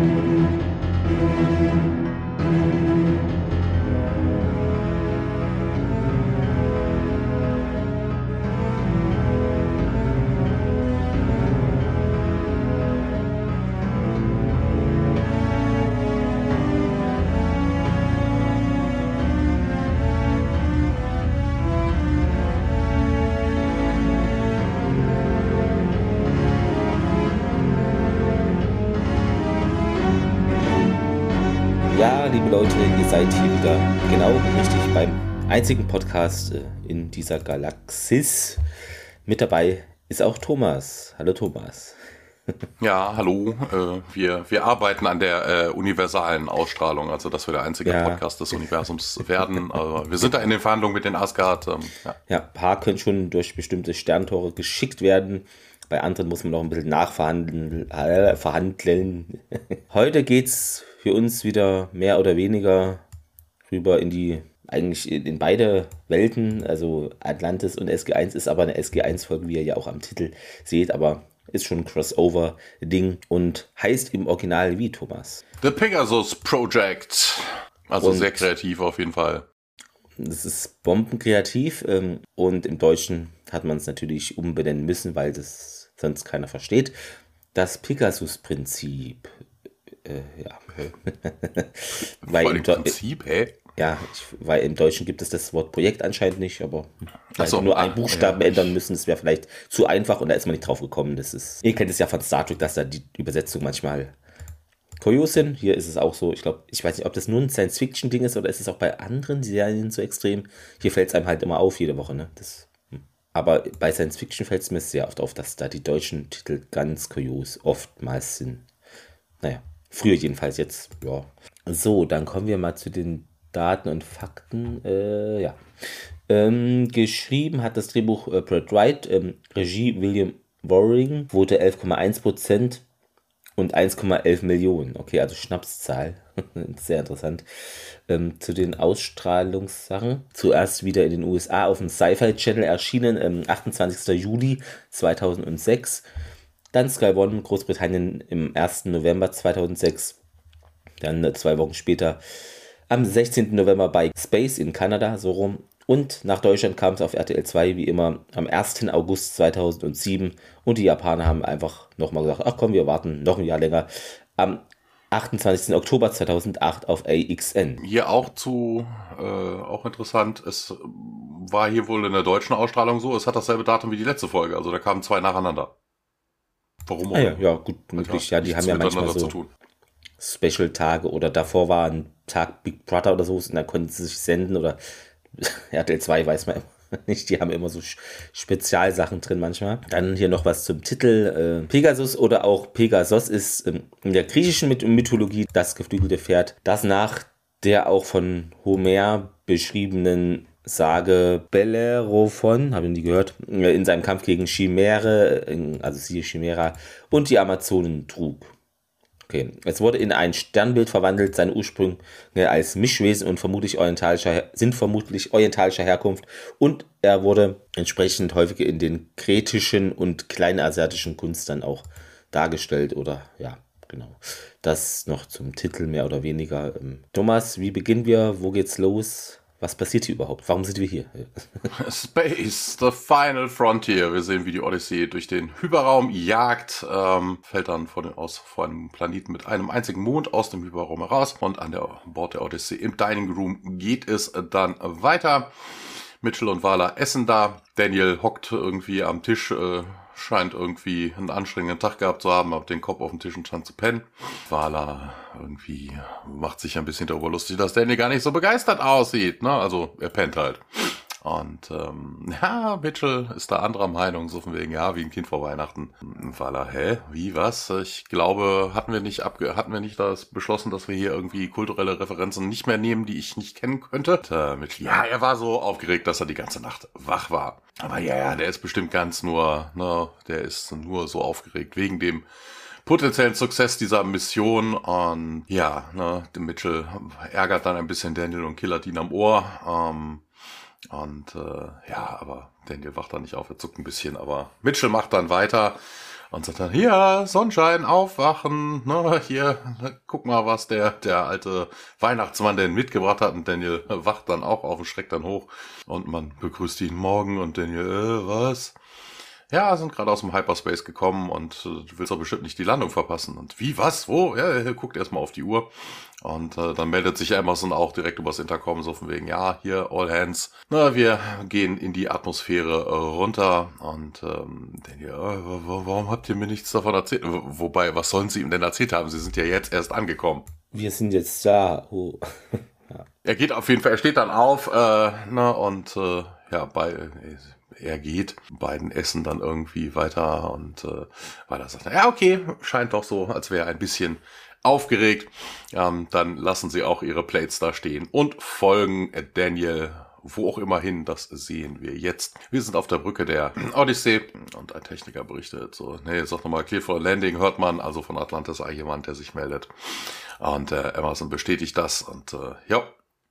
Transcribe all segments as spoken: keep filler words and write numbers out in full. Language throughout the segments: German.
Ja, liebe Leute, ihr seid hier wieder genau richtig beim einzigen Podcast äh, in dieser Galaxis. Mit dabei ist auch Thomas. Hallo Thomas. Ja, hallo. Äh, wir, wir arbeiten an der äh, universalen Ausstrahlung, also dass wir der einzige Ja. Podcast des Universums werden. Aber wir sind da in den Verhandlungen mit den Asgard. Ähm, ja. Ja, ein paar können schon durch bestimmte Sterntore geschickt werden. Bei anderen muss man noch ein bisschen nachverhandeln. Äh, verhandeln. Heute geht's für uns wieder mehr oder weniger rüber in die, eigentlich in, in beide Welten. Also Atlantis und S G eins ist aber eine S G eins-Folge, wie ihr ja auch am Titel seht, aber ist schon ein Crossover-Ding und heißt im Original wie, Thomas? The Pegasus Project. Also Und- sehr kreativ auf jeden Fall. Das ist bombenkreativ ähm, und im Deutschen hat man es natürlich umbenennen müssen, weil das sonst keiner versteht. Das Pegasus-Prinzip. Äh, ja. weil, Vor im dem Deu- Prinzip, hä? ja, ich, weil im Deutschen gibt es das Wort Projekt anscheinend nicht, aber Ach so, also nur ah, einen Buchstaben ja. ändern müssen, das wäre vielleicht zu einfach und da ist man nicht drauf gekommen. Das ist, ihr kennt es ja von Star Trek, dass da die Übersetzung manchmal kurios sind. Hier ist es auch so, ich glaube, ich weiß nicht, ob das nur ein Science-Fiction-Ding ist oder ist es auch bei anderen Serien so extrem. Hier fällt es einem halt immer auf, jede Woche, ne? Das, hm. Aber bei Science-Fiction fällt es mir sehr oft auf, dass da die deutschen Titel ganz kurios oftmals sind. Naja, früher jedenfalls, jetzt, ja. So, dann kommen wir mal zu den Daten und Fakten. Äh, ja. Ähm, geschrieben hat das Drehbuch äh, Brad Wright, ähm, Regie William Waring, Quote elf Komma eins Prozent und eins Komma elf Millionen. Okay, also Schnapszahl. Sehr interessant. Ähm, zu den Ausstrahlungssachen. Zuerst wieder in den U S A auf dem Sci-Fi Channel erschienen, ähm, achtundzwanzigster Juli zweitausendsechs. Dann Sky One Großbritannien im ersten November zweitausendsechs. Dann äh, zwei Wochen später am sechzehnten November bei Space in Kanada, so rum. Und nach Deutschland kam es auf R T L zwei wie immer am ersten August zweitausendsieben. Und die Japaner haben einfach nochmal gesagt, ach komm, wir warten noch ein Jahr länger. Am achtundzwanzigsten Oktober zweitausendacht auf A X N. Hier auch zu, äh, auch interessant, es war hier wohl in der deutschen Ausstrahlung so, es hat dasselbe Datum wie die letzte Folge, also da kamen zwei nacheinander. Warum auch Ah ja, immer. ja, gut möglich. Ja, die nichts haben ja manchmal miteinander so zu tun. Special-Tage oder davor war ein Tag Big Brother oder so und dann konnten sie sich senden oder R T L zwei weiß man immer nicht, die haben immer so Spezialsachen drin manchmal. Dann hier noch was zum Titel. Äh, Pegasus oder auch Pegasos ist ähm, in der griechischen Myth- Mythologie das geflügelte Pferd, das nach der auch von Homer beschriebenen Sage Bellerophon, habe ich nie gehört, in seinem Kampf gegen Chimäre, also siehe Chimera, und die Amazonen trug. Okay. Es wurde in ein Sternbild verwandelt, seine Ursprünge als Mischwesen und vermutlich orientalischer, sind vermutlich orientalischer Herkunft und er wurde entsprechend häufig in den kretischen und kleinasiatischen Kunst dann auch dargestellt oder ja, genau. Das noch zum Titel mehr oder weniger. Thomas, wie beginnen wir? Wo geht's los? Was passiert hier überhaupt? Warum sind wir hier? Space, the final frontier. Wir sehen, wie die Odyssee durch den Hyperraum jagt, ähm, fällt dann vor, den, aus, vor einem Planeten mit einem einzigen Mond aus dem Hyperraum heraus und an der an Bord der Odyssee im Dining Room geht es dann weiter. Mitchell und Vala essen da. Daniel hockt irgendwie am Tisch, äh, scheint irgendwie einen anstrengenden Tag gehabt zu haben, hat den Kopf auf dem Tisch und scheint zu pennen. Vala irgendwie macht sich ein bisschen darüber lustig, dass Daniel gar nicht so begeistert aussieht, ne? Also er pennt halt. Und ähm, ja, Mitchell ist da anderer Meinung, so von wegen, ja, wie ein Kind vor Weihnachten. Vala, hä? Wie, was? Ich glaube, hatten wir nicht abge hatten wir nicht das beschlossen, dass wir hier irgendwie kulturelle Referenzen nicht mehr nehmen, die ich nicht kennen könnte? Und, äh, Mitchell, ja, er war so aufgeregt, dass er die ganze Nacht wach war. Aber ja, ja, der ist bestimmt ganz nur, ne, der ist nur so aufgeregt wegen dem potenziellen Success dieser Mission. Und ja, ne, Mitchell ärgert dann ein bisschen Daniel und killert ihn am Ohr. Ähm, Und äh, ja, aber Daniel wacht da nicht auf, er zuckt ein bisschen, aber Mitchell macht dann weiter und sagt dann, hier, Sonnenschein, aufwachen, ne, hier, guck mal, was der, der alte Weihnachtsmann denn mitgebracht hat. Und Daniel wacht dann auch auf und schreckt dann hoch und man begrüßt ihn morgen und Daniel, äh, was? Ja, sind gerade aus dem Hyperspace gekommen und äh, du willst doch bestimmt nicht die Landung verpassen. Und wie, was, wo? Ja, er guckt erstmal auf die Uhr. Und äh, dann meldet sich Emerson auch direkt übers Intercom, so von wegen, ja, hier, all hands. Na, wir gehen in die Atmosphäre äh, runter. Und ähm, denke, ja, warum habt ihr mir nichts davon erzählt? Wobei, was sollen sie ihm denn erzählt haben? Sie sind ja jetzt erst angekommen. Wir sind jetzt da. Oh. Ja. Er geht auf jeden Fall, er steht dann auf, äh, na, und äh, ja, bei... Äh, er geht, beiden essen dann irgendwie weiter und äh, weiter sagt er, ja okay, scheint doch so, als wäre er ein bisschen aufgeregt. Ähm, dann lassen sie auch ihre Plates da stehen und folgen Daniel, wo auch immer hin, das sehen wir jetzt. Wir sind auf der Brücke der Odyssey und ein Techniker berichtet so, nee, sag nochmal, clear for landing, hört man, also von Atlantis ein jemand, der sich meldet. Und äh, Emerson bestätigt das und äh, ja,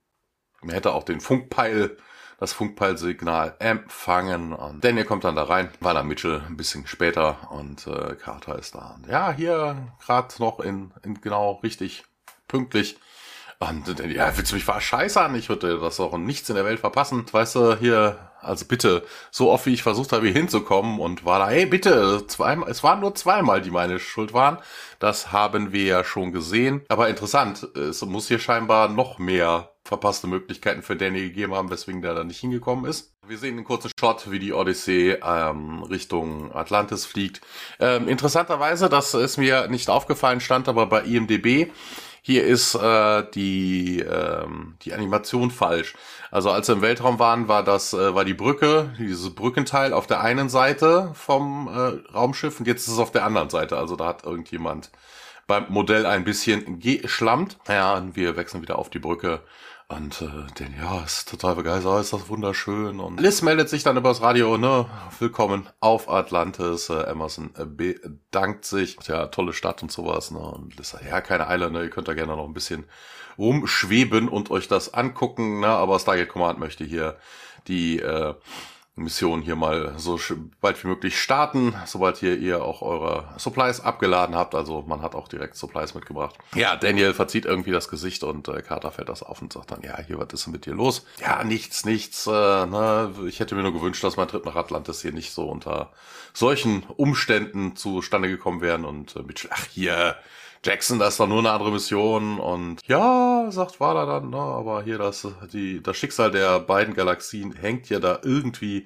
man hätte auch den Funkpeil das Funkpeilsignal empfangen. Und Daniel kommt dann da rein, weil er Mitchell ein bisschen später und äh, Carter ist da. Und ja, hier gerade noch in, in genau richtig pünktlich. Und äh, ja, willst du mich verscheißern? Ich würde das auch nichts in der Welt verpassen. Weißt du, hier, also bitte, so oft wie ich versucht habe, hier hinzukommen und war da, hey, bitte, zweimal, es waren nur zweimal, die meine Schuld waren. Das haben wir ja schon gesehen. Aber interessant, es muss hier scheinbar noch mehr verpasste Möglichkeiten für Danny gegeben haben, weswegen der da nicht hingekommen ist. Wir sehen einen kurzen Shot, wie die Odyssey ähm, Richtung Atlantis fliegt. Ähm, interessanterweise, das ist mir nicht aufgefallen, stand aber bei I M D B, hier ist äh, die ähm, die Animation falsch. Also als wir im Weltraum waren, war das äh, war die Brücke, dieses Brückenteil auf der einen Seite vom äh, Raumschiff und jetzt ist es auf der anderen Seite. Also da hat irgendjemand beim Modell ein bisschen geschlammt. Ja, und wir wechseln wieder auf die Brücke. Und äh, den, ja, ist total begeistert, ist das wunderschön. Und Liz meldet sich dann übers Radio, ne, willkommen auf Atlantis. Äh, Emerson äh, bedankt sich. Ja, tolle Stadt und sowas, ne. Und Liz sagt, ja, keine Eile, ne, ihr könnt da gerne noch ein bisschen rumschweben und euch das angucken, ne. Aber Stargate Command möchte hier die äh, Mission hier mal so bald wie möglich starten, sobald hier ihr auch eure Supplies abgeladen habt. Also man hat auch direkt Supplies mitgebracht. Ja, Daniel verzieht irgendwie das Gesicht und äh, Carter fällt das auf und sagt dann, ja, hier, was ist denn mit dir los? Ja, nichts, nichts. Äh, ne, ich hätte mir nur gewünscht, dass mein Trip nach Atlantis hier nicht so unter solchen Umständen zustande gekommen wären. Und äh, Mitchell, ach hier, Jackson, das ist doch nur eine andere Mission. Und ja, sagt Wala dann, ne, aber hier das, die, das Schicksal der beiden Galaxien hängt ja da irgendwie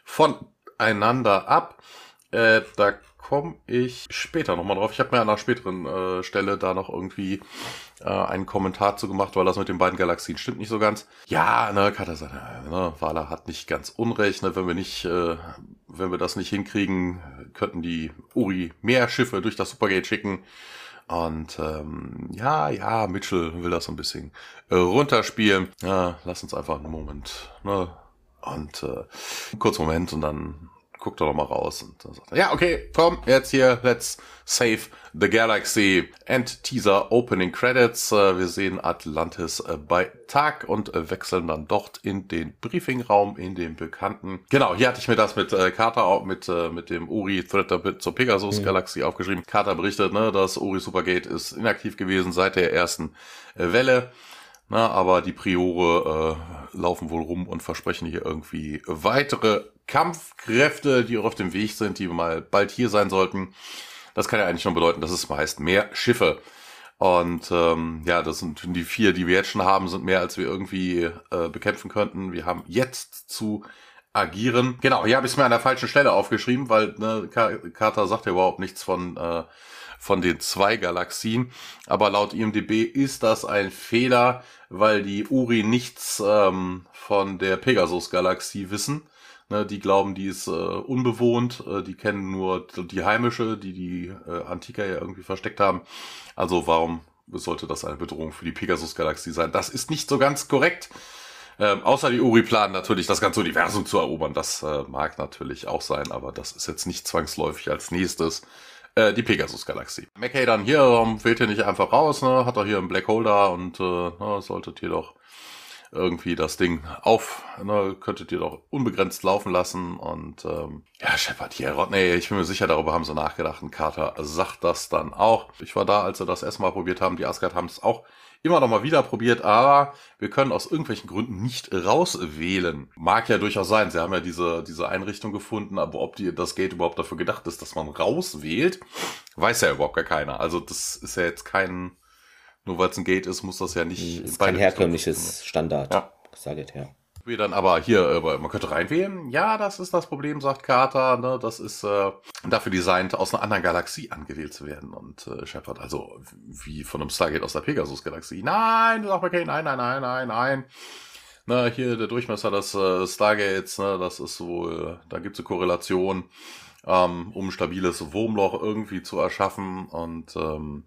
voneinander ab. Äh, da komme ich später nochmal drauf. Ich habe mir an einer späteren äh, Stelle da noch irgendwie äh, einen Kommentar zu gemacht, weil das mit den beiden Galaxien stimmt nicht so ganz. Ja, ne, Carter sagt, ne, Wala hat nicht ganz unrecht, ne, wenn wir nicht, äh, wenn wir das nicht hinkriegen, könnten die Uri mehr Schiffe durch das Supergate schicken. Und ähm, ja, ja, Mitchell will das so ein bisschen äh, runterspielen. Ja, lass uns einfach einen Moment, ne? Und äh, einen kurzen Moment und dann guckt er doch mal raus und dann sagt er, ja, okay, komm, jetzt hier, let's save the galaxy. End Teaser Opening Credits. Äh, wir sehen Atlantis äh, bei Tag und äh, wechseln dann dort in den Briefingraum, in den bekannten. Genau, hier hatte ich mir das mit äh, Carter auch mit äh, mit dem Uri Threader zur Pegasus mhm. Galaxie aufgeschrieben. Carter berichtet, ne, das Uri Supergate ist inaktiv gewesen seit der ersten äh, Welle. Na, aber die Priore äh, laufen wohl rum und versprechen hier irgendwie weitere Kampfkräfte, die auch auf dem Weg sind, die mal bald hier sein sollten. Das kann ja eigentlich schon bedeuten, dass es heißt mehr Schiffe. Und ähm, ja, das sind die vier, die wir jetzt schon haben, sind mehr, als wir irgendwie äh, bekämpfen könnten. Wir haben jetzt zu agieren. Genau, hier habe ich es mir an der falschen Stelle aufgeschrieben, weil ne, Carter sagt ja überhaupt nichts von äh, von den zwei Galaxien. Aber laut I M D B ist das ein Fehler, weil die Uri nichts ähm, von der Pegasus-Galaxie wissen. Ne, die glauben, die ist äh, unbewohnt. Äh, die kennen nur die heimische, die die äh, Antiker ja irgendwie versteckt haben. Also warum sollte das eine Bedrohung für die Pegasus-Galaxie sein? Das ist nicht so ganz korrekt. Ähm, außer die Uri planen natürlich, das ganze Universum zu erobern. Das äh, mag natürlich auch sein, aber das ist jetzt nicht zwangsläufig als nächstes die Pegasus-Galaxie. McKay dann hier, warum wählt ihr nicht einfach raus, ne? Hat doch hier einen Black Hole da und äh, ne, solltet ihr doch irgendwie das Ding auf, ne, könntet ihr doch unbegrenzt laufen lassen. Und ähm, ja, Shepard hier, Rodney, ich bin mir sicher, darüber haben sie nachgedacht. Und Carter sagt das dann auch. Ich war da, als sie das erste Mal probiert haben. Die Asgard haben es auch immer noch mal wieder probiert, aber wir können aus irgendwelchen Gründen nicht rauswählen. Mag ja durchaus sein, sie haben ja diese diese Einrichtung gefunden, aber ob die, das Gate überhaupt dafür gedacht ist, dass man rauswählt, weiß ja überhaupt gar keiner. Also das ist ja jetzt kein, nur weil es ein Gate ist, muss das ja nicht... Das ist kein herkömmliches Standard. Ja. Saget, ja. Wir dann aber hier, man könnte reinwählen. Ja, das ist das Problem, sagt Carter. Ne? Das ist äh, dafür designt, aus einer anderen Galaxie angewählt zu werden. Und äh, Shepard, also wie von einem Stargate aus der Pegasus-Galaxie. Nein, sagt McCain, nein, nein, nein, nein, nein. Na, hier der Durchmesser des äh, Stargates, ne, das ist so, äh, da gibt es eine Korrelation, ähm, um ein stabiles Wurmloch irgendwie zu erschaffen. Und ähm,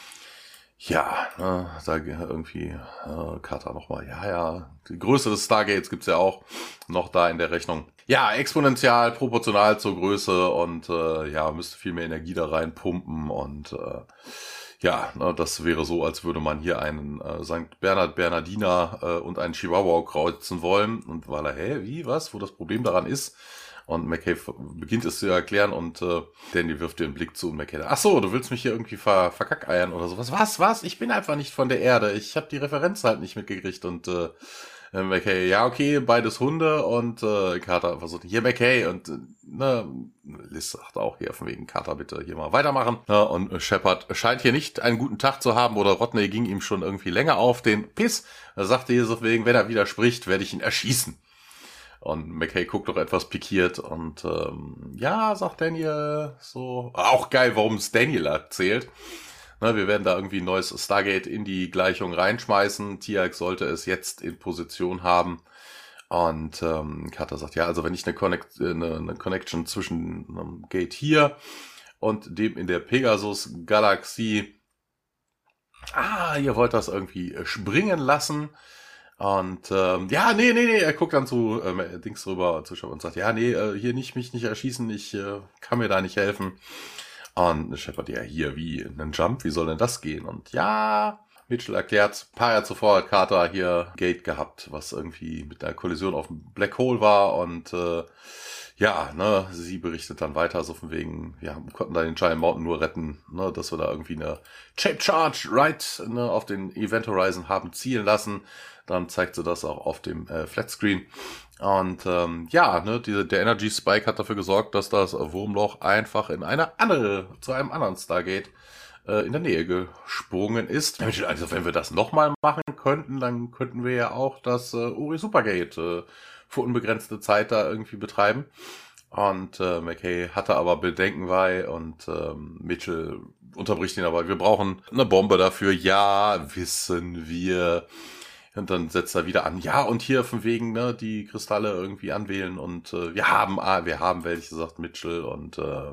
ja, ne, da irgendwie äh, Carter nochmal, ja, ja, die Größe des Stargates gibt's ja auch noch da in der Rechnung. Ja, exponentiell, proportional zur Größe und äh, ja, müsste viel mehr Energie da reinpumpen und äh, ja, ne, das wäre so, als würde man hier einen äh, Sankt Bernhard Bernardiner äh, und einen Chihuahua kreuzen wollen und weil er, hä, wie, was, wo das Problem daran ist. Und McKay beginnt es zu erklären und äh, Danny wirft dir einen Blick zu und McKay, ach so, du willst mich hier irgendwie ver verkackeiern oder sowas. Was, was? Ich bin einfach nicht von der Erde. Ich habe die Referenz halt nicht mitgekriegt und äh, McKay, ja okay, beides Hunde und äh, Carter einfach so, hier McKay und äh, ne, Liz sagt auch hier von wegen Carter bitte hier mal weitermachen. Ja, und äh, Shepard scheint hier nicht einen guten Tag zu haben oder Rodney ging ihm schon irgendwie länger auf den Piss. Er sagte hier so wegen, wenn er widerspricht, werde ich ihn erschießen. Und McKay guckt doch etwas pikiert und ähm, ja, sagt Daniel so, auch geil, warum es Daniel erzählt. Na, wir werden da irgendwie ein neues Stargate in die Gleichung reinschmeißen. Tiag sollte es jetzt in Position haben. Und ähm, Carter sagt, ja, also wenn ich eine, Connect eine, eine Connection zwischen einem Gate hier und dem in der Pegasus-Galaxie, ah, ihr wollt das irgendwie springen lassen. Und ähm, ja, nee, nee, nee, er guckt dann zu ähm, Dings rüber zu und sagt, ja, nee, äh, hier nicht mich nicht erschießen, ich äh, kann mir da nicht helfen. Und Shepard, ja, hier, wie einen Jump, wie soll denn das gehen? Und ja, Mitchell erklärt, ein paar Jahre zuvor hat Carter hier Gate gehabt, was irgendwie mit einer Kollision auf dem Black Hole war und äh, ja, ne, sie berichtet dann weiter, so von wegen, wir haben, konnten da den Giant Mountain nur retten, ne, dass wir da irgendwie eine Shape Charge right ne, auf den Event Horizon haben zielen lassen. Dann zeigt sie das auch auf dem äh, Flatscreen. Und ähm, ja, ne, diese, der Energy Spike hat dafür gesorgt, dass das Wurmloch einfach in eine andere, zu einem anderen Stargate äh, in der Nähe gesprungen ist. Also wenn wir das nochmal machen könnten, dann könnten wir ja auch das äh, Uri Supergate äh, für unbegrenzte Zeit da irgendwie betreiben. Und äh, McKay hatte aber Bedenken bei und ähm, Mitchell unterbricht ihn aber. Wir brauchen eine Bombe dafür. Ja, wissen wir. Und dann setzt er wieder an. Ja, und hier von wegen, ne, die Kristalle irgendwie anwählen und äh, wir haben, ah, wir haben welche, sagt Mitchell und äh, äh,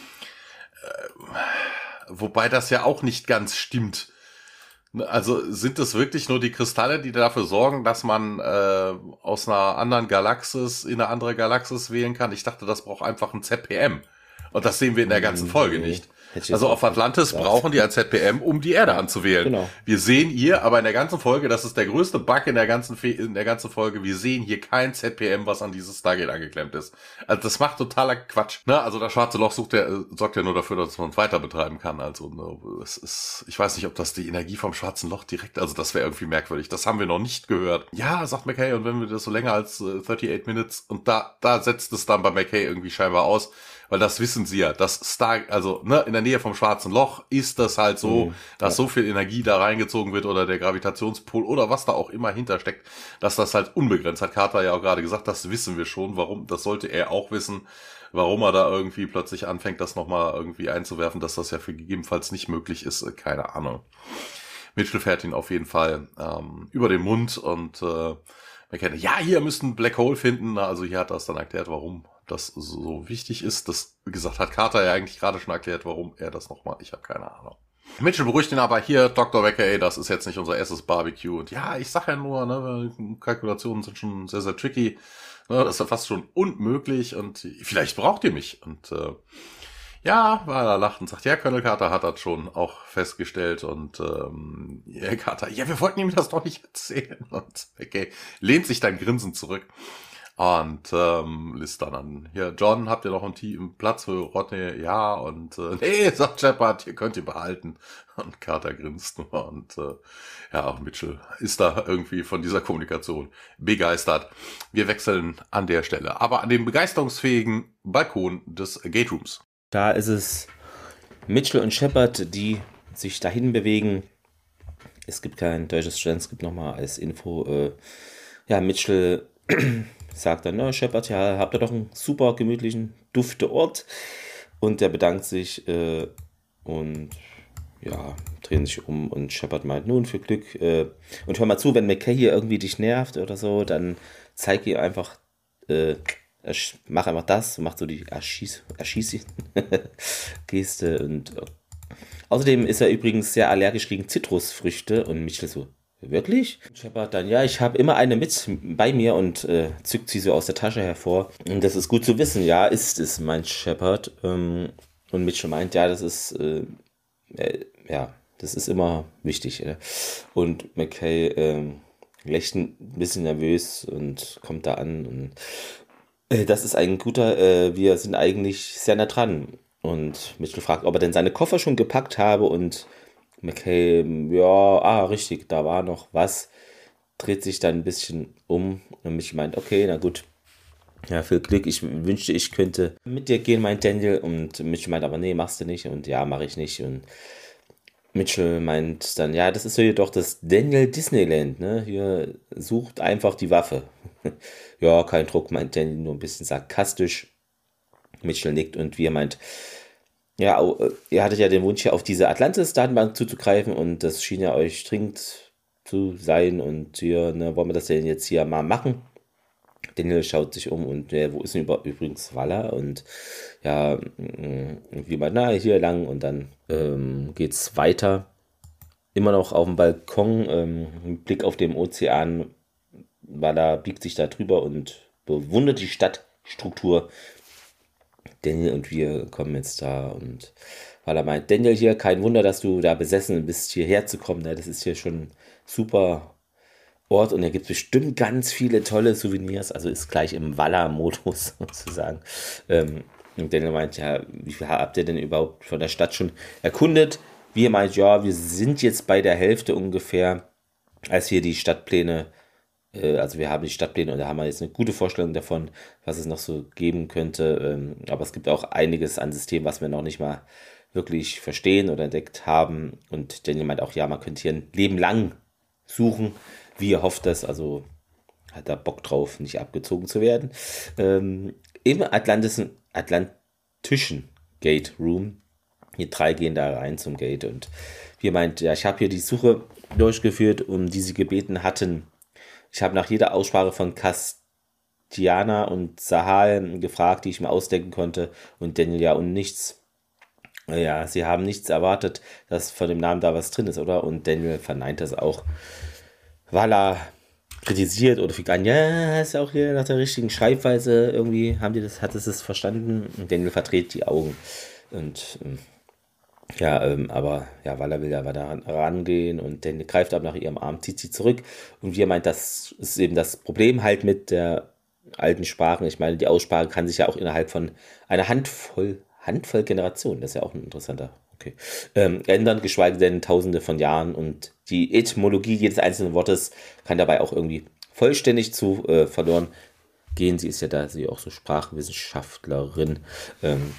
wobei das ja auch nicht ganz stimmt. Also sind es wirklich nur die Kristalle, die dafür sorgen, dass man äh, aus einer anderen Galaxis in eine andere Galaxis wählen kann? Ich dachte, das braucht einfach ein Z P M. Und das sehen wir in der ganzen Folge nee. nicht. Also auf Atlantis brauchen die ein Z P M, um die Erde anzuwählen. Genau. Wir sehen hier, aber in der ganzen Folge, das ist der größte Bug in der ganzen Fe in der ganzen Folge, wir sehen hier kein Z P M, was an dieses Stargate angeklemmt ist. Also das macht totaler Quatsch. Ne? Also das schwarze Loch sucht ja, sorgt ja nur dafür, dass man es weiter betreiben kann. Also ne, es ist, ich weiß nicht, ob das die Energie vom schwarzen Loch direkt, also das wäre irgendwie merkwürdig. Das haben wir noch nicht gehört. Ja, sagt McKay, und wenn wir das so länger als äh, achtundvierzig Minutes und da da setzt es dann bei McKay irgendwie scheinbar aus. Weil das wissen sie ja, das Star, also ne, in der Nähe vom schwarzen Loch ist das halt so, mhm, dass ja. so viel Energie da reingezogen wird oder der Gravitationspol oder was da auch immer hintersteckt, dass das halt unbegrenzt, hat Carter ja auch gerade gesagt, das wissen wir schon, warum, das sollte er auch wissen, warum er da irgendwie plötzlich anfängt, das nochmal irgendwie einzuwerfen, dass das ja für gegebenenfalls nicht möglich ist, keine Ahnung. Mitchell fährt ihn auf jeden Fall ähm, über den Mund und äh, wir kennen, ja, hier müssen Black Hole finden, also hier hat er es dann erklärt, warum das so wichtig ist. Das, wie gesagt, hat Carter ja eigentlich gerade schon erklärt, warum er das nochmal, ich habe keine Ahnung. Mitchell beruhigt ihn aber hier, Doktor McKay, das ist jetzt nicht unser erstes Barbecue. Und ja, ich sag ja nur, ne, Kalkulationen sind schon sehr, sehr tricky. Ne, das ist ja fast schon unmöglich und vielleicht braucht ihr mich. Und äh, Ja, Vala lacht und sagt, ja, Colonel Carter hat das schon auch festgestellt und ähm, ja, Carter, ja, wir wollten ihm das doch nicht erzählen. Und okay, lehnt sich dann grinsend zurück. Und ähm, Liz dann an, hier, John, habt ihr noch einen tiefen Platz für Rodney? Ja, und äh, nee, sagt Shepard, ihr könnt ihn behalten. Und Carter grinst nur und äh, ja, auch Mitchell ist da irgendwie von dieser Kommunikation begeistert. Wir wechseln an der Stelle, aber an dem begeisterungsfähigen Balkon des Gate Rooms. Da ist es Mitchell und Shepard, die sich dahin bewegen. Es gibt kein deutsches Transkript nochmal als Info. Äh, ja, Mitchell sagt dann, na, Shepard, ja, habt ihr doch einen super gemütlichen, dufte Ort. Und der bedankt sich äh, und ja, drehen sich um und Shepard meint, nun viel Glück. Äh, und hör mal zu, wenn McKay hier irgendwie dich nervt oder so, dann zeig ihr einfach, äh, mach einfach das, mach so die Erschieß, Erschieß-Geste und äh, außerdem ist er übrigens sehr allergisch gegen Zitrusfrüchte und Mitchell so, wirklich? Shepard dann, ja, ich habe immer eine mit bei mir und äh, zückt sie so aus der Tasche hervor. Und das ist gut zu wissen, ja, ist es, meint Shepard. Ähm, und Mitchell meint, ja, das ist, äh, äh, ja, das ist immer wichtig. Äh. Und McKay äh, lächelt ein bisschen nervös und kommt da an. Und äh, das ist ein guter, äh, wir sind eigentlich sehr nah dran. Und Mitchell fragt, ob er denn seine Koffer schon gepackt habe und McKay, ja, ah, richtig, da war noch was, dreht sich dann ein bisschen um und mich meint, okay, na gut, ja, viel Glück, ich wünschte, ich könnte mit dir gehen, meint Daniel, und Mitchell meint aber, nee, machst du nicht, und ja, mache ich nicht, und Mitchell meint dann, ja, das ist so jedoch das Daniel Disneyland, ne, hier sucht einfach die Waffe. Ja, kein Druck, meint Daniel, nur ein bisschen sarkastisch. Mitchell nickt und wir meint, ja, ihr hattet ja den Wunsch, hier auf diese Atlantis-Datenbank zuzugreifen und das schien ja euch dringend zu sein und hier, ne, wollen wir das denn jetzt hier mal machen? Daniel schaut sich um und ja, wo ist denn über, übrigens Vala? Und ja, wie mal, na, hier lang und dann ähm, geht's weiter. Immer noch auf dem Balkon, ähm, Blick auf den Ozean. Vala biegt sich da drüber und bewundert die Stadtstruktur. Daniel und wir kommen jetzt da und weil er meint, Daniel hier, kein Wunder, dass du da besessen bist, hierher zu kommen. Ne? Das ist hier schon ein super Ort und da gibt es bestimmt ganz viele tolle Souvenirs. Also ist gleich im Walla-Modus sozusagen. Ähm, und Daniel meint, ja, wie viel habt ihr denn überhaupt von der Stadt schon erkundet? Wir meint, ja, wir sind jetzt bei der Hälfte ungefähr, als wir die Stadtpläne also wir haben die Stadtpläne und da haben wir jetzt eine gute Vorstellung davon, was es noch so geben könnte. Aber es gibt auch einiges an Systemen, was wir noch nicht mal wirklich verstehen oder entdeckt haben. Und Daniel meint auch, ja, man könnte hier ein Leben lang suchen. Wie er hofft das, also hat er Bock drauf, nicht abgezogen zu werden. Ähm, Im Atlantischen, Atlantischen Gate Room. Die drei gehen da rein zum Gate und wir meint, ja, ich habe hier die Suche durchgeführt, um die sie gebeten hatten. Ich habe nach jeder Aussprache von Castiana und Sahal gefragt, die ich mir ausdenken konnte. Und Daniel, ja, und nichts. Ja, sie haben nichts erwartet, dass von dem Namen da was drin ist, oder? Und Daniel verneint das auch. Vala kritisiert oder fängt an, ja, ist auch hier nach der richtigen Schreibweise. Irgendwie haben die das, hat es das verstanden. Und Daniel verdreht die Augen. Und Ja, ähm, aber ja, Vala will ja weiter rangehen und Daniel greift ab nach ihrem Arm, zieht sie zurück und wir meint, das ist eben das Problem halt mit der alten Sprache. Ich meine, die Aussprache kann sich ja auch innerhalb von einer Handvoll, Handvoll Generationen, das ist ja auch ein interessanter, okay, ähm, ändern, geschweige denn tausende von Jahren und die Etymologie jedes einzelnen Wortes kann dabei auch irgendwie vollständig zu äh, verloren gehen. Sie ist ja da, sie auch so Sprachwissenschaftlerin, ähm,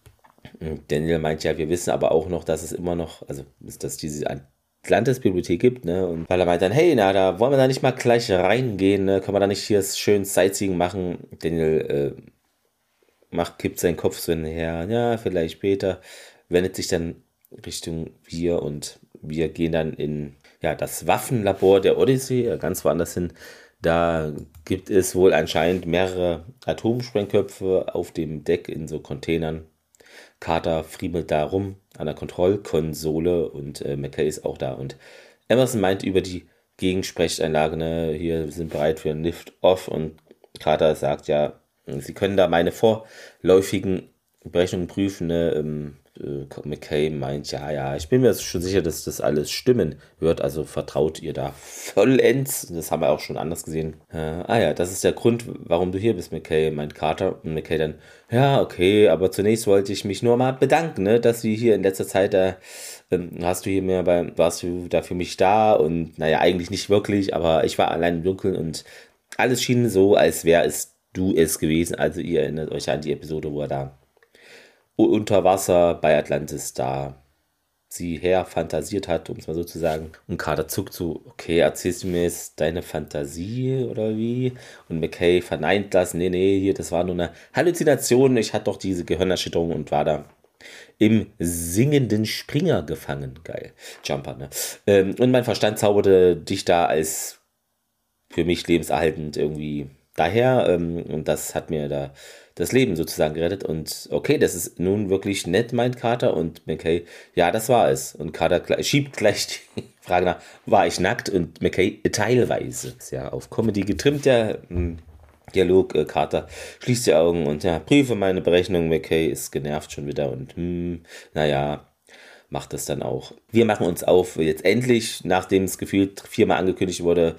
Daniel meint ja, wir wissen aber auch noch, dass es immer noch, also dass es diese Atlantis-Bibliothek gibt, ne? Und weil er meint dann, hey, na, da wollen wir da nicht mal gleich reingehen, ne? Können wir da nicht hier schön Sightseeing machen? Daniel äh, macht, kippt seinen Kopf so hinher, ja, vielleicht später, wendet sich dann Richtung wir und wir gehen dann in ja, das Waffenlabor der Odyssey, ganz woanders hin. Da gibt es wohl anscheinend mehrere Atomsprengköpfe auf dem Deck in so Containern. Carter friemelt da rum an der Kontrollkonsole und äh, McKay ist auch da. Und Emerson meint über die Gegensprecheinlage, ne, hier wir sind bereit für einen Lift-Off und Carter sagt ja, sie können da meine vorläufigen Berechnungen prüfen, ne, ähm, äh, McKay meint, ja, ja, ich bin mir schon sicher, dass das alles stimmen wird, also vertraut ihr da vollends, das haben wir auch schon anders gesehen. Äh, ah ja, das ist der Grund, warum du hier bist, McKay, meint Carter. Und McKay dann, ja, okay, aber zunächst wollte ich mich nur mal bedanken, ne, dass wir hier in letzter Zeit, äh, ähm, hast du hier mehr bei, warst du da für mich da und naja, eigentlich nicht wirklich, aber ich war allein im Dunkeln und alles schien so, als wäre es du es gewesen, also ihr erinnert euch an die Episode, wo er da unter Wasser bei Atlantis da sie her fantasiert hat, um es mal so zu sagen. Und Carter zuckt so, okay, erzählst du mir jetzt deine Fantasie oder wie? Und McKay verneint das, nee, nee, hier, das war nur eine Halluzination. Ich hatte doch diese Gehirnerschütterung und war da im singenden Springer gefangen. Geil. Jumper, ne? Ähm, und mein Verstand zauberte dich da als für mich lebenserhaltend irgendwie daher. Ähm, und das hat mir da das Leben sozusagen gerettet. Und okay, das ist nun wirklich nett, meint Carter. Und McKay, ja, das war es. Und Carter gl- schiebt gleich die Frage nach, war ich nackt? Und McKay, teilweise. Ist ja auf Comedy getrimmt, der hm, Dialog. Äh, Carter schließt die Augen und ja, prüfe meine Berechnung. McKay ist genervt schon wieder und hm, naja, macht das dann auch. Wir machen uns auf, jetzt endlich, nachdem es gefühlt viermal angekündigt wurde,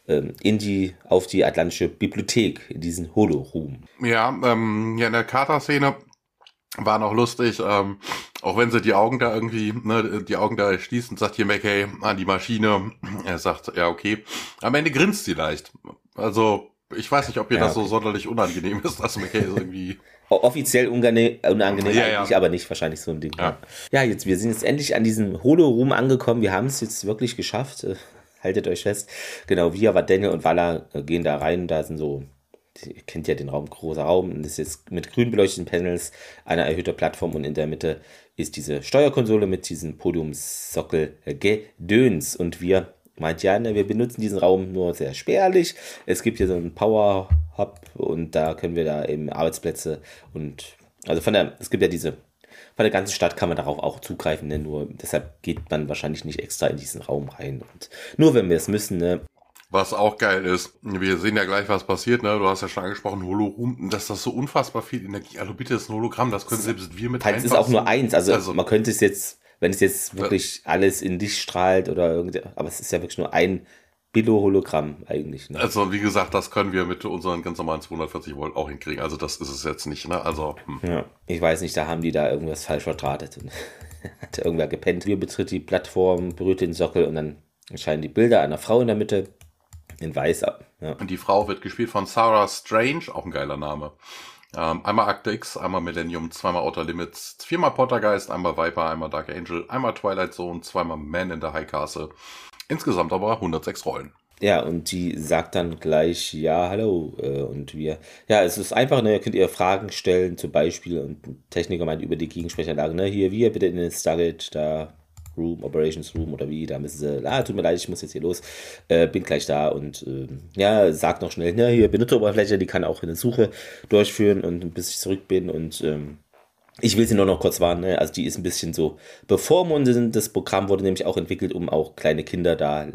in die, auf die Atlantische Bibliothek, in diesen Holo-Room. Ja, ähm, ja, in der Carter-Szene war noch lustig, ähm, auch wenn sie die Augen da irgendwie, ne, die Augen da schließen, sagt hier McKay an die Maschine, er sagt, ja, okay. Am Ende grinst sie leicht. Also, ich weiß nicht, ob ihr Ja, das so okay. sonderlich unangenehm ist, dass McKay so irgendwie... Offiziell ungane- unangenehm Ja, ja. eigentlich, aber nicht wahrscheinlich so ein Ding. Ja. Ja, jetzt, wir sind jetzt endlich an diesem Holo-Room angekommen. Wir haben es jetzt wirklich geschafft. Äh, haltet euch fest. Genau, wir, Daniel und Walla äh, gehen da rein. Da sind so, ihr kennt ja den Raum, großer Raum. Und das ist jetzt mit grün beleuchteten Panels, eine erhöhte Plattform und in der Mitte ist diese Steuerkonsole mit diesem Podiumssockel äh, Gedöns. Und wir meint ja, ne, wir benutzen diesen Raum nur sehr spärlich. Es gibt hier so einen Power-Hub und da können wir da eben Arbeitsplätze und also von der, es gibt ja diese, von der ganzen Stadt kann man darauf auch zugreifen, ne? Nur deshalb geht man wahrscheinlich nicht extra in diesen Raum rein. Und nur wenn wir es müssen, ne? Was auch geil ist, wir sehen ja gleich, was passiert, ne? Du hast ja schon angesprochen, Holorum, dass das so unfassbar viel Energie, also bitte ist ein Hologramm, das können selbst wir mit Es ist auch nur eins, also, also man könnte es jetzt, wenn es jetzt wirklich alles in dich strahlt oder irgendwie, aber es ist ja wirklich nur ein Billo-Hologramm eigentlich. Ne? Also wie gesagt, das können wir mit unseren ganz normalen zweihundertvierzig Volt auch hinkriegen. Also das ist es jetzt nicht, ne? Also hm. Ja, ich weiß nicht, da haben die da irgendwas falsch verdrahtet. Und hat irgendwer gepennt. Wir betritt die Plattform, berührt den Sockel und dann erscheinen die Bilder einer Frau in der Mitte in weiß. Ja. Und die Frau wird gespielt von Sarah Strange, auch ein geiler Name. Ähm, einmal Akte X, einmal Millennium, zweimal Outer Limits, viermal Poltergeist, einmal Viper, einmal Dark Angel, einmal Twilight Zone, zweimal Man in the High Castle. Insgesamt aber hundertsechs Rollen. Ja, und die sagt dann gleich, ja, hallo, äh, und wir, ja, es ist einfach, ne, ihr könnt ihr Fragen stellen, zum Beispiel, und ein Techniker meint über die Gegensprechanlage, ne, hier, wir bitte in den Stargate, da, Room, Operations Room oder wie, da müssen sie, ah, tut mir leid, ich muss jetzt hier los, äh, bin gleich da und, äh, ja, sagt noch schnell, ne, hier, Benutzeroberfläche, die kann auch eine Suche durchführen und bis ich zurück bin und, ähm, ich will sie nur noch kurz warnen, ne? Also die ist ein bisschen so bevormundend. Das Programm wurde nämlich auch entwickelt, um auch kleine Kinder da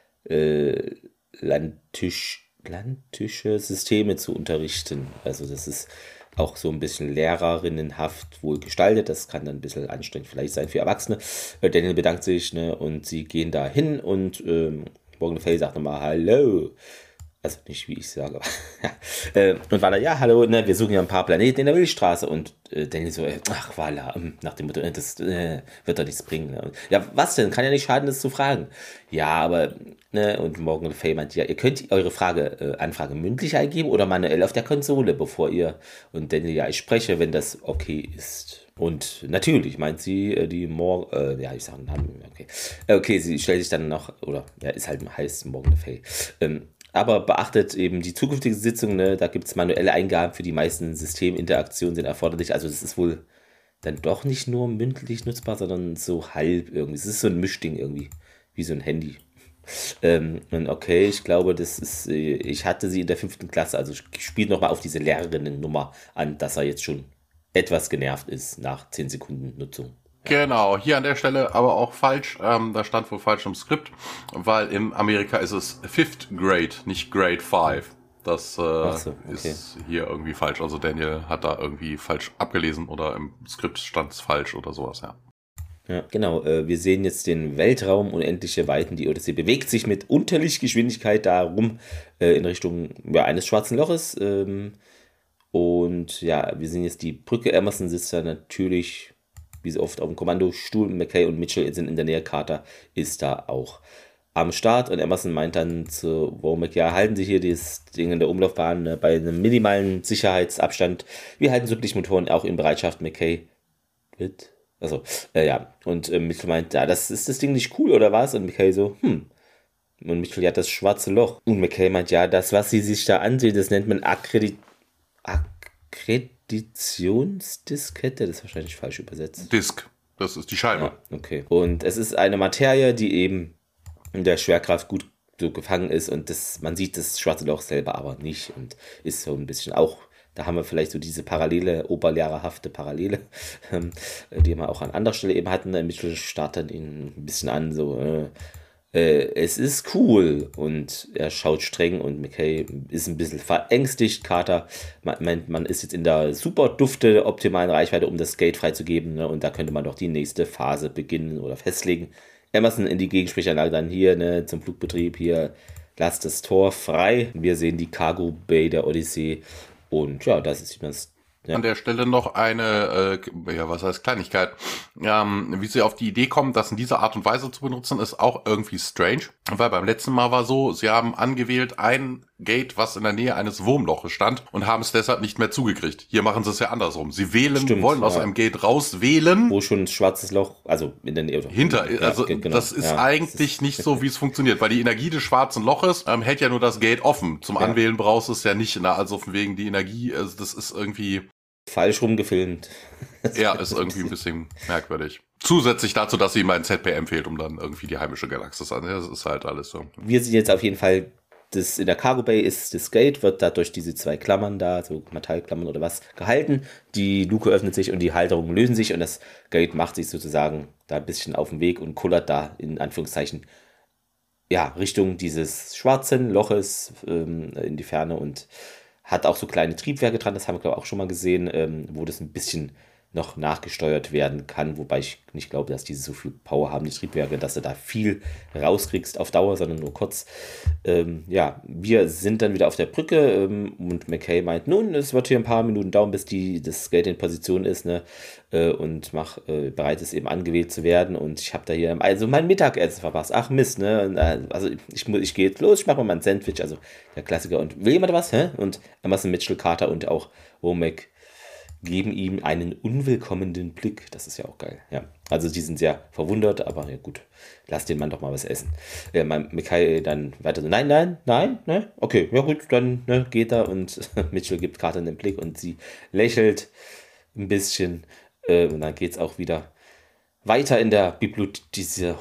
äh, Landtisch, landtische Systeme zu unterrichten. Also das ist auch so ein bisschen lehrerinnenhaft wohl gestaltet. Das kann dann ein bisschen anstrengend vielleicht sein für Erwachsene. Äh, Daniel bedankt sich, ne? Und sie gehen da hin und ähm, Morgan Le Fay sagt nochmal Hallo. Also nicht, wie ich sage. ja. äh, und Walla, ja, hallo, ne, wir suchen ja ein paar Planeten in der Milchstraße. Und äh, Daniel so, äh, ach, Walla, nach dem Motto, äh, das äh, wird doch nichts bringen. Ne? Ja, was denn? Kann ja nicht schaden, das zu fragen. Ja, aber, ne, und Morgan Le Fay meint, ja, ihr könnt eure Frage, äh, Anfrage mündlich eingeben oder manuell auf der Konsole, bevor ihr, und Daniel, ja, ich spreche, wenn das okay ist. Und natürlich meint sie, äh, die Morgan, äh, ja, ich sage einen Namen, okay. Äh, okay, sie stellt sich dann noch, oder, ja, ist halt, heißt Morgan Le Fay, ähm, aber beachtet eben die zukünftige Sitzung, ne, da gibt es manuelle Eingaben für die meisten Systeminteraktionen sind erforderlich. Also das ist wohl dann doch nicht nur mündlich nutzbar, sondern so halb irgendwie. Es ist so ein Mischding irgendwie, wie so ein Handy. Ähm, und okay, ich glaube, das ist, äh, ich hatte sie in der fünften Klasse, also spielt nochmal auf diese Lehrerinnennummer an, dass er jetzt schon etwas genervt ist nach zehn Sekunden Nutzung. Genau, hier an der Stelle aber auch falsch, ähm, da stand wohl falsch im Skript, weil in Amerika ist es Fifth Grade, nicht Grade five. Das äh, Ach so, okay. ist hier irgendwie falsch. Also Daniel hat da irgendwie falsch abgelesen oder im Skript stand es falsch oder sowas, ja. Ja, genau. Äh, wir sehen jetzt den Weltraum, unendliche Weiten. Die Odyssee bewegt sich mit Unterlichtgeschwindigkeit darum äh, in Richtung ja, eines schwarzen Loches. Ähm, und ja, wir sehen jetzt die Brücke. Emerson sitzt da natürlich, wie so oft, auf dem Kommandostuhl. McKay und Mitchell sind in der Nähe. Carter ist da auch am Start. Und Emerson meint dann zu Womack, ja, halten Sie hier das Ding in der Umlaufbahn ne, bei einem minimalen Sicherheitsabstand. Wir halten Sublichtmotoren auch in Bereitschaft. McKay wird... Also, äh, ja, und äh, Mitchell meint, ja, das ist das Ding nicht cool, oder was? Und McKay so, hm. Und Mitchell, ja, das schwarze Loch. Und McKay meint, ja, das, was sie sich da ansehen, das nennt man Akkredit Akkreditationsdiskette. Das ist wahrscheinlich falsch übersetzt. Disk, das ist die Scheibe. Ja, okay. Und es ist eine Materie, die eben in der Schwerkraft gut so gefangen ist und das, man sieht das schwarze Loch selber aber nicht und ist so ein bisschen auch... Da haben wir vielleicht so diese parallele, oberlehrerhafte Parallele, ähm, die wir auch an anderer Stelle eben hatten. Mitchell startet ihn ein bisschen an, so, äh, äh, es ist cool. Und er schaut streng und McKay ist ein bisschen verängstigt. Carter meint, man ist jetzt in der super dufte, optimalen Reichweite, um das Gate freizugeben. Ne? Und da könnte man doch die nächste Phase beginnen oder festlegen. Emerson in die Gegensprechanlage dann hier, ne, zum Flugbetrieb, hier, lasst das Tor frei. Wir sehen die Cargo Bay der Odyssee. Und ja, das ist das. Ja. An der Stelle noch eine, äh, ja, was heißt Kleinigkeit. Ähm, wie sie auf die Idee kommen, das in dieser Art und Weise zu benutzen, ist auch irgendwie strange. Weil beim letzten Mal war so, sie haben angewählt ein Gate, was in der Nähe eines Wurmloches stand und haben es deshalb nicht mehr zugekriegt. Hier machen sie es ja andersrum. Sie wählen, Stimmt, wollen aus ja. einem Gate rauswählen. Wo schon ein schwarzes Loch, also in der Nähe. Hinter, ja, also genau, das ist ja, eigentlich das ist nicht so, wie es funktioniert, weil die Energie des schwarzen Loches ähm, hält ja nur das Gate offen. Zum ja. Anwählen brauchst du es ja nicht, na, also von wegen die Energie, also das ist irgendwie... falsch rumgefilmt. Ja, ist irgendwie ein bisschen merkwürdig. Zusätzlich dazu, dass ihm ein Z P M fehlt, um dann irgendwie die heimische Galaxis an. Das ist halt alles so. Wir sehen jetzt auf jeden Fall, das in der Cargo Bay ist das Gate, wird da durch diese zwei Klammern da, so Metallklammern oder was, gehalten. Die Luke öffnet sich und die Halterungen lösen sich und das Gate macht sich sozusagen da ein bisschen auf den Weg und kullert da in Anführungszeichen ja, Richtung dieses schwarzen Loches ähm, in die Ferne und hat auch so kleine Triebwerke dran, das haben wir glaube ich auch schon mal gesehen, ähm, wo das ein bisschen noch nachgesteuert werden kann, wobei ich nicht glaube, dass diese so viel Power haben, die Triebwerke, dass du da viel rauskriegst auf Dauer, sondern nur kurz. Ähm, ja, wir sind dann wieder auf der Brücke ähm, und McKay meint, nun, es wird hier ein paar Minuten dauern, bis die, das Gate in Position ist, ne, äh, und mach, äh, bereit ist eben angewählt zu werden und ich habe da hier also mein Mittagessen verpasst. Ach Mist, ne, und, äh, also ich, ich gehe jetzt los, ich mache mal mein Sandwich, also der Klassiker und will jemand was, hä? Und Emerson, Mitchell, Carter und auch Womack geben ihm einen unwillkommenen Blick. Das ist ja auch geil. Ja, also die sind sehr verwundert, aber ja gut, lass den Mann doch mal was essen. Ja, McKay dann weiter so, nein, nein, nein, ne? Okay, ja gut, dann ne, geht er und Mitchell gibt Carter einen Blick und sie lächelt ein bisschen äh, und dann geht's auch wieder weiter in der Bibliothek, diese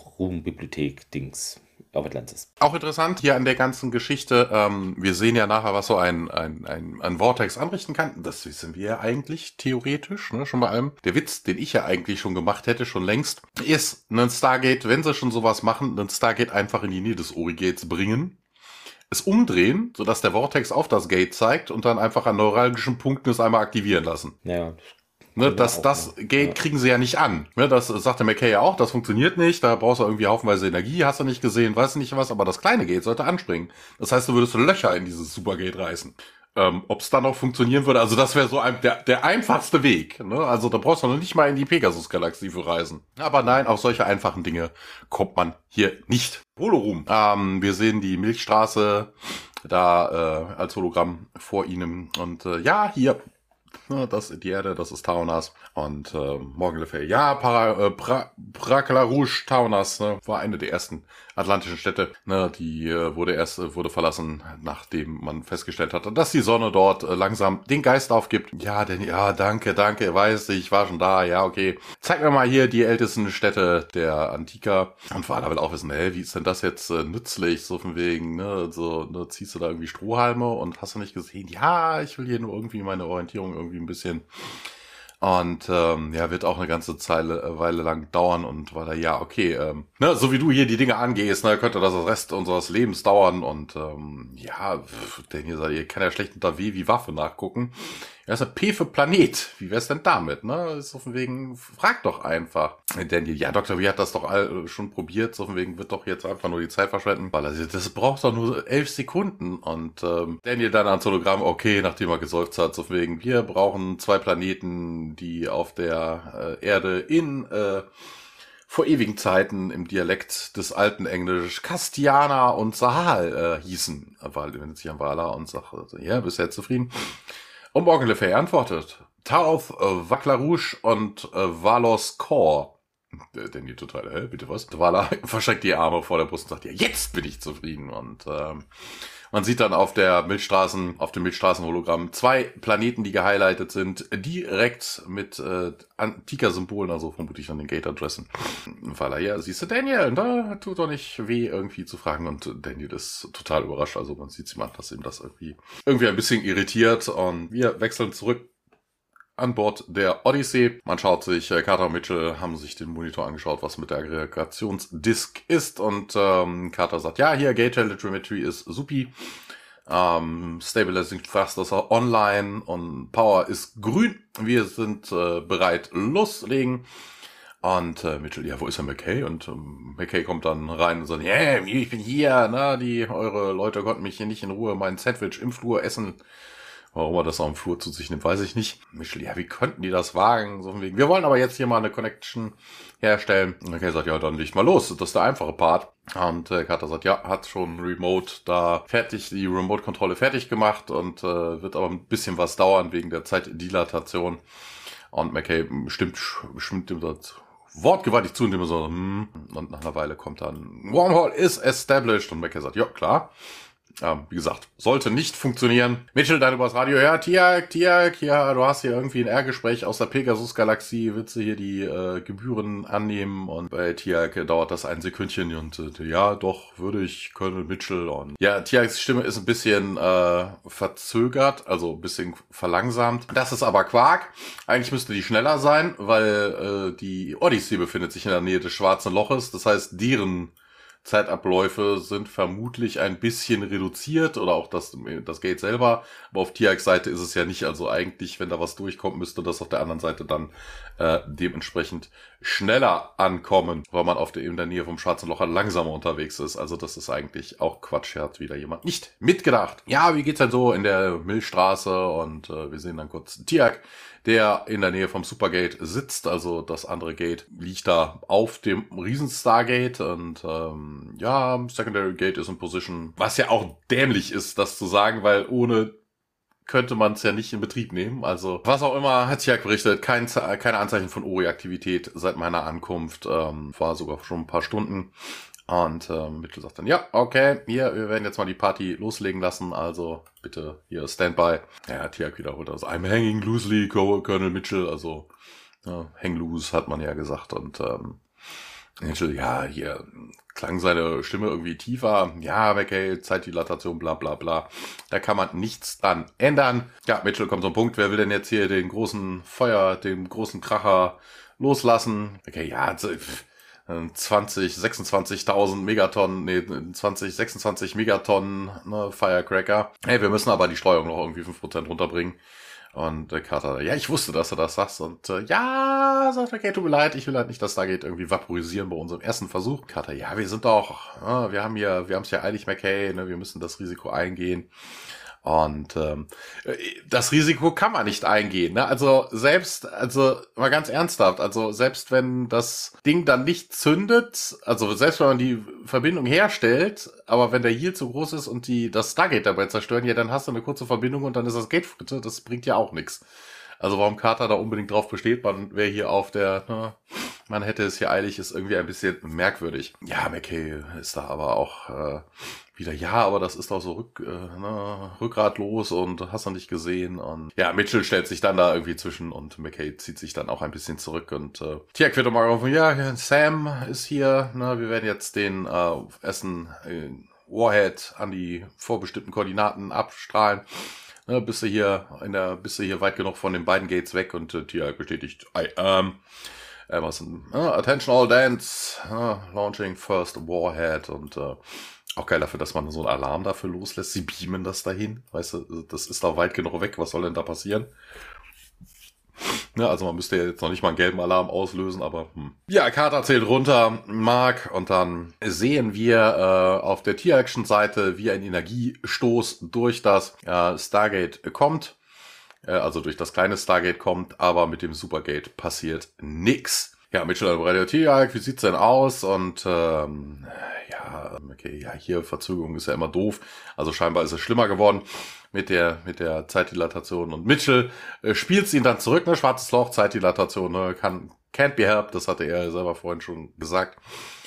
Holo-Room-Bibliothek-Dings auf Atlantis. Auch interessant hier an der ganzen Geschichte, ähm, wir sehen ja nachher, was so ein, ein, ein, ein Vortex anrichten kann. Das wissen wir ja eigentlich theoretisch, ne, schon bei allem. Der Witz, den ich ja eigentlich schon gemacht hätte, schon längst, ist, einen Stargate, wenn sie schon sowas machen, einen Stargate einfach in die Nähe des Ori-Gates bringen, es umdrehen, sodass der Vortex auf das Gate zeigt und dann einfach an neuralgischen Punkten es einmal aktivieren lassen. Ja, Ne, das, das Gate ja. kriegen sie ja nicht an. Ne, das sagte McKay ja auch, das funktioniert nicht, da brauchst du irgendwie haufenweise Energie, hast du nicht gesehen, weißt du nicht was, aber das kleine Gate sollte anspringen. Das heißt, du würdest Löcher in dieses Supergate reißen. Ähm, ob es dann auch funktionieren würde, also das wäre so ein, der, der einfachste Weg. Ne? Also da brauchst du noch nicht mal in die Pegasus-Galaxie für reisen. Aber nein, auf solche einfachen Dinge kommt man hier nicht. Holorum. Ähm, wir sehen die Milchstraße da äh, als Hologramm vor ihnen und äh, ja, hier... Das ist die Erde, das ist Taunas. Und äh, Morgan Le Fay, ja, Para, äh, pra, Praca Rouge, Taunas, ne, war eine der ersten atlantischen Städte. Ne, die äh, wurde erst äh, wurde verlassen, nachdem man festgestellt hatte, dass die Sonne dort äh, langsam den Geist aufgibt. Ja, denn ja, danke, danke, weiß ich, war schon da, ja, okay. Zeig mir mal hier die ältesten Städte der Antika. Und Vater will auch wissen, hä, wie ist denn das jetzt äh, nützlich, so von wegen, ne, so, ne, ziehst du da irgendwie Strohhalme und hast du nicht gesehen? Ja, ich will hier nur irgendwie meine Orientierung irgendwie ein bisschen Und ähm, ja, wird auch eine ganze Zeile, äh, Weile lang dauern und weil er, ja, okay, ähm, ne, so wie du hier die Dinge angehst, ne, könnte das das Rest unseres Lebens dauern und ähm, ja, pff, denn ihr, ihr kann ja schlecht unter W wie Waffe nachgucken. Ja, ist ein P für Planet. Wie wär's denn damit, ne? Ist auf dem Wegen, frag doch einfach. Daniel, ja, Doktor W hat das doch all, schon probiert, so auf dem Wegen wird doch jetzt einfach nur die Zeit verschwenden, weil er sagt, das braucht doch nur elf Sekunden. Und ähm, Daniel dann ans Hologramm, okay, nachdem er geseufzt hat, so auf dem Wegen, wir brauchen zwei Planeten, die auf der äh, Erde in äh, vor ewigen Zeiten im Dialekt des alten Englisch Castiana und Sahal äh, hießen. Weil wendet sich an Vala und sagt, also, ja, bist du jetzt zufrieden? Und Morgan Le Fay antwortet, Tarth, äh, Vakla-Rouge und äh, Valos Kor. Denn die total, hä, bitte was? Vala verschränkt die Arme vor der Brust und sagt, ja, jetzt bin ich zufrieden. Und ähm, man sieht dann auf der Milchstraßen, auf dem Milchstraßen-Hologramm zwei Planeten, die gehighlightet sind, direkt mit äh, Antika-Symbolen, also vermutlich an den Gate-Adressen. Vala, ja, siehst du, Daniel, da tut doch nicht weh, irgendwie zu fragen. Und Daniel ist total überrascht, also man sieht ihm an, dass ihm das irgendwie, irgendwie ein bisschen irritiert. Und wir wechseln zurück an Bord der Odyssey. Man schaut sich, äh, Carter und Mitchell haben sich den Monitor angeschaut, was mit der Aggregationsdisk ist. Und ähm, Carter sagt, ja, hier, Gate Telemetry ist supi. Ähm, Stabilizing Thrusters are online und Power ist grün. Wir sind äh, bereit, loslegen. Und äh, Mitchell, ja, wo ist der McKay? Und ähm, McKay kommt dann rein und sagt, ja, yeah, ich bin hier, na, die, eure Leute konnten mich hier nicht in Ruhe mein Sandwich im Flur essen. Warum er das auch im Flur zu sich nimmt, weiß ich nicht. Mitchell, ja, wie könnten die das wagen? So von wegen, wir wollen aber jetzt hier mal eine Connection herstellen. Und McKay sagt, ja, dann leg mal los. Das ist der einfache Part. Und äh, Carter sagt, ja, hat schon Remote da fertig, die Remote-Kontrolle fertig gemacht und äh, wird aber ein bisschen was dauern wegen der Zeitdilatation. Und McKay stimmt, stimmt ihm das wortgewaltig zu, indem er so, hm. Und nach einer Weile kommt dann, Wormhole is established. Und McKay sagt, ja, klar. Ja, wie gesagt, sollte nicht funktionieren. Mitchell dann übers Radio, ja, Tiag, Tiag, ja, du hast hier irgendwie ein R-Gespräch aus der Pegasus-Galaxie, willst du hier die äh, Gebühren annehmen? Und bei Tiag dauert das ein Sekündchen und äh, ja, doch, würde ich, Colonel Mitchell. Und ja, Tiags Stimme ist ein bisschen äh, verzögert, also ein bisschen verlangsamt. Das ist aber Quark. Eigentlich müsste die schneller sein, weil äh, die Odyssey befindet sich in der Nähe des Schwarzen Loches. Das heißt, deren Zeitabläufe sind vermutlich ein bisschen reduziert oder auch das, das Gate selber. Aber auf Tiags Seite ist es ja nicht. Also eigentlich, wenn da was durchkommt, müsste das auf der anderen Seite dann äh, dementsprechend schneller ankommen, weil man auf der, in der Nähe vom Schwarzen Loch langsamer unterwegs ist. Also das ist eigentlich auch Quatsch. Hat wieder jemand nicht mitgedacht. Ja, wie geht's denn so in der Milchstraße? Und äh, wir sehen dann kurz Tiag, der in der Nähe vom Supergate sitzt. Also das andere Gate liegt da auf dem riesen Stargate und ähm, ja, Secondary Gate ist in Position. Was ja auch dämlich ist, das zu sagen, weil ohne könnte man es ja nicht in Betrieb nehmen. Also was auch immer, hat Tiag berichtet, kein, keine Anzeichen von Ori-Aktivität seit meiner Ankunft. Ähm, war sogar schon ein paar Stunden. Und ähm, Mitchell sagt dann, ja, okay, hier, wir werden jetzt mal die Party loslegen lassen, also bitte hier Standby. Ja, Tiag wiederholt also, I'm hanging loosely, Colonel Mitchell, also ja, hang loose hat man ja gesagt. Und ähm, Mitchell, ja, hier klang seine Stimme irgendwie tiefer, ja, McKay, Zeitdilatation, bla bla bla. Da kann man nichts dran ändern. Ja, Mitchell kommt zum Punkt, wer will denn jetzt hier den großen Feuer, den großen Kracher loslassen? Okay, ja, zwanzig, sechsundzwanzigtausend Megatonnen, nee, zwanzig, sechsundzwanzig Megatonnen, ne, Firecracker. Hey, wir müssen aber die Steuerung noch irgendwie fünf Prozent runterbringen. Und der Carter, ja, ich wusste, dass du das sagst. Und äh, ja, sagt er, okay, tut mir leid, ich will halt nicht, dass da geht irgendwie vaporisieren bei unserem ersten Versuch. Carter, ja, wir sind doch, ja, wir haben hier, wir haben es ja eilig, McKay, ne, wir müssen das Risiko eingehen. Und ähm, das Risiko kann man nicht eingehen, ne? Also selbst, also mal ganz ernsthaft, also selbst wenn das Ding dann nicht zündet, also selbst wenn man die Verbindung herstellt, aber wenn der Yield zu groß ist und die das Stargate dabei zerstören, ja, dann hast du eine kurze Verbindung und dann ist das Gate fritte, das bringt ja auch nichts. Also warum Carter da unbedingt drauf besteht, man wäre hier auf der, ne, man hätte es hier eilig, ist irgendwie ein bisschen merkwürdig. Ja, McKay ist da aber auch äh, wieder, ja, aber das ist doch so rück, äh, ne, rückgratlos und hast du nicht gesehen. Und ja, Mitchell stellt sich dann da irgendwie zwischen und McKay zieht sich dann auch ein bisschen zurück. Und äh, Tiag wird mal rufen, ja, Sam ist hier, ne, wir werden jetzt den äh, Essen äh, Warhead an die vorbestimmten Koordinaten abstrahlen. Ne, bist du hier in der, bist du hier weit genug von den beiden Gates weg und äh, Tiag bestätigt, I am. Emerson, uh, Attention all Dance, uh, launching first Warhead und uh, auch geil dafür, dass man so einen Alarm dafür loslässt. Sie beamen das dahin, weißt du, das ist da weit genug weg, was soll denn da passieren? Ja, also man müsste ja jetzt noch nicht mal einen gelben Alarm auslösen, aber hm. Ja, Carter zählt runter, Mark, und dann sehen wir äh, auf der Tier-Action-Seite, wie ein Energiestoß durch das äh, Stargate kommt. Also durch das kleine Stargate kommt, aber mit dem Supergate passiert nix. Ja, Mitchell an Radio Tiag, wie sieht's denn aus? Und ähm, ja, okay, ja, hier Verzögerung ist ja immer doof. Also scheinbar ist es schlimmer geworden mit der mit der Zeitdilatation. Und Mitchell äh, spielt ihn dann zurück, ne? Schwarzes Loch, Zeitdilatation, ne? Kann, can't be helped, das hatte er selber vorhin schon gesagt.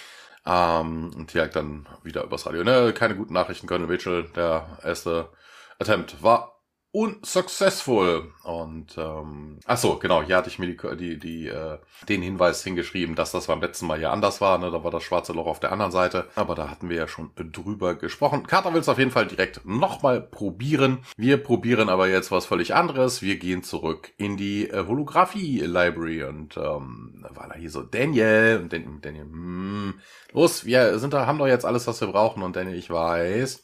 Ähm, und Tiag dann wieder übers Radio, ne? Keine guten Nachrichten, Colonel Mitchell, der erste Attempt war unsuccessful. Und ähm, ach so, genau, hier hatte ich mir die, die, die, äh, den Hinweis hingeschrieben, dass das beim letzten Mal ja anders war. Ne? Da war das schwarze Loch auf der anderen Seite. Aber da hatten wir ja schon drüber gesprochen. Carter will es auf jeden Fall direkt nochmal probieren. Wir probieren aber jetzt was völlig anderes. Wir gehen zurück in die äh, Holographie-Library. Und ähm, da war da hier so Daniel. Und Dan- Daniel, hm, los, wir sind da, haben doch jetzt alles, was wir brauchen. Und Daniel, ich weiß...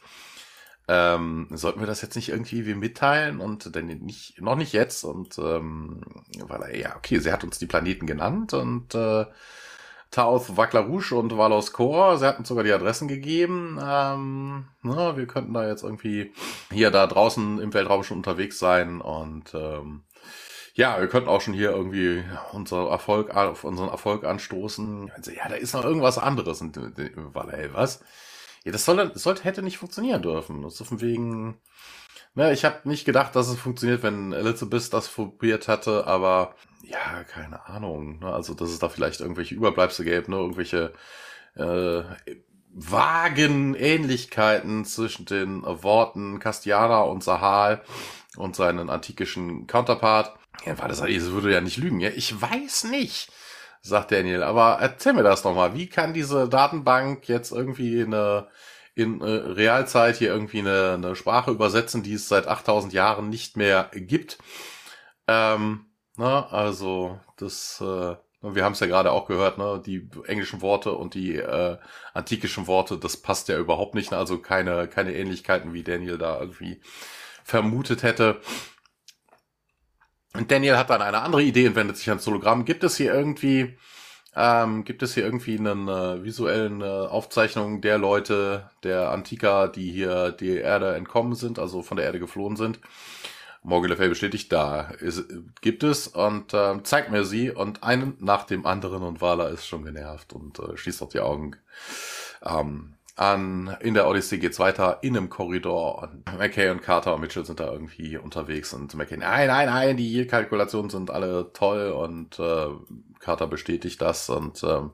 Ähm, sollten wir das jetzt nicht irgendwie wie mitteilen und denn nicht, noch nicht jetzt und ähm, weil er, ja, okay, sie hat uns die Planeten genannt und äh, Taoth, Vaclarouche und Valos Kor, sie hatten sogar die Adressen gegeben. Ähm, na, wir könnten da jetzt irgendwie hier da draußen im Weltraum schon unterwegs sein und ähm, ja, wir könnten auch schon hier irgendwie unser Erfolg auf unseren Erfolg anstoßen. Ja, da ist noch irgendwas anderes und weil ey, was? Ja, das soll, das sollte, hätte nicht funktionieren dürfen. Das ist von wegen, ne, ich habe nicht gedacht, dass es funktioniert, wenn Elizabeth das probiert hatte, aber ja, keine Ahnung. Ne, also, dass es da vielleicht irgendwelche Überbleibsel gäbe, ne, irgendwelche äh, vagen Ähnlichkeiten zwischen den Worten Castiana und Sahal und seinen antikischen Counterpart. Ja, war das, es würde ja nicht lügen. Ja, ich weiß nicht, sagt Daniel, aber erzähl mir das nochmal. Wie kann diese Datenbank jetzt irgendwie eine, in äh, Realzeit hier irgendwie eine, eine Sprache übersetzen, die es seit achttausend Jahren nicht mehr gibt? Ähm, na, also, das, äh, wir haben es ja gerade auch gehört, ne, die englischen Worte und die äh, antikischen Worte, das passt ja überhaupt nicht, ne? Also keine, keine Ähnlichkeiten, wie Daniel da irgendwie vermutet hätte. Und Daniel hat dann eine andere Idee und wendet sich ans Hologramm. Gibt es hier irgendwie, ähm, gibt es hier irgendwie einen äh, visuellen äh, Aufzeichnung der Leute, der Antiker, die hier die Erde entkommen sind, also von der Erde geflohen sind? Morgan Le Fay bestätigt, da ist, gibt es und äh, zeigt mir sie und einen nach dem anderen und Vala ist schon genervt und äh, schließt auch die Augen. Ähm, An, in der Odyssee geht's weiter, in einem Korridor und McKay und Carter und Mitchell sind da irgendwie unterwegs und McKay, nein, nein, nein, die Kalkulationen sind alle toll und äh, Carter bestätigt das und ähm,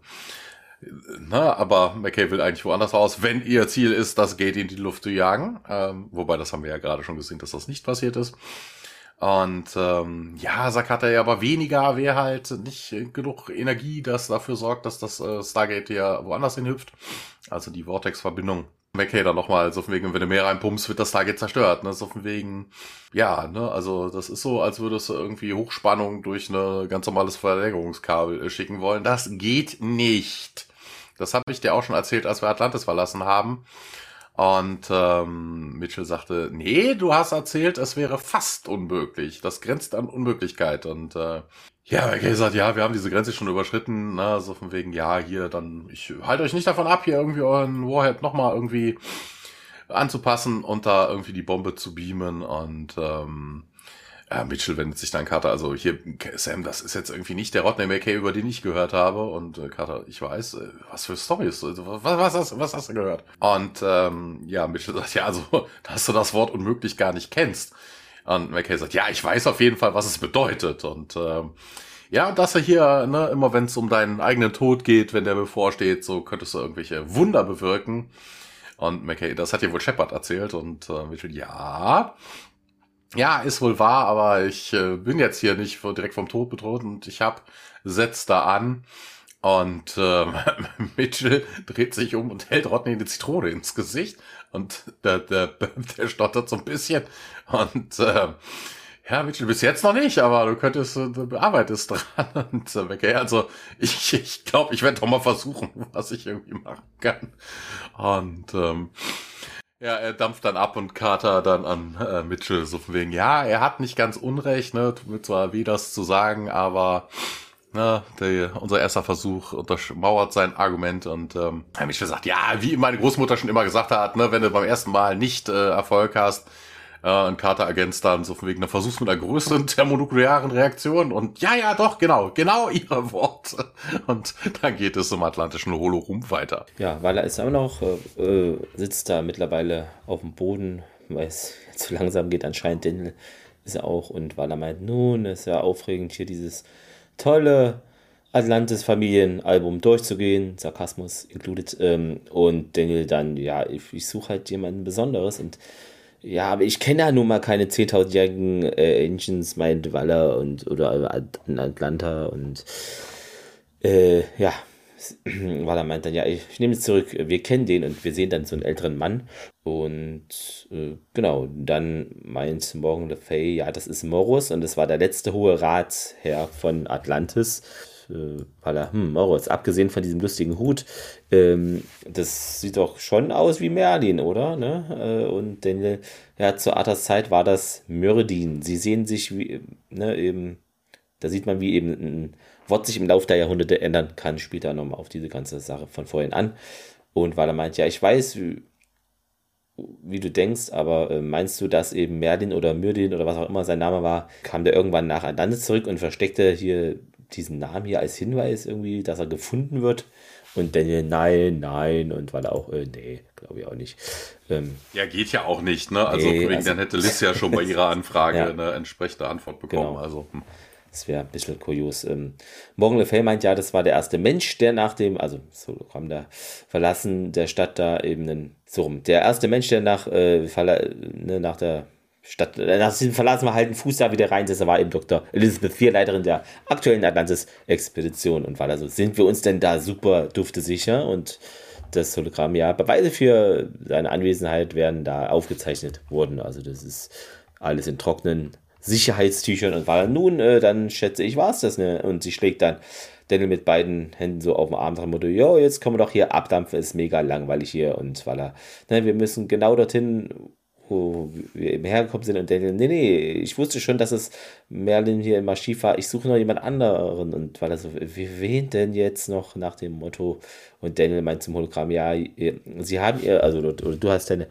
na, aber McKay will eigentlich woanders raus, wenn ihr Ziel ist, das Gate in die Luft zu jagen, ähm, wobei das haben wir ja gerade schon gesehen, dass das nicht passiert ist. Und ähm, ja, sagt Carter ja, aber weniger wäre halt nicht genug Energie, das dafür sorgt, dass das äh, Stargate ja woanders hinhüpft. Also die Vortex-Verbindung. McKay dann nochmal, so von wegen, wenn du mehr reinpumpst, wird das Stargate zerstört. Ne? So von wegen, ja, ne, also das ist so, als würdest du irgendwie Hochspannung durch ein ganz normales Verlängerungskabel äh, schicken wollen. Das geht nicht. Das habe ich dir auch schon erzählt, als wir Atlantis verlassen haben. Und ähm, Mitchell sagte, nee, du hast erzählt, es wäre fast unmöglich. Das grenzt an Unmöglichkeit. Und äh, ja, McKay sagt, ja, wir haben diese Grenze schon überschritten. Na, so von wegen, ja, hier, dann, ich halte euch nicht davon ab, hier irgendwie euren Warhead nochmal irgendwie anzupassen und da irgendwie die Bombe zu beamen. Und ähm, ja, Mitchell wendet sich dann Carter, also hier, Sam, das ist jetzt irgendwie nicht der Rodney McKay, über den ich gehört habe. Und äh, Carter, ich weiß, äh, was für Storys, also, was, was, hast, was hast du gehört? Und ähm, ja, Mitchell sagt, ja, also, dass du das Wort unmöglich gar nicht kennst. Und McKay sagt, ja, ich weiß auf jeden Fall, was es bedeutet. Und ähm, ja, dass er hier, ne, immer wenn es um deinen eigenen Tod geht, wenn der bevorsteht, so könntest du irgendwelche Wunder bewirken. Und McKay, das hat dir wohl Shepard erzählt. Und äh, Mitchell, ja... Ja, ist wohl wahr, aber ich äh, bin jetzt hier nicht direkt vom Tod bedroht und ich habe, setzt da an Und ähm, Mitchell dreht sich um und hält Rodney eine Zitrone ins Gesicht. Und der, der, der stottert so ein bisschen. Und äh, ja, Mitchell, bis jetzt noch nicht, aber du könntest, du bearbeitest dran. Und äh, okay, also ich ich glaube, ich werde doch mal versuchen, was ich irgendwie machen kann. Und ähm, ja, er dampft dann ab und Carter dann an äh, Mitchell so von wegen, ja, er hat nicht ganz Unrecht, ne, tut mir zwar weh, das zu sagen, aber ne, der, unser erster Versuch untermauert sein Argument und ähm, Mitchell sagt, ja, wie meine Großmutter schon immer gesagt hat, ne, wenn du beim ersten Mal nicht äh, Erfolg hast, äh, und Carter ergänzt dann so von wegen, dann versuchst du mit einer größeren thermonuklearen Reaktion und ja, ja, doch, genau, genau ihre Worte. Und dann geht es im atlantischen Holorum weiter. Ja, weil er ist auch noch, äh, sitzt da mittlerweile auf dem Boden, weil es zu langsam geht, anscheinend Daniel ist er auch, und weil er meint, nun, ist ja aufregend, hier dieses tolle Atlantis-Familienalbum durchzugehen, Sarkasmus included, ähm, und Daniel dann, ja, ich, ich suche halt jemanden Besonderes und ja, aber ich kenne ja nun mal keine zehntausendjährigen äh, Ancients, meint Waller, und oder Atlanta und äh, ja, Waller meint dann, ja, ich, ich nehme es zurück, wir kennen den, und wir sehen dann so einen älteren Mann und äh, genau, dann meint Morgan Le Fay, ja, das ist Morus und das war der letzte hohe Ratsherr von Atlantis. Äh, Waller, hm, Morus, abgesehen von diesem lustigen Hut, ähm, das sieht doch schon aus wie Merlin, oder? Ne? Äh, und Daniel, ja, zu Arthurs Zeit war das Myrdin. Sie sehen sich wie, ne, eben, da sieht man, wie eben ein Wort sich im Laufe der Jahrhunderte ändern kann, spielt er nochmal auf diese ganze Sache von vorhin an. Und weil er meint, ja, ich weiß, wie, wie du denkst, aber äh, meinst du, dass eben Merlin oder Myrdin oder was auch immer sein Name war, kam der irgendwann nach Atlantis zurück und versteckte hier diesen Namen hier als Hinweis irgendwie, dass er gefunden wird? Und Daniel, nein, nein, und weil er auch, äh, nee, glaube ich auch nicht. Ähm, ja, geht ja auch nicht, ne? Also, nee, wegen, also dann hätte Liz ja schon bei ihrer Anfrage ja, eine entsprechende Antwort bekommen. genau. Also, hm. Das wäre ein bisschen kurios. Ähm, Morgan Le Fay meint ja, das war der erste Mensch, der nach dem, also so kam der Verlassen der Stadt da eben einen, so rum, der erste Mensch, der nach, äh, Verla ne, nach der Stadt, äh, nach diesem Verlassen war, halt einen Fuß da wieder rein, das war eben Doktor Elizabeth Vier, Leiterin der aktuellen Atlantis-Expedition, und war da so, sind wir uns denn da super dufte sicher? Und das Hologramm, ja, Beweise für seine Anwesenheit werden da aufgezeichnet worden, also das ist alles in trockenen Sicherheitstüchern, und war nun, äh, dann schätze ich, war es das, ne? Und sie schlägt dann Daniel mit beiden Händen so auf den Arm, nach dem Motto, jo, jetzt können wir doch hier abdampfen, ist mega langweilig hier, und weil er, ne, wir müssen genau dorthin, wo wir eben hergekommen sind, und Daniel, nee, nee, ich wusste schon, dass es Merlin hier im Archiv war, ich suche noch jemand anderen, und weil er so, wie, wen denn jetzt noch, nach dem Motto, und Daniel meint zum Hologramm, ja, ihr, sie haben ihr, also, oder, oder du hast deine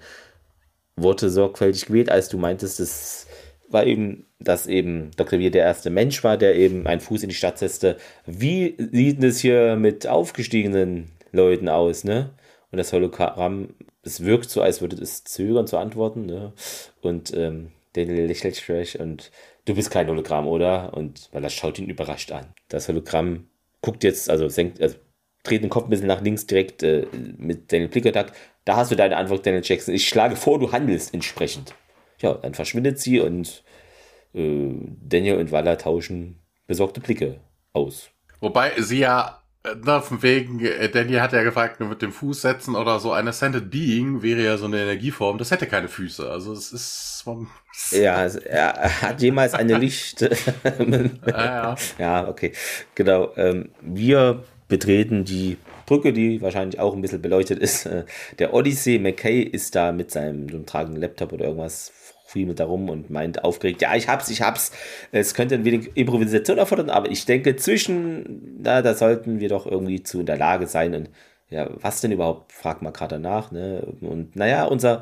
Worte sorgfältig gewählt, als du meintest, das war eben, dass eben Doktor Wir der erste Mensch war, der eben einen Fuß in die Stadt setzte. Wie sieht es hier mit aufgestiegenen Leuten aus, ne? Und das Hologramm, es wirkt so, als würde es zögern zu antworten, ne? Und ähm, Daniel lächelt frech und du bist kein Hologramm, oder? Und weil er schaut ihn überrascht an. Das Hologramm guckt jetzt, also senkt, also dreht den Kopf ein bisschen nach links direkt äh, mit Daniel Blickkontakt. Da hast du deine Antwort, Daniel Jackson. Ich schlage vor, du handelst entsprechend. Ja, dann verschwindet sie, und äh, Daniel und Waller tauschen besorgte Blicke aus. Wobei sie ja, na, von wegen, äh, Daniel hat ja gefragt, nur mit dem Fuß setzen oder so, ein Ascended Being wäre ja so eine Energieform, das hätte keine Füße, also es ist... Ja, er hat jemals eine Licht... ja, ja. Ja, okay, genau. Ähm, wir betreten die Brücke, die wahrscheinlich auch ein bisschen beleuchtet ist. Der Odyssey, McKay ist da mit seinem so einem tragenden Laptop oder irgendwas, friemelt da rum und meint aufgeregt, ja, ich hab's, ich hab's. Es könnte ein wenig Improvisation erfordern, aber ich denke, zwischen, na, da sollten wir doch irgendwie zu in der Lage sein. Und ja, was denn überhaupt, fragt man gerade danach, ne? Und naja, unser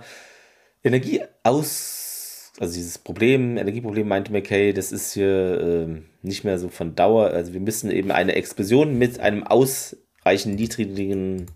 Energieaus, also dieses Problem, Energieproblem, meinte McKay, das ist hier äh, nicht mehr so von Dauer. Also wir müssen eben eine Explosion mit einem ausreichend niedrigen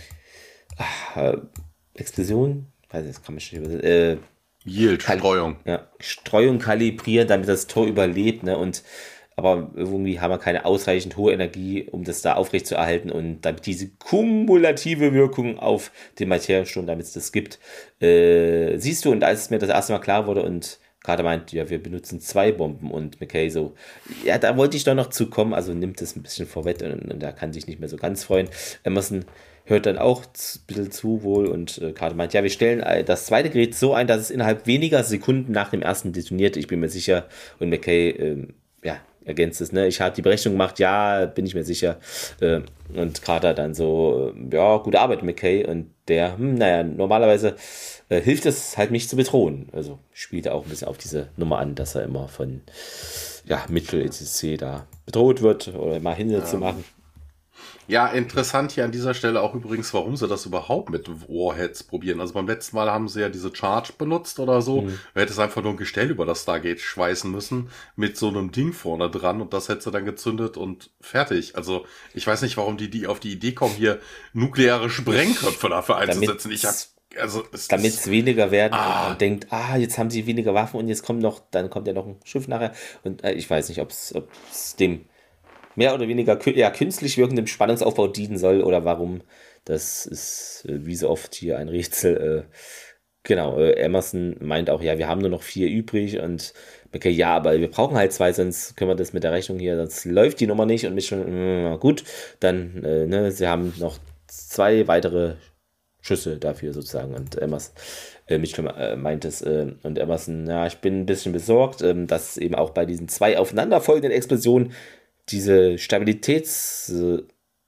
äh, Explosion, weiß nicht, das kann man schon übersetzen, äh, Yield, Streuung. Ja, Streuung kalibrieren, damit das Tor überlebt, ne? Und aber irgendwie haben wir keine ausreichend hohe Energie, um das da aufrecht zu erhalten, und damit diese kumulative Wirkung auf den Materienstrom, damit es das gibt, äh, siehst du, und als es mir das erste Mal klar wurde und Carter meint, ja, wir benutzen zwei Bomben und McKay so, ja, da wollte ich doch noch zu kommen, also nimmt es ein bisschen vorweg und, und da kann sich nicht mehr so ganz freuen. Emerson hört dann auch ein bisschen zu wohl und äh, Carter meint, ja, wir stellen das zweite Gerät so ein, dass es innerhalb weniger Sekunden nach dem ersten detoniert, ich bin mir sicher. Und McKay, ähm, ja, ergänzt es, ne, ich habe die Berechnung gemacht, ja, bin ich mir sicher. Äh, und Carter dann so, äh, ja, gute Arbeit, McKay. Und der, hm, naja, normalerweise äh, hilft es halt, mich zu bedrohen. Also spielt er auch ein bisschen auf diese Nummer an, dass er immer von, ja, Mitchell et cetera da bedroht wird oder mal Hindernisse ja. zu machen. Ja, interessant hier an dieser Stelle auch übrigens, warum sie das überhaupt mit Warheads probieren. Also beim letzten Mal haben sie ja diese Charge benutzt oder so. Mhm. Du hättest einfach nur ein Gestell über das Stargate schweißen müssen mit so einem Ding vorne dran und das hättest du dann gezündet und fertig. Also ich weiß nicht, warum die, die auf die Idee kommen, hier nukleare Sprengköpfe dafür einzusetzen. Ich hab Also damit es weniger werden ah. und man denkt, ah, jetzt haben sie weniger Waffen und jetzt kommt noch, dann kommt ja noch ein Schiff nachher. Und äh, ich weiß nicht, ob es dem mehr oder weniger ja, künstlich wirkendem Spannungsaufbau dienen soll oder warum. Das ist äh, wie so oft hier ein Rätsel. Äh, genau, äh, Emerson meint auch, ja, wir haben nur noch vier übrig und okay, ja, aber wir brauchen halt zwei, sonst können wir das mit der Rechnung hier, sonst läuft die Nummer nicht und mich schon, mh, gut, dann, äh, ne, sie haben noch zwei weitere Schüsse dafür sozusagen und Emerson, äh, Mitchell äh, meint es äh, und Emerson, ja, ich bin ein bisschen besorgt, äh, dass eben auch bei diesen zwei aufeinanderfolgenden Explosionen diese Stabilitäts- äh,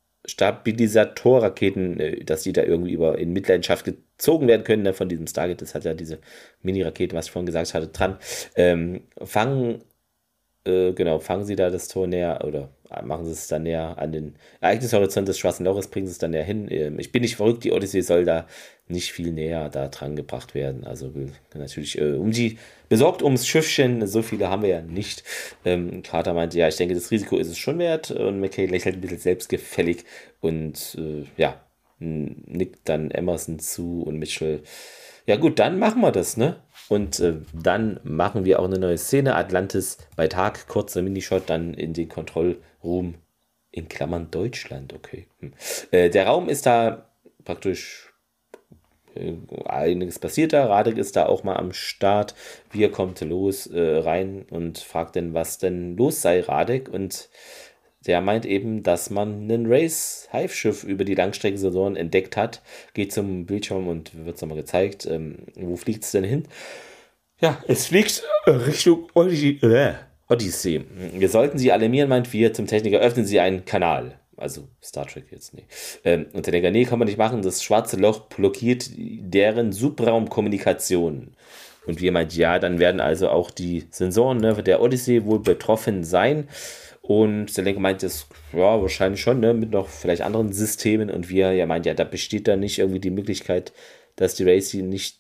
Stabilisatorraketen, äh, dass die da irgendwie über in Mitleidenschaft gezogen werden können, ne, von diesem Stargate, das hat ja diese Mini-Rakete, was ich vorhin gesagt hatte, dran, ähm, fangen äh, genau, fangen sie da das Tor näher oder machen sie es dann näher an den Ereignishorizont des Schwarzen Loches, bringen sie es dann näher hin. Ähm, ich bin nicht verrückt, die Odyssee soll da nicht viel näher da dran gebracht werden. Also will natürlich äh, um die besorgt ums Schiffchen, so viele haben wir ja nicht. Ähm, Carter meinte, ja, ich denke, das Risiko ist es schon wert und McKay lächelt ein bisschen selbstgefällig und äh, ja, nickt dann Emerson zu und Mitchell, ja gut, dann machen wir das, ne? Und äh, dann machen wir auch eine neue Szene. Atlantis bei Tag, kurzer Minishot, dann in den Kontrollroom, in Klammern Deutschland, okay. Hm. Äh, der Raum ist da praktisch, äh, einiges passiert da. Radek ist da auch mal am Start. Wir kommt los äh, rein und fragt dann, was denn los sei, Radek. Und der meint eben, dass man ein Race-Hive-Schiff über die Langstreckensensoren entdeckt hat. Geht zum Bildschirm und wird es nochmal gezeigt. Ähm, wo fliegt es denn hin? Ja, es fliegt Richtung Odyssey. Wir sollten sie alarmieren, meint wir. Zum Techniker öffnen sie einen Kanal. Also Star Trek jetzt, nee. Ähm, und der denkt, nee, kann man nicht machen. Das schwarze Loch blockiert deren Subraumkommunikation. Und wir meint, ja, dann werden also auch die Sensoren, ne, der Odyssey wohl betroffen sein. Und der Lenker meint das, ja, wahrscheinlich schon, ne, mit noch vielleicht anderen Systemen. Und wir, ja, meint, ja, da besteht da nicht irgendwie die Möglichkeit, dass die Race sie nicht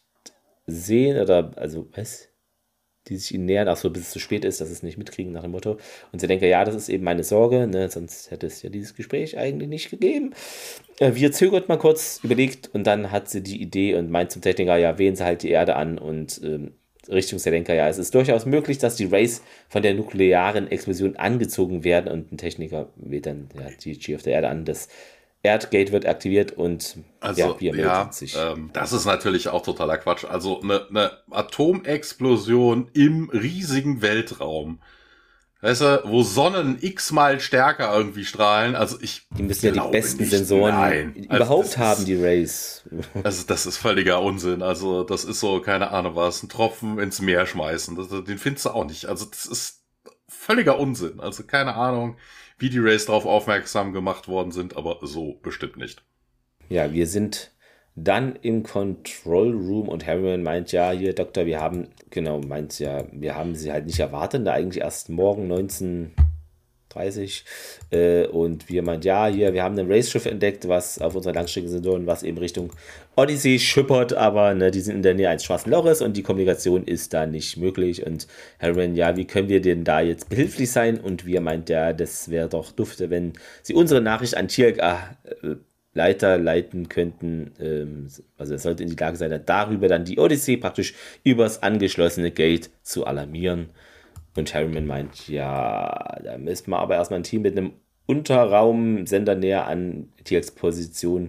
sehen oder, also, was? Die sich ihnen nähern, ach so, bis es zu spät ist, dass sie es nicht mitkriegen, nach dem Motto. Und sie denken, ja, das ist eben meine Sorge, ne, sonst hätte es ja dieses Gespräch eigentlich nicht gegeben. Äh, wir zögert mal kurz, überlegt und dann hat sie die Idee und meint zum Techniker, ja, wählen sie halt die Erde an und ähm, Richtung Selenka, ja, es ist durchaus möglich, dass die Rays von der nuklearen Explosion angezogen werden und ein Techniker wählt dann ja, die G auf der Erde an, das Erdgate wird aktiviert und also, ja, wir melden ja, sich. Ähm, das ist natürlich auch totaler Quatsch. Also eine, eine Atomexplosion im riesigen Weltraum. Weißt du, wo Sonnen x-mal stärker irgendwie strahlen. Also ich Die müssen ja die besten nicht, Sensoren nein. überhaupt also haben, ist, die Rays. Also das ist völliger Unsinn. Also das ist so, keine Ahnung was, ein Tropfen ins Meer schmeißen. Das, den findest du auch nicht. Also das ist völliger Unsinn. Also keine Ahnung, wie die Rays darauf aufmerksam gemacht worden sind, aber so bestimmt nicht. Ja, wir sind dann im Control Room und Harriman meint ja, hier Doktor, wir haben, genau, meint ja, wir haben sie halt nicht erwartet, da eigentlich erst morgen neunzehn Uhr dreißig äh, und wir meint, ja, hier, wir haben ein Race-Schiff entdeckt, was auf unserer Langstreckensensoren, was eben Richtung Odyssey schippert, aber ne, die sind in der Nähe eines schwarzen Loches und die Kommunikation ist da nicht möglich und Harriman, ja, wie können wir denn da jetzt behilflich sein und wir meint, ja, das wäre doch dufte, wenn sie unsere Nachricht an Tielk äh, Leiter leiten könnten, ähm, also er sollte in die Lage sein, darüber dann die Odyssey praktisch übers angeschlossene Gate zu alarmieren. Und Harriman meint, ja, da müssen wir aber erstmal ein Team mit einem Unterraumsender näher an Tielks Position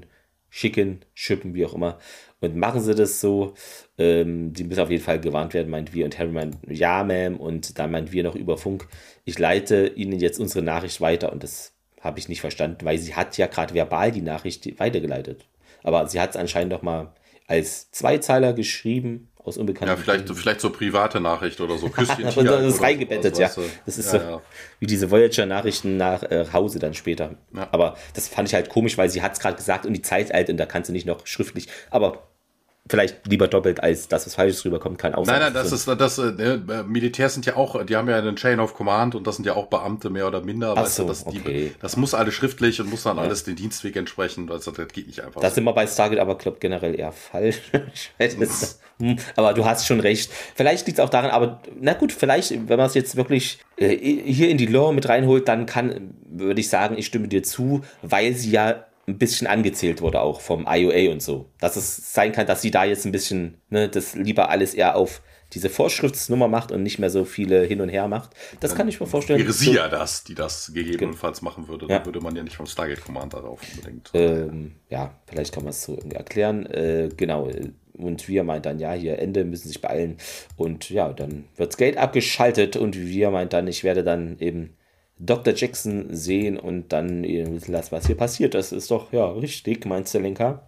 schicken, schippen, wie auch immer. Und machen sie das so. Ähm, die müssen auf jeden Fall gewarnt werden, meint wir. Und Harry meint, ja, Ma'am. Und dann meint wir noch über Funk, ich leite Ihnen jetzt unsere Nachricht weiter. Und das habe ich nicht verstanden, weil sie hat ja gerade verbal die Nachricht weitergeleitet. Aber sie hat es anscheinend doch mal als Zweizeiler geschrieben, aus unbekannten Ja, vielleicht, Gründen. vielleicht so private Nachricht oder so. Küsschen Und Tiger das ist oder reingebettet, sowas, ja. weißt du. Das ist Ja, so ja. wie diese Voyager-Nachrichten nach äh, Hause dann später. Ja. Aber das fand ich halt komisch, weil sie hat es gerade gesagt und die Zeit alt und da kannst du nicht noch schriftlich, aber vielleicht lieber doppelt, als dass was Falsches rüberkommen kann. Auch Nein, nein, das ist, das, äh, ne, Militärs sind ja auch, die haben ja einen Chain of Command und das sind ja auch Beamte mehr oder minder. Ach Weißt so, du, das, die, okay. das muss alles schriftlich und muss dann Ja. alles den Dienstweg entsprechen. Also, das geht nicht einfach Das so. sind wir bei Stargate aber, glaube generell eher falsch. Ich weiß es. Hm, aber du hast schon recht. Vielleicht liegt es auch daran, aber na gut, vielleicht, wenn man es jetzt wirklich äh, hier in die Lore mit reinholt, dann kann, würde ich sagen, ich stimme dir zu, weil sie ja ein bisschen angezählt wurde auch vom I O A und so. Dass es sein kann, dass sie da jetzt ein bisschen, ne, das lieber alles eher auf diese Vorschriftsnummer macht und nicht mehr so viele hin und her macht. Das kann ich mir vorstellen. Wäre sie So- ja das, die das gegebenenfalls machen würde. Ja. Dann würde man ja nicht vom Stargate Command darauf unbedingt. Ähm, ja, vielleicht kann man es so irgendwie erklären. Äh, genau. äh, Und wir meint dann, ja, hier Ende, müssen sich beeilen. Und ja, dann wird das Gate abgeschaltet und wir meint dann, ich werde dann eben Doktor Jackson sehen und dann eben wissen lassen, was hier passiert. Das ist doch, ja, richtig, meint Zelenka.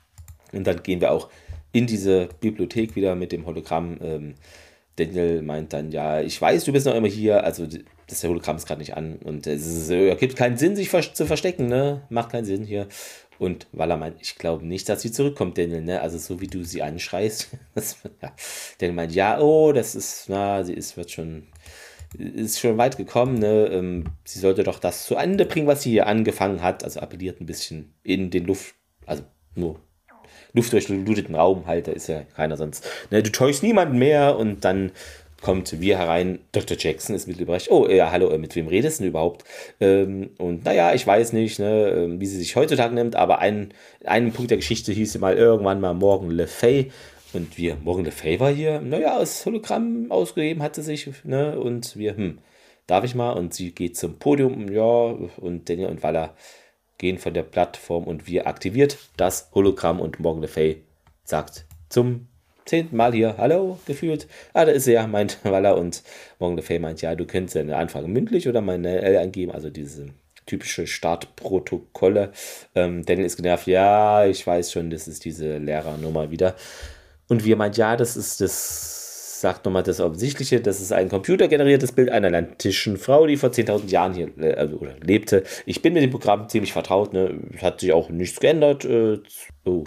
Und dann gehen wir auch in diese Bibliothek wieder mit dem Hologramm. Ähm, Daniel meint dann, ja, ich weiß, du bist noch immer hier. Also d- das Hologramm ist gerade nicht an. Und es ist, äh, ergibt keinen Sinn, sich vers- zu verstecken, ne? Macht keinen Sinn hier. Und Waller meint, ich glaube nicht, dass sie zurückkommt, Daniel, ne? Also so wie du sie anschreist. Das, ja. Daniel meint, ja, oh, das ist, na, sie ist, wird schon, ist schon weit gekommen, ne? Ähm, sie sollte doch das zu Ende bringen, was sie hier angefangen hat. Also appelliert ein bisschen in den Luft, also nur luftdurchluteten Raum halt, da ist ja keiner sonst. Ne, du täuschst niemanden mehr und dann kommt wir herein. Doktor Jackson ist mitgebracht. Oh, ja, hallo, äh, mit wem redest du denn überhaupt? Ähm, und naja, ich weiß nicht, ne, ähm, wie sie sich heutzutage nennt, aber ein, ein Punkt der Geschichte hieß sie mal irgendwann mal Morgan Le Fay. Und wir, Morgan Le Fay war hier, naja, das Hologramm ausgegeben hat sie sich, ne, und wir, hm, darf ich mal? Und sie geht zum Podium, ja, und Daniel und Waller gehen von der Plattform und wir aktiviert das Hologramm und Morgan Le Fay sagt zum zehnten Mal hier, hallo, gefühlt. Ah, da ist er, meint Waller und Morgan Le Fay meint, ja, du könntest eine Anfrage mündlich oder meine L eingeben, also diese typische Startprotokolle. Ähm, Daniel ist genervt, ja, ich weiß schon, das ist diese Lehrernummer wieder. Und wir meint, ja, das ist das, sagt nochmal das Offensichtliche, das ist ein computergeneriertes Bild einer atlantischen Frau, die vor zehntausend Jahren hier äh, also, oder lebte. Ich bin mit dem Programm ziemlich vertraut, ne? Hat sich auch nichts geändert. Äh, oh.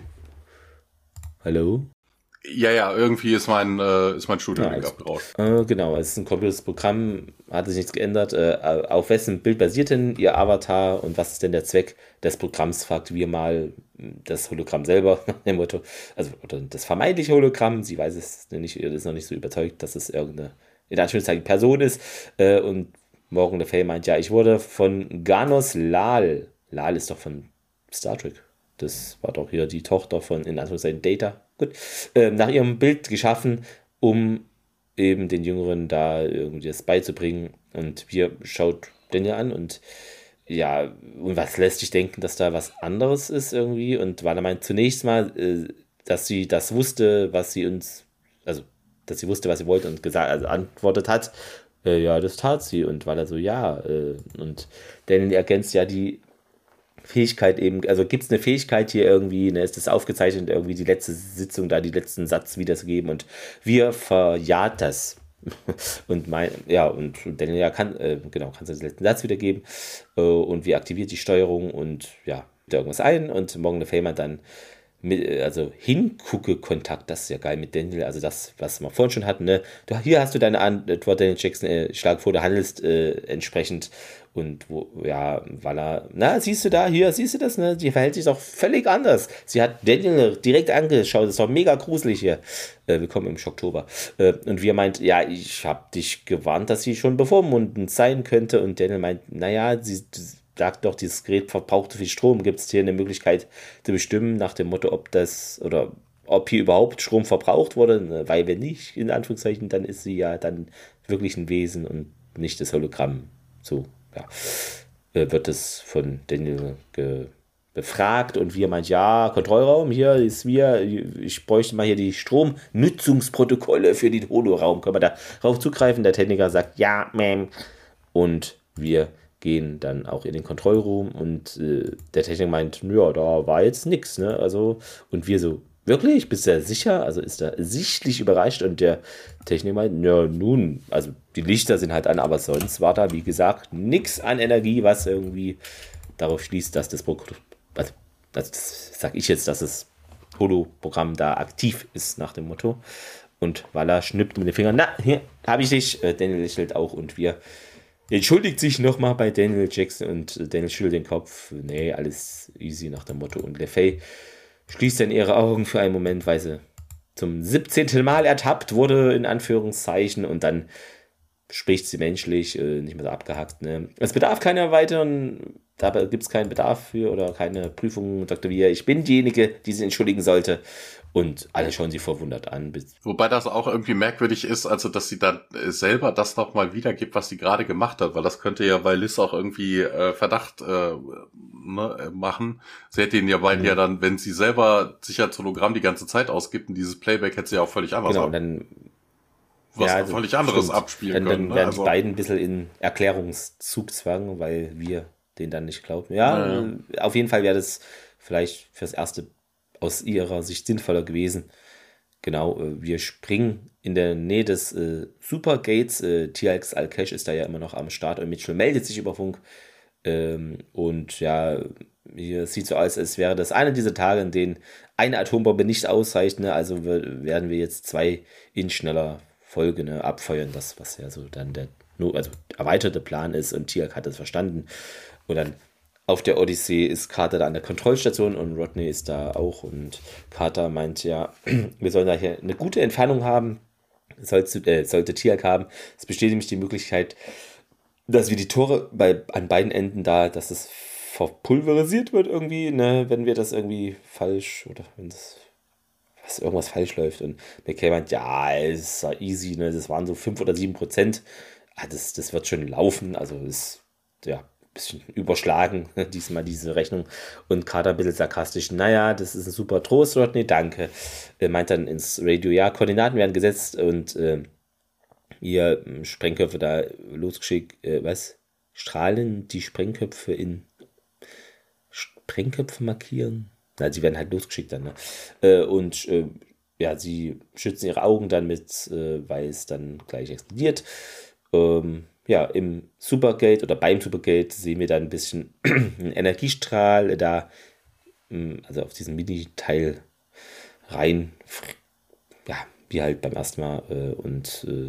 Hallo? Ja, ja, irgendwie ist mein, äh, ist mein Studio Ja, ja, alles abgerauscht. Äh, genau, es ist ein komplettes Programm, hat sich nichts geändert. Äh, auf wessen Bild basiert denn Ihr Avatar und was ist denn der Zweck des Programms, fragt wir mal das Hologramm selber, nach dem Motto, also oder das vermeintliche Hologramm, sie weiß es nicht, ist noch nicht so überzeugt, dass es irgendeine, in Anführungszeichen, Person ist. Äh, und Morgan Le Fay meint, ja, ich wurde von Ganos Lal, Lal ist doch von Star Trek, das war doch hier die Tochter von, in Anführungszeichen, Data, gut, äh, nach ihrem Bild geschaffen, um eben den Jüngeren da irgendwie das beizubringen. Und wir schaut Daniel an und ja, und was lässt dich denken, dass da was anderes ist irgendwie? Und Wanda meint zunächst mal, äh, dass sie das wusste, was sie uns, also, dass sie wusste, was sie wollte und gesagt, also antwortet hat, äh, ja, das tat sie. Und Wanda so, ja, äh, und Daniel ergänzt ja die Fähigkeit eben, also gibt es eine Fähigkeit hier irgendwie, ne, ist das aufgezeichnet, irgendwie die letzte Sitzung da, die letzten Satz wiederzugeben und wir verjaht das. Und mein, ja, und Daniel ja kann, äh, genau, kannst du den letzten Satz wiedergeben äh, und wir aktiviert die Steuerung und ja, da irgendwas ein und Morgan Le Fay meint dann, mit, also Hingucke-Kontakt, das ist ja geil mit Daniel, also das, was wir vorhin schon hatten, ne? Du, hier hast du deine Antwort, Daniel Jackson, äh, schlag vor, du handelst äh, entsprechend und wo, ja, Walla, na, siehst du da, hier, siehst du das, ne? Die verhält sich doch völlig anders. Sie hat Daniel direkt angeschaut, das ist doch mega gruselig hier. Äh, willkommen im Schocktober. Äh, und wir meint, ja, ich hab dich gewarnt, dass sie schon bevormundend sein könnte und Daniel meint, naja, sie sagt doch, dieses Gerät verbraucht zu viel Strom. Gibt es hier eine Möglichkeit zu bestimmen, nach dem Motto, ob das oder ob hier überhaupt Strom verbraucht wurde? Weil wenn nicht, in Anführungszeichen, dann ist sie ja dann wirklich ein Wesen und nicht das Hologramm. So, ja. Äh, wird es von Daniel befragt und wir meint, ja, Kontrollraum, hier ist wir, ich bräuchte mal hier die Stromnutzungsprotokolle für den Holoraum. Können wir da drauf zugreifen? Der Techniker sagt, ja, Ma'am. Und wir gehen dann auch in den Kontrollraum und äh, der Techniker meint, ja, da war jetzt nichts, ne? Also, und wir so, wirklich? Bist du ja sicher? Also ist er sichtlich überrascht und der Techniker meint, ja, nun, also die Lichter sind halt an, aber sonst war da, wie gesagt, nichts an Energie, was irgendwie darauf schließt, dass das Programm, also das sag ich jetzt, dass das Holo-Programm da aktiv ist, nach dem Motto. Und Walla schnippt mit den Fingern, na, hier, habe ich dich. Äh, Daniel lächelt auch und wir entschuldigt sich nochmal bei Daniel Jackson und äh, Daniel schüttelt den Kopf. Nee, alles easy nach dem Motto. Und LeFay schließt dann ihre Augen für einen Moment, weil sie zum siebzehnten Mal ertappt wurde, in Anführungszeichen, und dann spricht sie menschlich, äh, nicht mehr so abgehackt. Ne? Es bedarf keiner weiteren, da gibt es keinen Bedarf für oder keine Prüfung, Doktor Weir. Ich bin diejenige, die sie entschuldigen sollte. Und alle schauen sie verwundert an. Wobei das auch irgendwie merkwürdig ist, also dass sie dann selber das nochmal wiedergibt, was sie gerade gemacht hat, weil das könnte ja bei Liz auch irgendwie äh, Verdacht äh, ne, machen. Sie hätte ihn ja beiden mhm. ja dann, wenn sie selber sich als Hologramm die ganze Zeit ausgibt, und dieses Playback hätte sie ja auch völlig anders genau, ab. Dann, was ja, auch völlig anderes stimmt. abspielen dann, können. Dann ne? werden also, die beiden ein bisschen in Erklärungszugzwang, weil wir den dann nicht glauben. Ja, ja. Auf jeden Fall wäre das vielleicht fürs Erste aus ihrer Sicht sinnvoller gewesen. Genau, äh, wir springen in der Nähe des äh, Supergates. Äh, T X Al-Kesh ist da ja immer noch am Start und Mitchell meldet sich über Funk. Ähm, und ja, hier sieht so aus, als wäre das einer dieser Tage, in denen eine Atombombe nicht ausreicht. Ne? Also wir, werden wir jetzt zwei in schneller Folge ne, abfeuern. Das, was ja so dann der also erweiterte Plan ist. Und T X hat das verstanden. Und dann auf der Odyssee ist Carter da an der Kontrollstation und Rodney ist da auch. Und Carter meint ja, wir sollen da hier eine gute Entfernung haben. Sollte, äh, sollte T X haben. Es besteht nämlich die Möglichkeit, dass wir die Tore bei, an beiden Enden da, dass es verpulverisiert wird irgendwie, ne, wenn wir das irgendwie falsch oder wenn das was, irgendwas falsch läuft. Und McKay meint, ja, es ist easy, ne, das waren so fünf oder sieben Prozent. Ah, das, das wird schon laufen, also ist, ja, bisschen überschlagen, diesmal diese Rechnung. Und Carter ein bisschen sarkastisch, naja, das ist ein super Trost, Rodney, danke. Er meint dann ins Radio, ja, Koordinaten werden gesetzt und äh, ihr Sprengköpfe da losgeschickt, äh, was? Strahlen die Sprengköpfe in Sprengköpfe markieren? Na, sie werden halt losgeschickt dann, ne? Äh, und äh, ja, sie schützen ihre Augen dann mit, äh, weil es dann gleich explodiert. Ähm, ja, im Supergate oder beim Supergate sehen wir dann ein bisschen einen Energiestrahl da, also auf diesen Mini-Teil rein, ja, wie halt beim ersten Mal. Und äh,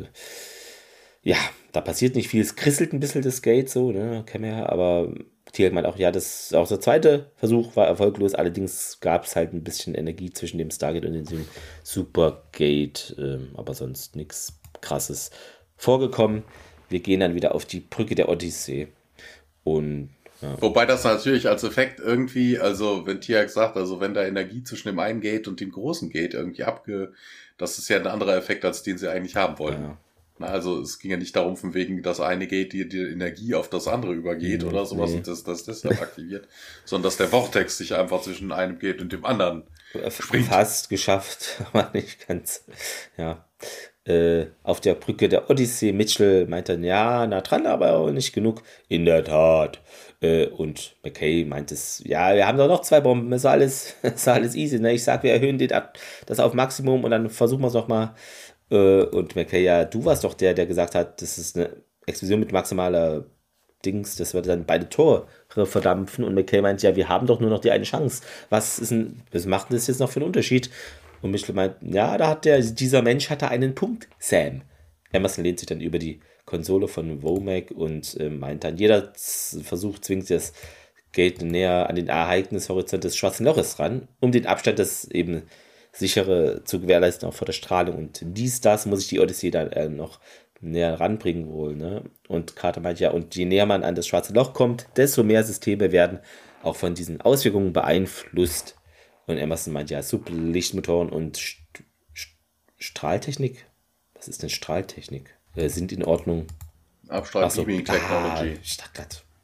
ja, da passiert nicht viel. Es krisselt ein bisschen das Gate so, ne, kennen wir ja, aber T meint auch, ja, das auch der zweite Versuch war erfolglos. Allerdings gab es halt ein bisschen Energie zwischen dem Stargate und dem Supergate, ähm, aber sonst nichts Krasses vorgekommen. Wir gehen dann wieder auf die Brücke der Odyssee. Und ja. Wobei das natürlich als Effekt irgendwie, also wenn T X sagt, also wenn da Energie zwischen dem einen Gate und dem großen Gate irgendwie abge... Das ist ja ein anderer Effekt, als den sie eigentlich haben wollten. Ja. Na, also es ging ja nicht darum, von wegen das eine Gate, die, die Energie auf das andere übergeht nee, oder sowas nee. und das, das deshalb aktiviert, sondern dass der Vortex sich einfach zwischen einem Gate und dem anderen springt. Fast geschafft, aber nicht ganz. Ja. Äh, auf der Brücke der Odyssee. Mitchell meint dann, ja, nah dran, aber auch nicht genug. In der Tat. Äh, und McKay meint es, ja, wir haben doch noch zwei Bomben, ist alles, ist alles easy. Ne? Ich sag, wir erhöhen den, das auf Maximum und dann versuchen wir es nochmal. Äh, und McKay, ja, du warst doch der, der gesagt hat, das ist eine Explosion mit maximaler Dings, das wird dann beide Tore verdampfen. Und McKay meint, ja, wir haben doch nur noch die eine Chance. Was ist denn, was macht denn das jetzt noch für einen Unterschied? Und Mitchell meint, ja, da hat der, dieser Mensch hatte einen Punkt, Sam. Emerson lehnt sich dann über die Konsole von Womack und äh, meint dann, jeder Z- Versuch zwingt das Gate näher an den Ereignishorizont des Schwarzen Loches ran, um den Abstand des eben sichere zu gewährleisten, auch vor der Strahlung. Und dies, das muss ich die Odyssee dann äh, noch näher ranbringen wohl. Ne? Und Carter meint ja, und je näher man an das Schwarze Loch kommt, desto mehr Systeme werden auch von diesen Auswirkungen beeinflusst. Und Emerson meint ja, Sublichtmotoren und St- St- Strahltechnik. Was ist denn Strahltechnik? Äh, sind in Ordnung. Abstrahlbeaming Technology. Ah,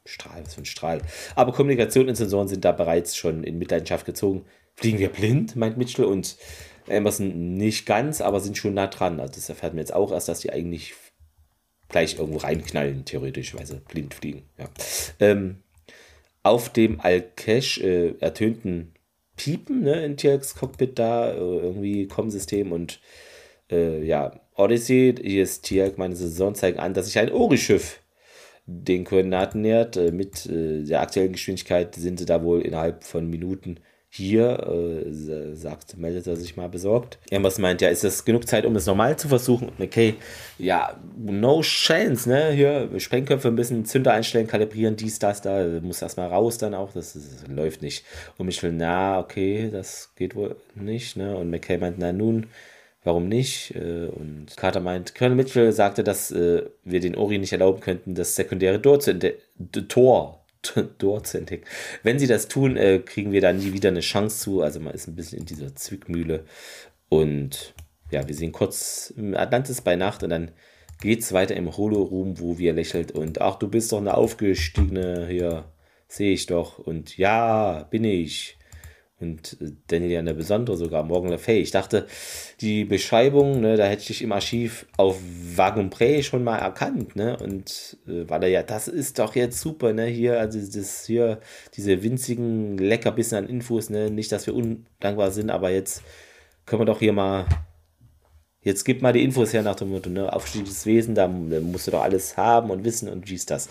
Strahl, was für ein Strahl. Aber Kommunikation und Sensoren sind da bereits schon in Mitleidenschaft gezogen. Fliegen wir blind, meint Mitchell, und Emerson nicht ganz, aber sind schon nah dran. Also das erfährt man jetzt auch erst, dass die eigentlich gleich irgendwo reinknallen, theoretisch, weil sie blind fliegen. Ja. Ähm, auf dem Al-Kesh äh, ertönten Piepen, ne, in Tiaks Cockpit da, äh, irgendwie Com-System und äh, ja, Odyssey, hier ist Tiak, meine Saison zeigen an, dass sich ein Ori-Schiff den Koordinaten nähert. Äh, mit äh, der aktuellen Geschwindigkeit sind sie da wohl innerhalb von Minuten hier, äh, sagt, meldet er sich mal besorgt. Irgendwas meint, ja, ist das genug Zeit, um es normal zu versuchen? Okay, ja, no chance, ne? Hier, Sprengköpfe ein bisschen Zünder einstellen, kalibrieren, dies, das, da, muss erstmal raus dann auch, das, das läuft nicht. Und Mitchell, na, okay, das geht wohl nicht, ne? Und McKay meint, na nun, warum nicht? Und Carter meint, Colonel Mitchell sagte, dass äh, wir den Ori nicht erlauben könnten, das sekundäre Tor zu entdecken. Tor. Tor zu entdecken. Wenn sie das tun, äh, kriegen wir da nie wieder eine Chance zu. Also man ist ein bisschen in dieser Zwickmühle. Und ja, wir sehen kurz Atlantis bei Nacht und dann geht es weiter im Holo-Room, wo wir lächelt und ach, du bist doch eine aufgestiegene, hier sehe ich doch. Und ja, bin ich. Und Daniel ja eine besondere sogar, Morgan Le Fay. Ich dachte, die Beschreibung, ne, da hätte ich im Archiv auf Vagon-Prey schon mal erkannt, ne? Und äh, weil er ja, das ist doch jetzt super, ne? Hier, also das hier, diese winzigen Leckerbissen an Infos, ne? Nicht, dass wir undankbar sind, aber jetzt können wir doch hier mal, jetzt gib mal die Infos her nach dem Motto, ne? Aufstiegendes Wesen, da, da musst du doch alles haben und wissen und wie ist das.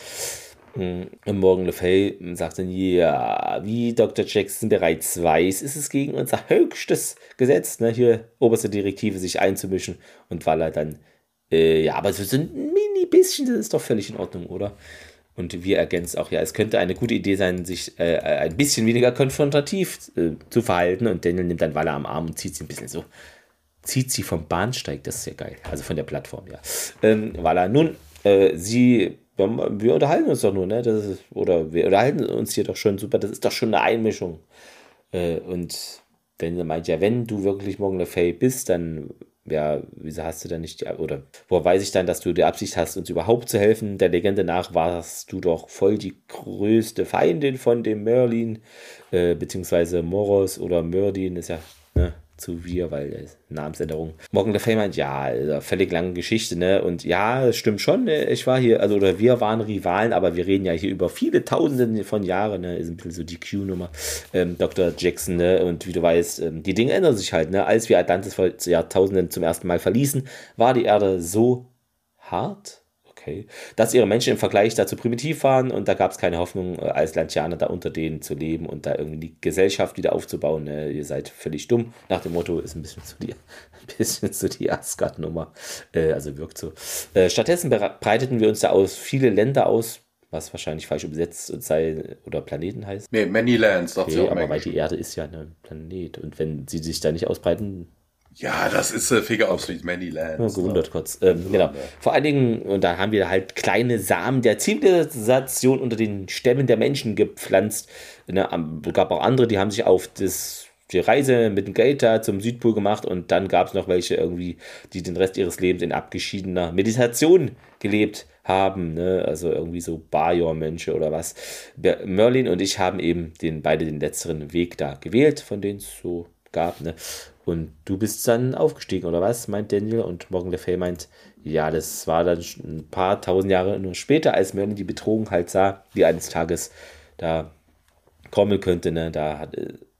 Morgan Le Fay sagt dann, ja, wie Doktor Jackson bereits weiß, ist es gegen unser höchstes Gesetz, ne, hier oberste Direktive sich einzumischen. Und Waller dann, äh, ja, aber so ein mini bisschen, das ist doch völlig in Ordnung, oder? Und wir ergänzen auch, ja, es könnte eine gute Idee sein, sich äh, ein bisschen weniger konfrontativ äh, zu verhalten. Und Daniel nimmt dann Waller am Arm und zieht sie ein bisschen so, zieht sie vom Bahnsteig, das ist ja geil, also von der Plattform, ja. Ähm, Waller, nun, äh, sie... Wir unterhalten uns doch nur, ne? Das ist, oder wir unterhalten uns hier doch schon super. Das ist doch schon eine Einmischung. Äh, und Daniel meint ja, wenn du wirklich Morgan Le Fay bist, dann, ja, wieso hast du dann nicht die, oder woher weiß ich dann, dass du die Absicht hast, uns überhaupt zu helfen? Der Legende nach warst du doch voll die größte Feindin von dem Merlin, äh, beziehungsweise Moros oder Merdin ist ja, ne? Zu wir, weil äh, Namensänderung. Morgan Le Fay meint, ja, also völlig lange Geschichte, ne? Und ja, es stimmt schon, ne? Ich war hier, also oder wir waren Rivalen, aber wir reden ja hier über viele Tausende von Jahren, ne? Ist ein bisschen so die Q-Nummer, ähm, Doktor Jackson, ne? Und wie du weißt, ähm, die Dinge ändern sich halt, ne? Als wir Atlantis vor Jahrtausenden zum ersten Mal verließen, war die Erde so hart, okay, dass ihre Menschen im Vergleich dazu primitiv waren und da gab es keine Hoffnung, als Lantianer da unter denen zu leben und da irgendwie die Gesellschaft wieder aufzubauen. Ne? Ihr seid völlig dumm. Nach dem Motto ist ein bisschen zu die, ein bisschen zu die Asgard-Nummer. Äh, also wirkt so. Äh, stattdessen breiteten wir uns da aus viele Länder aus, was wahrscheinlich falsch übersetzt sei oder Planeten heißt. Nee, many lands, sagt okay, sie auch. Aber weil die Erde ist ja ein Planet und wenn sie sich da nicht ausbreiten, ja, das ist äh, Figure of Speech, Many Lands. Ja, gewundert kurz. Ähm, genau. Vor allen Dingen, und da haben wir halt kleine Samen der Zivilisation unter den Stämmen der Menschen gepflanzt. Ne, es gab auch andere, die haben sich auf das, die Reise mit dem Geld da zum Südpol gemacht und dann gab es noch welche irgendwie, die den Rest ihres Lebens in abgeschiedener Meditation gelebt haben. Ne? Also irgendwie so Bajor-Mönche oder was. Merlin und ich haben eben den, beide den letzteren Weg da gewählt, von denen es so gab. Ne? Und du bist dann aufgestiegen, oder was? Meint Daniel. Und Morgan Le Fay meint, ja, das war dann ein paar tausend Jahre nur später, als Merlin die Bedrohung halt sah, die eines Tages da kommen könnte. Ne? Da hat,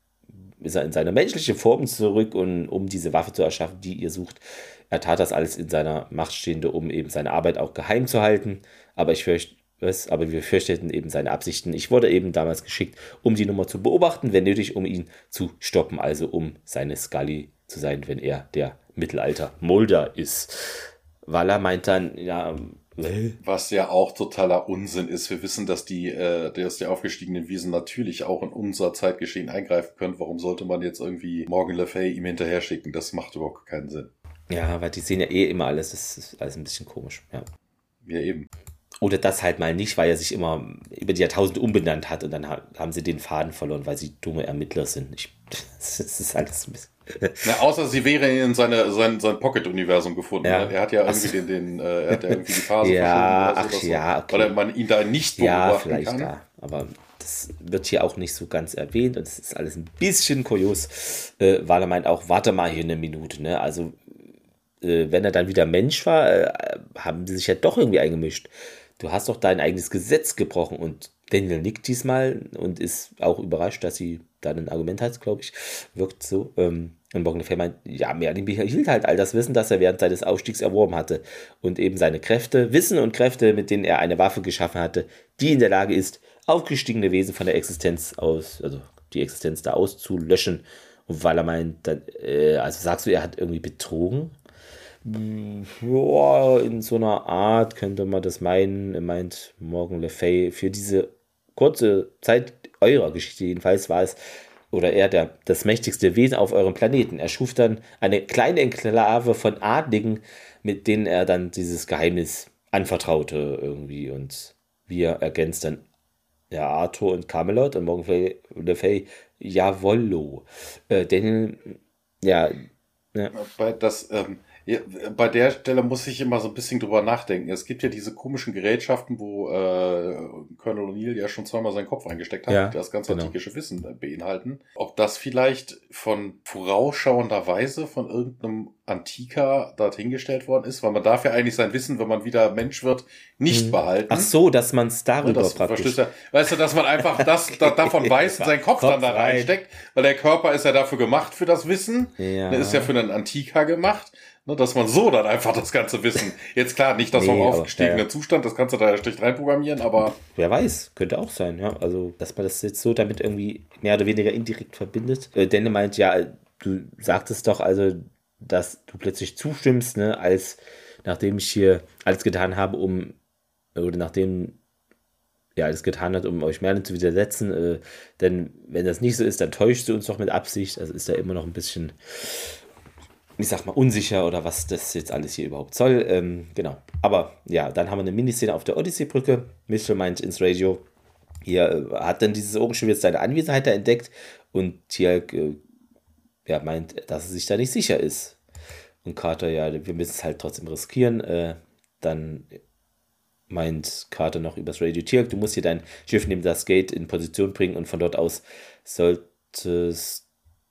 ist er in seine menschliche Form zurück, und um diese Waffe zu erschaffen, die ihr sucht. Er tat das alles in seiner Macht Stehende, um eben seine Arbeit auch geheim zu halten. Aber ich fürchte, Was, aber wir fürchteten eben seine Absichten. Ich wurde eben damals geschickt, um die Nummer zu beobachten, wenn nötig, um ihn zu stoppen, also um seine Scully zu sein, wenn er der Mittelalter-Mulder ist. Waller meint dann, ja, was ja auch totaler Unsinn ist. Wir wissen, dass die, äh, dass die aufgestiegenen Wesen natürlich auch in unser Zeitgeschehen eingreifen können. Warum sollte man jetzt irgendwie Morgan Le Fay ihm hinterher schicken? Das macht überhaupt keinen Sinn. Ja, weil die sehen ja eh immer alles. Das ist alles ein bisschen komisch, ja. Ja, eben. Oder das halt mal nicht, weil er sich immer über die Jahrtausende umbenannt hat und dann haben sie den Faden verloren, weil sie dumme Ermittler sind. Ich, das ist alles ein bisschen Na, außer sie wäre in seine, sein, sein Pocket-Universum gefunden. Ja. Ne? Er hat ja irgendwie Ach so. den, den, äh, er hat ja irgendwie die Phase Ja, verschoben oder so, ach dass ja, so, okay. weil man ihn da nicht Ja, beobachten vielleicht kann. da. Aber das wird hier auch nicht so ganz erwähnt und es ist alles ein bisschen kurios, äh, weil er meint auch, warte mal hier eine Minute, ne? Also, äh, wenn er dann wieder Mensch war, äh, haben sie sich ja doch irgendwie eingemischt. Du hast doch dein eigenes Gesetz gebrochen und Daniel nickt diesmal und ist auch überrascht, dass sie da ein Argument hat, glaube ich. Wirkt so. Ähm, und Morgan Le Fay meint, ja, Merlin behielt halt all das Wissen, das er während seines Ausstiegs erworben hatte. Und eben seine Kräfte, Wissen und Kräfte, mit denen er eine Waffe geschaffen hatte, die in der Lage ist, aufgestiegene Wesen von der Existenz aus, also die Existenz da auszulöschen. Und weil er meint, dann, äh, also sagst du, er hat irgendwie betrogen? Ja, in so einer Art könnte man das meinen, meint Morgan Le Fay. Für diese kurze Zeit eurer Geschichte jedenfalls war es, oder er der, das mächtigste Wesen auf eurem Planeten. Er schuf dann eine kleine Enklave von Adligen, mit denen er dann dieses Geheimnis anvertraute irgendwie. Und wir ergänzt dann ja, Arthur und Camelot und Morgan Le Fay, jawollo. Äh, Daniel, ja, ja, Bei, das, ähm, ja, bei der Stelle muss ich immer so ein bisschen drüber nachdenken. Es gibt ja diese komischen Gerätschaften, wo äh, Colonel O'Neill ja schon zweimal seinen Kopf eingesteckt hat, Ja, die das ganze genau. antikische Wissen äh, beinhalten. Ob das vielleicht von vorausschauenderweise von irgendeinem Antiker dorthin gestellt worden ist, weil man darf ja eigentlich sein Wissen, wenn man wieder Mensch wird, nicht behalten. Ach so, dass man es Ne, darüber das praktisch. verstehst du, weißt du, dass man einfach das da, davon weiß und seinen Kopf, Kopf dann da rein. reinsteckt, weil der Körper ist ja dafür gemacht für das Wissen, Ja. der ist ja für einen Antiker gemacht, ne, dass man so dann einfach das ganze Wissen, jetzt klar, nicht das Nee, vom aber, aufgestiegenen ja, ja. Zustand, das kannst du da ja schlicht reinprogrammieren, aber Wer weiß, könnte auch sein, ja. Also, dass man das jetzt so damit irgendwie mehr oder weniger indirekt verbindet. Äh, Denne meint, ja, du sagtest doch also, dass du plötzlich zustimmst, ne, als nachdem ich hier alles getan habe, um, oder nachdem ja alles getan hat, um euch Merlin zu widersetzen, äh, denn wenn das nicht so ist, dann täuscht du uns doch mit Absicht. Also ist da immer noch ein bisschen, ich sag mal, unsicher oder was das jetzt alles hier überhaupt soll. Ähm, genau. Aber ja, dann haben wir eine Miniszene auf der Odyssey-Brücke. Mitchell meint ins Radio, hier äh, hat dann dieses Ohrenschiff jetzt seine Anwesenheit da entdeckt und Teal'c äh, ja, meint, dass er sich da nicht sicher ist. Und Carter, ja, wir müssen es halt trotzdem riskieren. Äh, dann meint Carter noch übers Radio, Teal'c, du musst hier dein Schiff neben das Gate in Position bringen und von dort aus solltest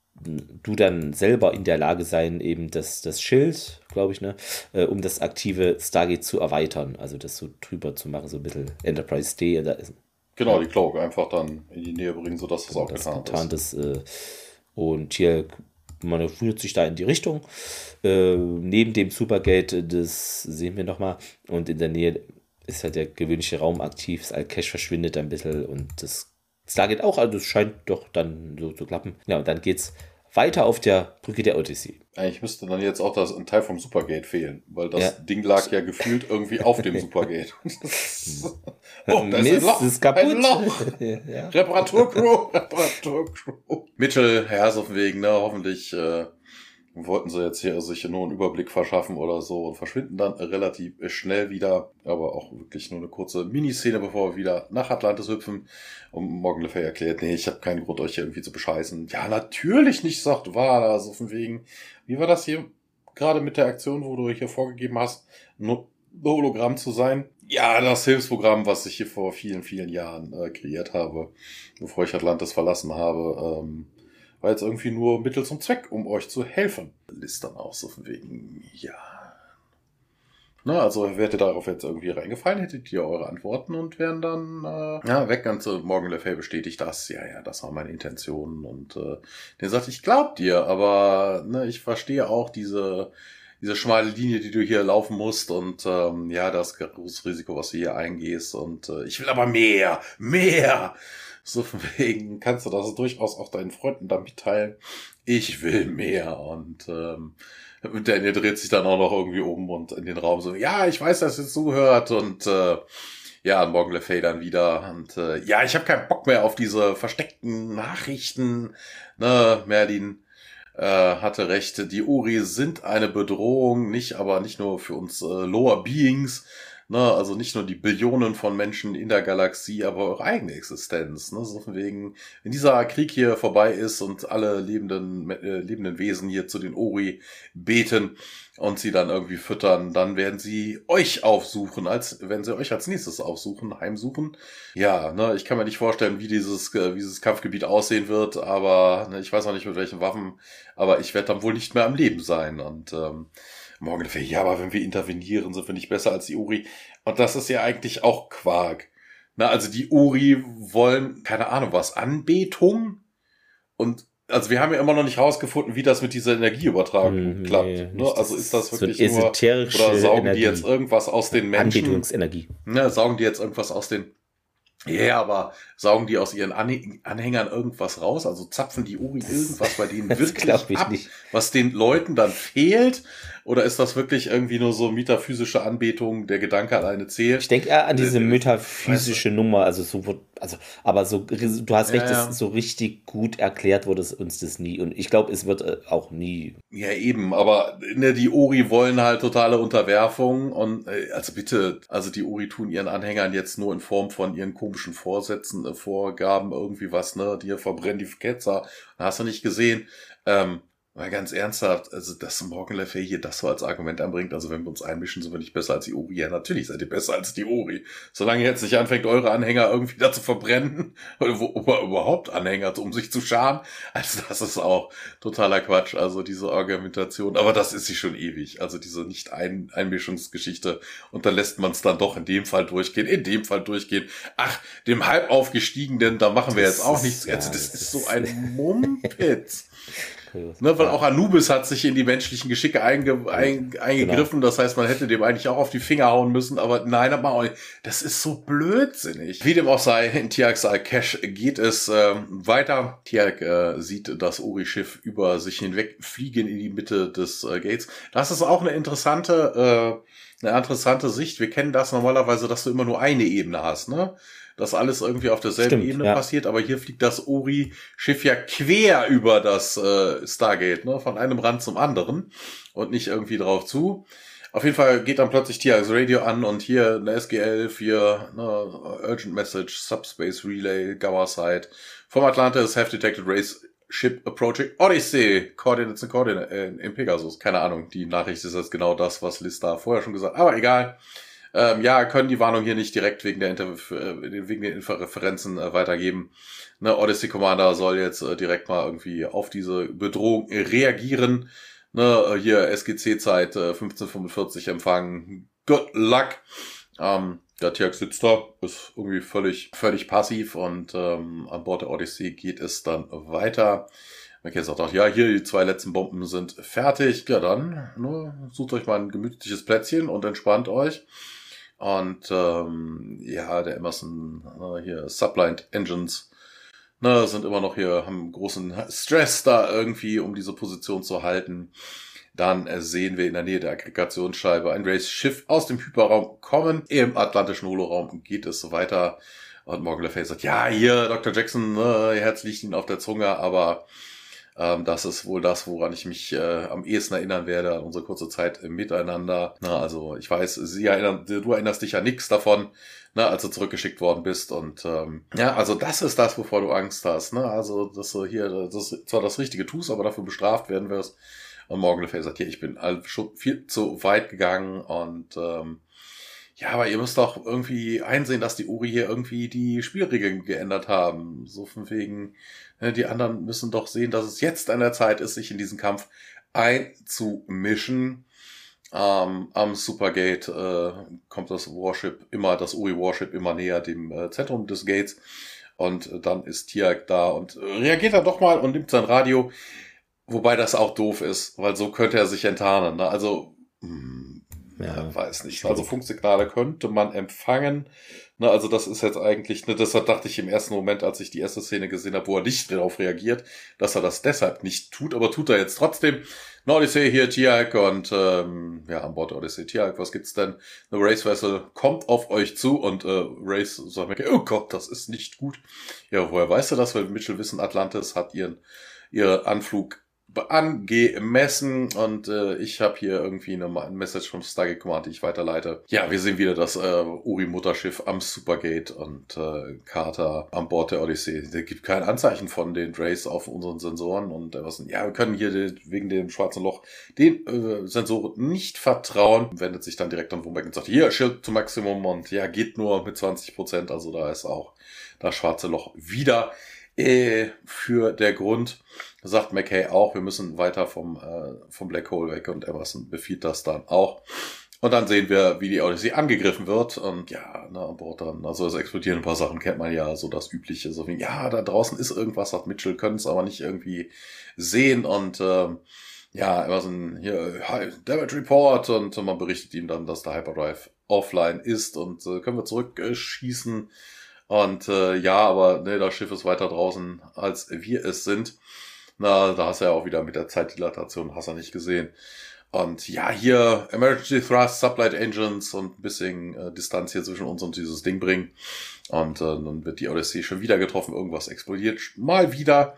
du dann selber in der Lage sein, eben das, das Schild, glaube ich, ne, äh, um das aktive Stargate zu erweitern. Also das so drüber zu machen, so ein bisschen Enterprise D. Da ist, genau, die Cloak einfach dann in die Nähe bringen, sodass das auch das getan getan, ist. das, äh, und Teal'c manövriert sich da in die Richtung. Äh, neben dem Supergate, äh, das sehen wir nochmal. Und in der Nähe ist halt der gewöhnliche Raum aktiv. Das Al-Cash verschwindet ein bisschen und das Stargate auch. Also es scheint doch dann so zu klappen. Ja, und dann geht's weiter auf der Brücke der Odyssey. Eigentlich müsste dann jetzt auch das, ein Teil vom Supergate fehlen, weil das Ja. Ding lag ja gefühlt irgendwie auf dem Supergate. Oh, da ist Mist, ein Loch. ist kaputt. Ein Loch. ja. Reparaturcrew, Reparaturcrew. Mitchell, Herr ist auf dem Weg, ne? Hoffentlich äh, wollten sie jetzt hier sich nur einen Überblick verschaffen oder so und verschwinden dann relativ schnell wieder. Aber auch wirklich nur eine kurze Miniszene, bevor wir wieder nach Atlantis hüpfen. Und Morgan Le Fay erklärt, nee, ich habe keinen Grund, euch hier irgendwie zu bescheißen. Ja, natürlich nicht, sagt Wala, so von wegen. Wie war das hier gerade mit der Aktion, wo du hier vorgegeben hast, nur Hologramm zu sein? Ja, das Hilfsprogramm, was ich hier vor vielen, vielen Jahren äh, kreiert habe, bevor ich Atlantis verlassen habe, ähm, war jetzt irgendwie nur Mittel zum Zweck, um euch zu helfen. List dann auch so von wegen, ja. Na, also wärt ihr darauf jetzt irgendwie reingefallen, hättet ihr eure Antworten und wären dann, äh, ja, weg. Und so Morgan Le Fay bestätigt das, ja, ja, das war meine Intention. Und äh, der sagt, ich glaub dir, aber ne, ich verstehe auch diese diese schmale Linie, die du hier laufen musst und ähm, ja, das große Risiko, was du hier eingehst und äh, ich will aber mehr, mehr. So von wegen kannst du das durchaus auch deinen Freunden da mitteilen. Ich will mehr und ähm, Daniel dreht sich dann auch noch irgendwie um und in den Raum so, ja, ich weiß, dass ihr zuhört und äh, ja, Morgan Le Fay dann wieder und äh, ja, ich habe keinen Bock mehr auf diese versteckten Nachrichten, ne, Merlin äh, hatte recht, die Ori sind eine Bedrohung, nicht, aber nicht nur für uns äh, Lower Beings, Ne, also nicht nur die Billionen von Menschen in der Galaxie, aber eure eigene Existenz. Ne? So von wegen, wenn dieser Krieg hier vorbei ist und alle lebenden, äh, lebenden Wesen hier zu den Ori beten und sie dann irgendwie füttern, dann werden sie euch aufsuchen, als wenn sie euch als nächstes aufsuchen, heimsuchen. Ja, ne, ich kann mir nicht vorstellen, wie dieses, äh, wie dieses Kampfgebiet aussehen wird, aber ne, ich weiß auch nicht mit welchen Waffen, aber ich werde dann wohl nicht mehr am Leben sein. Und ähm, Morgan Le Fay, ja, aber wenn wir intervenieren, sind wir nicht besser als die Ori. Und das ist ja eigentlich auch Quark. Na, also die Ori wollen, keine Ahnung was, Anbetung? Und also wir haben ja immer noch nicht rausgefunden, wie das mit dieser Energieübertragung Nee, klappt. nicht. Ne? Also ist das So wirklich eine nur, esoterische oder saugen Energie. die jetzt irgendwas aus den Menschen? Anbetungsenergie. Ne, saugen die jetzt irgendwas aus den... Ja, yeah, aber saugen die aus ihren Anhäng- Anhängern irgendwas raus? Also zapfen die Ori irgendwas bei denen Das wirklich glaub ich ab, nicht. was den Leuten dann fehlt? Oder ist das wirklich irgendwie nur so metaphysische Anbetung, der Gedanke alleine zählt? Ich denke eher an diese Äh, metaphysische weißt Nummer, also so wird, also, aber so, du hast recht, Ja, ja. das so richtig gut erklärt wurde es uns das nie. Und ich glaube, es wird äh, auch nie. Ja, eben, aber ne, die Ori wollen halt totale Unterwerfung und äh, also bitte, also die Ori tun ihren Anhängern jetzt nur in Form von ihren komischen Vorsätzen, äh, Vorgaben irgendwie was, ne, die verbrennen die Ketzer, hast du nicht gesehen, ähm, mal ganz ernsthaft, also dass Morgan Le Fay hier das so als Argument anbringt, also wenn wir uns einmischen, sind wir nicht besser als die Ori. Ja, natürlich seid ihr besser als die Ori. Solange ihr jetzt nicht anfängt, eure Anhänger irgendwie da zu verbrennen, oder wo, oder überhaupt Anhänger, um sich zu scharen, also das ist auch totaler Quatsch, also diese Argumentation. Aber das ist sie schon ewig, also diese Nicht-Einmischungsgeschichte. Und dann lässt man es dann doch in dem Fall durchgehen, in dem Fall durchgehen. Ach, dem halb aufgestiegenen, da machen wir Das jetzt auch ist- nichts. ja, Also das das ist so ist- ein Mumpitz. Ne, weil auch Anubis hat sich in die menschlichen Geschicke einge ein eingegriffen. Das heißt, man hätte dem eigentlich auch auf die Finger hauen müssen. Aber nein, das, auch nicht. Das ist so blödsinnig. Wie dem auch sei, in Tiags Al-Kesh geht es ähm, weiter. Tiag äh, sieht das Ori-Schiff über sich hinweg fliegen in die Mitte des äh, Gates. Das ist auch eine interessante, äh, eine interessante Sicht. Wir kennen das normalerweise, dass du immer nur eine Ebene hast, ne? Dass alles irgendwie auf derselben Stimmt, Ebene ja. passiert, aber hier fliegt das Ori-Schiff ja quer über das äh, Stargate, ne, von einem Rand zum anderen und nicht irgendwie drauf zu. Auf jeden Fall geht dann plötzlich Tiags Radio an und hier eine S G elf, hier ne, Urgent Message, Subspace Relay, Gower-Side. Vom Atlantis have detected race ship approaching Odyssey. Coordinates in Coordinate äh, in Pegasus. Keine Ahnung, die Nachricht ist jetzt genau das, was Liz da vorher schon gesagt hat, aber egal. Ähm, ja, können die Warnung hier nicht direkt wegen der Inter äh, wegen den Inferenzen äh, weitergeben. Ne, Odyssey Commander soll jetzt äh, direkt mal irgendwie auf diese Bedrohung reagieren. Ne, äh, hier S G C-Zeit äh, fünfzehn fünfundvierzig empfangen. Good luck. Ähm, der Tiag sitzt da, ist irgendwie völlig völlig passiv und ähm, an Bord der Odyssey geht es dann weiter. Man kennt es auch, ja, hier die zwei letzten Bomben sind fertig. Ja, dann ne, sucht euch mal ein gemütliches Plätzchen und entspannt euch. Und ähm, ja, der Emerson, äh, hier Sublight Engines, ne, sind immer noch hier, haben großen Stress da irgendwie, um diese Position zu halten. Dann äh, sehen wir in der Nähe der Aggregationsscheibe ein Race-Schiff aus dem Hyperraum kommen. Im atlantischen Holoraum geht es weiter. Und Morgan Le Fay sagt, ja, hier, Doktor Jackson, ne, ihr Herz liegt Ihnen auf der Zunge, aber ähm, das ist wohl das, woran ich mich äh, am ehesten erinnern werde an unsere kurze Zeit im Miteinander. Na, also ich weiß, Sie erinnern, du erinnerst dich ja nichts davon, ne, als du zurückgeschickt worden bist. Und ähm, ja, also das ist das, wovor du Angst hast. Ne? Also, dass du hier das zwar das Richtige tust, aber dafür bestraft werden wirst. Und Morgan Le Fay sagt, ja, ich bin schon viel zu weit gegangen und ähm, ja, aber ihr müsst doch irgendwie einsehen, dass die Ori hier irgendwie die Spielregeln geändert haben. So von wegen, ne, die anderen müssen doch sehen, dass es jetzt an der Zeit ist, sich in diesen Kampf einzumischen. Ähm, am Supergate äh, kommt das Warship immer, das Ori Warship immer näher dem äh, Zentrum des Gates. Und äh, dann ist Tiag da und äh, reagiert dann doch mal und nimmt sein Radio. Wobei das auch doof ist, weil so könnte er sich enttarnen. Ne? Also, hm, ja, ja, weiß nicht. Also Funksignale könnte man empfangen. Ne, also das ist jetzt eigentlich, ne, deshalb dachte ich im ersten Moment, als ich die erste Szene gesehen habe, wo er nicht darauf reagiert, dass er das deshalb nicht tut, aber tut er jetzt trotzdem. Ne, Odyssey hier, Tiag und ähm, ja, an Bord der Odyssey, Tiag, was gibt's denn? Eine Race Vessel kommt auf euch zu und äh, Race sagt mir, oh Gott, das ist nicht gut. Ja, woher weißt du das? Weil Mitchell wissen, Atlantis hat ihren, ihren Anflug angemessen und äh, ich habe hier irgendwie eine, eine Message vom Stargate Command, die ich weiterleite. Ja, wir sehen wieder das äh, Uri-Mutterschiff am Supergate und äh, Carter an Bord der Odyssey. Es gibt kein Anzeichen von den Drays auf unseren Sensoren und äh, was, ja, wir können hier die, wegen dem schwarzen Loch den äh, Sensoren nicht vertrauen. Wendet sich dann direkt an Womack und sagt, hier, Schild zum Maximum und ja, geht nur mit zwanzig Prozent, also da ist auch das schwarze Loch wieder äh, für der Grund. Sagt McKay auch, wir müssen weiter vom, äh, vom Black Hole weg und Emerson befiehlt das dann auch. Und dann sehen wir, wie die Odyssey angegriffen wird und ja, na, an Bord dann, also es explodieren ein paar Sachen, kennt man ja, so das Übliche, so wie, ja, da draußen ist irgendwas, sagt Mitchell, können es aber nicht irgendwie sehen und ähm, ja, Emerson hier, Damage Report und man berichtet ihm dann, dass der Hyperdrive offline ist und äh, können wir zurückschießen äh, und äh, ja, aber ne, das Schiff ist weiter draußen, als wir es sind. Na, da hast du ja auch wieder mit der Zeitdilatation, hast du nicht gesehen. Und ja, hier Emergency Thrust, Sublight Engines und ein bisschen äh, Distanz hier zwischen uns und dieses Ding bringen. Und äh, dann wird die Odyssey schon wieder getroffen, irgendwas explodiert mal wieder.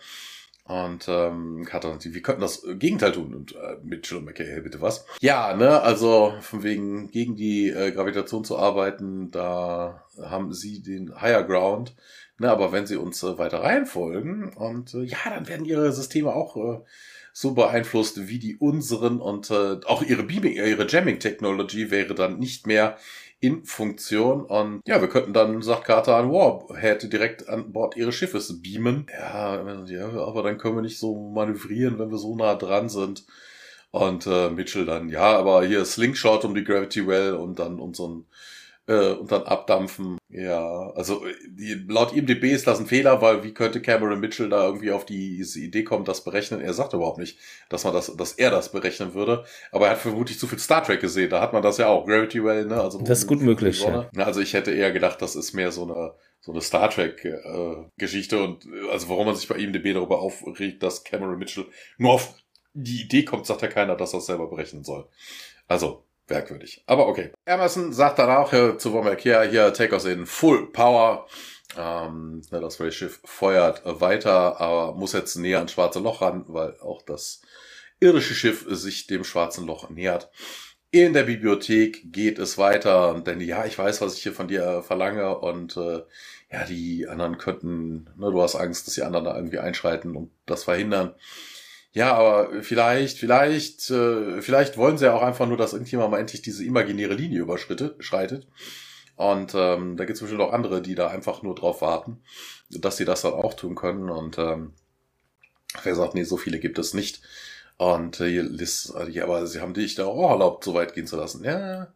Und ähm, Carter, wir könnten das Gegenteil tun. Und äh, Mitchell und McKay, hey, bitte was? Ja, ne, also von wegen gegen die äh, Gravitation zu arbeiten, da haben sie den Higher Ground. Ne, aber wenn sie uns äh, weiter reinfolgen und äh, ja, dann werden ihre Systeme auch äh, so beeinflusst wie die unseren und äh, auch ihre Beaming, ihre Jamming Technology wäre dann nicht mehr in Funktion und ja, wir könnten dann, sagt Carter, an Warhead direkt an Bord ihres Schiffes beamen. Ja, ja, aber dann können wir nicht so manövrieren, wenn wir so nah dran sind. Und äh, Mitchell dann, ja, aber hier Slingshot um die Gravity Well und dann unseren äh, und dann abdampfen. Ja, also die, laut I M D B ist das ein Fehler, weil wie könnte Cameron Mitchell da irgendwie auf die, diese Idee kommen, das berechnen? Er sagt überhaupt nicht, dass man das, dass er das berechnen würde. Aber er hat vermutlich zu viel Star Trek gesehen. Da hat man das ja auch. Gravity Well, ne? Also das ist gut möglich. Ja. Also ich hätte eher gedacht, das ist mehr so eine so eine Star Trek äh, Geschichte und also warum man sich bei I M D B darüber aufregt, dass Cameron Mitchell nur auf die Idee kommt, sagt ja keiner, dass er es selber berechnen soll. Also merkwürdig. Aber okay. Emerson sagt dann auch hier zu Womack, ja, hier, take us in full power. Ähm, das Railschiff feuert weiter, aber muss jetzt näher ans schwarze Loch ran, weil auch das irdische Schiff sich dem schwarzen Loch nähert. In der Bibliothek geht es weiter, denn ja, ich weiß, was ich hier von dir verlange und äh, ja, die anderen könnten, ne, du hast Angst, dass die anderen da irgendwie einschreiten und das verhindern. Ja, aber vielleicht, vielleicht, äh, vielleicht wollen sie ja auch einfach nur, dass irgendjemand mal endlich diese imaginäre Linie überschreitet. Und ähm, da gibt es bestimmt auch andere, die da einfach nur drauf warten, dass sie das dann auch tun können. Und ähm, wer sagt, nee, so viele gibt es nicht. Und äh, Liz, ja, aber sie haben dich da auch erlaubt, so weit gehen zu lassen. Ja,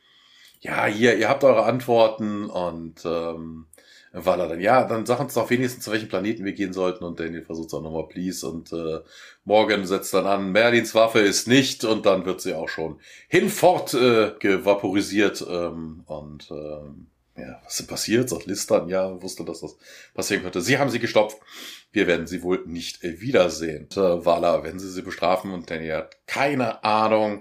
ja, hier, ihr habt eure Antworten und ähm, war da dann, ja, dann sag uns doch wenigstens, zu welchem Planeten wir gehen sollten und Daniel versucht es auch nochmal, please und äh, Morgan setzt dann an, Merlins Waffe ist nicht und dann wird sie auch schon hinfort äh, gevaporisiert ähm, und ähm, ja, was ist passiert? Sagt Liz dann, ja, wusste, dass das passieren könnte. Sie haben sie gestopft, wir werden sie wohl nicht äh, wiedersehen. Und, äh, Vala, wenn sie sie bestrafen und Daniel hat keine Ahnung.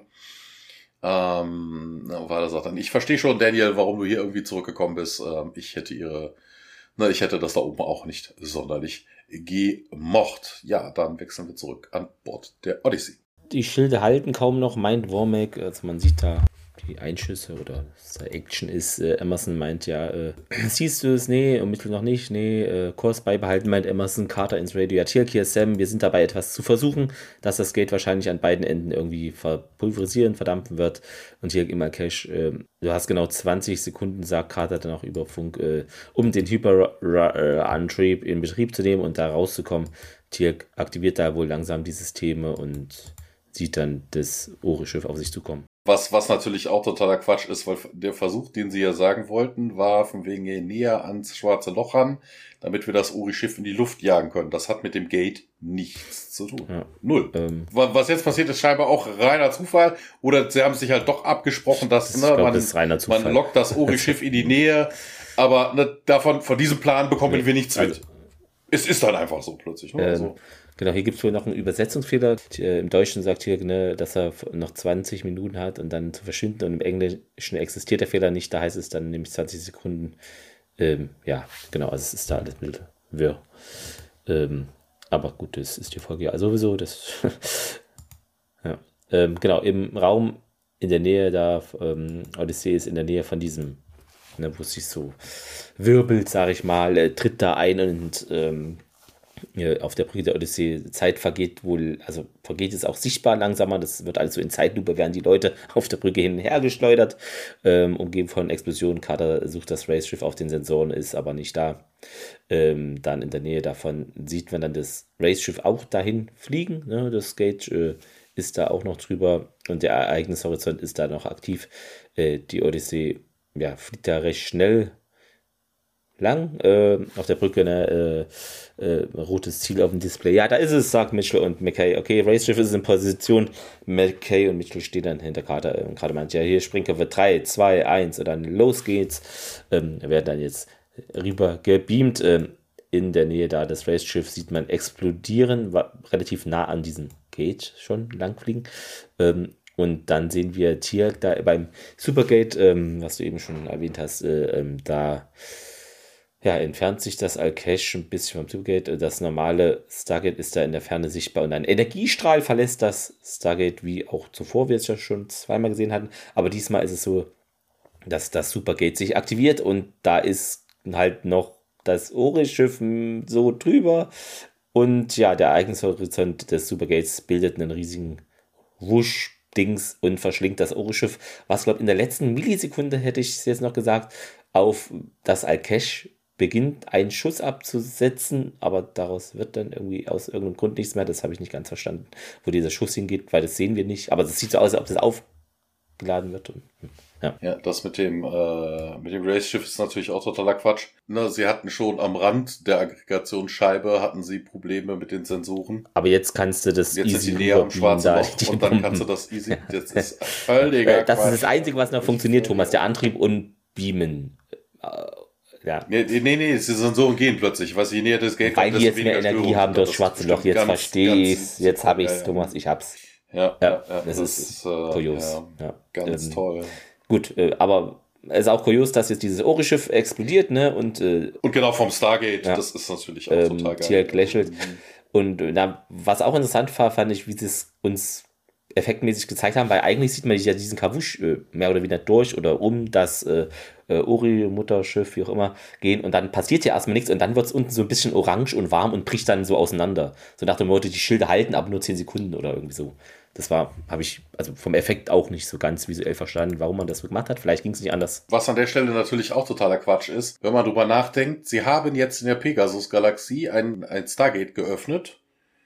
Ähm, Vala sagt dann, ich verstehe schon, Daniel, warum du hier irgendwie zurückgekommen bist. Ähm, ich hätte ihre Na, ich hätte das da oben auch nicht sonderlich gemocht. Ja, dann wechseln wir zurück an Bord der Odyssey. Die Schilde halten kaum noch, meint Womack. Also man sieht da die Einschüsse oder die Action ist. Äh, Emerson meint ja, äh, siehst du es? Nee, und Mitchell noch nicht. Nee, äh, Kurs beibehalten, meint Emerson. Carter ins Radio. Ja, Tirk, Sam, wir sind dabei, etwas zu versuchen, dass das Gate wahrscheinlich an beiden Enden irgendwie verpulverisieren, verdampfen wird. Und hier immer Cash, äh, du hast genau zwanzig Sekunden, sagt Carter dann auch über Funk, äh, um den Hyper-Antrieb in Betrieb zu nehmen und da rauszukommen. Tirk aktiviert da wohl langsam die Systeme und sieht dann das Ori-Schiff auf sich zukommen. Was, was natürlich auch totaler Quatsch ist, weil der Versuch, den sie ja sagen wollten, war von wegen näher ans schwarze Loch ran, damit wir das Ori-Schiff in die Luft jagen können. Das hat mit dem Gate nichts zu tun. Ja. Null. Ähm, was jetzt passiert, ist scheinbar auch reiner Zufall. Oder sie haben sich halt doch abgesprochen, dass das, ne, glaub, man, das ist reiner Zufall. Man lockt das Ori-Schiff in die Nähe. Aber ne, davon, von diesem Plan bekommen ja. wir nichts mit. Also, es ist dann einfach so plötzlich. Ne? Ähm, also. Genau, hier gibt es wohl noch einen Übersetzungsfehler. Im Deutschen sagt hier, ne, dass er noch zwanzig Minuten hat und dann zu verschwinden. Und im Englischen existiert der Fehler nicht. Da heißt es dann nämlich zwanzig Sekunden. Ähm, ja, genau, also es ist da alles mit wirr. Ähm, Aber gut, das ist die Folge ja sowieso. Das ja. ähm, genau, im Raum in der Nähe da, ähm, Odyssey ist in der Nähe von diesem, ne, wo es sich so wirbelt, sag ich mal, äh, tritt da ein und ähm, ja, auf der Brücke der Odyssee Zeit vergeht wohl, also vergeht es auch sichtbar langsamer. Das wird alles so in Zeitlupe, werden die Leute auf der Brücke hin und her geschleudert, ähm, umgeben von Explosionen. Carter sucht das Race-Schiff auf den Sensoren, ist aber nicht da. Ähm, dann in der Nähe davon sieht man dann das Race-Schiff auch dahin fliegen. Ne? Das Gage äh, ist da auch noch drüber und der Ereignishorizont ist da noch aktiv. Äh, die Odyssee ja, fliegt da recht schnell lang äh, auf der Brücke, ne, äh, äh, rotes Ziel auf dem Display. Ja, da ist es, sagt Mitchell und McKay. Okay, Race-Schiff ist in Position. McKay und Mitchell stehen dann hinter Carter. Und Carter meint, ja, hier Springkörper drei, zwei, eins und dann los geht's. Ähm, werden dann jetzt rüber gebeamt. Ähm, in der Nähe da des Race-Schiff sieht man explodieren, war relativ nah an diesem Gate schon langfliegen. Ähm, und dann sehen wir Teal'c da beim Supergate, ähm, was du eben schon erwähnt hast, äh, ähm, da ja, entfernt sich das Al-Cash ein bisschen vom Supergate. Das normale Stargate ist da in der Ferne sichtbar und ein Energiestrahl verlässt das Stargate, wie auch zuvor wir es ja schon zweimal gesehen hatten. Aber diesmal ist es so, dass das Supergate sich aktiviert und da ist halt noch das Ori-Schiff so drüber. Und ja, der Ereignishorizont des Supergates bildet einen riesigen Wusch-Dings und verschlingt das Ori-Schiff, was, glaube ich, in der letzten Millisekunde, hätte ich es jetzt noch gesagt, auf das Al-Cash beginnt, einen Schuss abzusetzen, aber daraus wird dann irgendwie aus irgendeinem Grund nichts mehr. Das habe ich nicht ganz verstanden, wo dieser Schuss hingeht, weil das sehen wir nicht. Aber es sieht so aus, als ob das aufgeladen wird. Und, ja. ja, das mit dem, äh, mit dem Race-Schiff ist natürlich auch totaler Quatsch. Ne, sie hatten schon am Rand der Aggregationsscheibe hatten sie Probleme mit den Sensoren. Aber jetzt kannst du das jetzt easy sind die näher am schwarzen da, Loch und dann Bomben. kannst du das easy. Das ist völliger Das Quatsch. ist das Einzige, was noch funktioniert, Thomas, der Antrieb und Beamen. Ja. Nee, nee, nee, die Sensoren gehen plötzlich. Was je näher das Gate Weil kommt, die desto jetzt mehr weniger Energie Störung haben hat. durch Das schwarze Loch. bestimmt Jetzt ganz, verstehe ich ganz es. Jetzt habe ich super, es, ja, Thomas. Ich hab's. Ja, Ja, ja, ja. das, Das ist, ist äh, kurios. ja, Ja. ganz Ähm, toll. Gut, äh, aber es ist auch kurios, dass jetzt dieses Ori-Schiff explodiert, ne? Und, äh, Und genau vom Stargate, ja. das ist natürlich auch ähm, total geil. Teal'c lächelt. Und äh, na, was auch interessant war, fand ich, wie sie es uns effektmäßig gezeigt haben, weil eigentlich sieht man ja diesen Kavusch äh, mehr oder weniger durch oder um das äh, äh, Ori-Mutterschiff, wie auch immer, gehen und dann passiert ja erstmal nichts und dann wird es unten so ein bisschen orange und warm und bricht dann so auseinander. So nach dem Motto, die Schilde halten aber nur zehn Sekunden oder irgendwie so. Das war, habe ich also vom Effekt auch nicht so ganz visuell verstanden, warum man das so gemacht hat. Vielleicht ging es nicht anders. Was an der Stelle natürlich auch totaler Quatsch ist, wenn man drüber nachdenkt, sie haben jetzt in der Pegasus-Galaxie ein, ein Stargate geöffnet,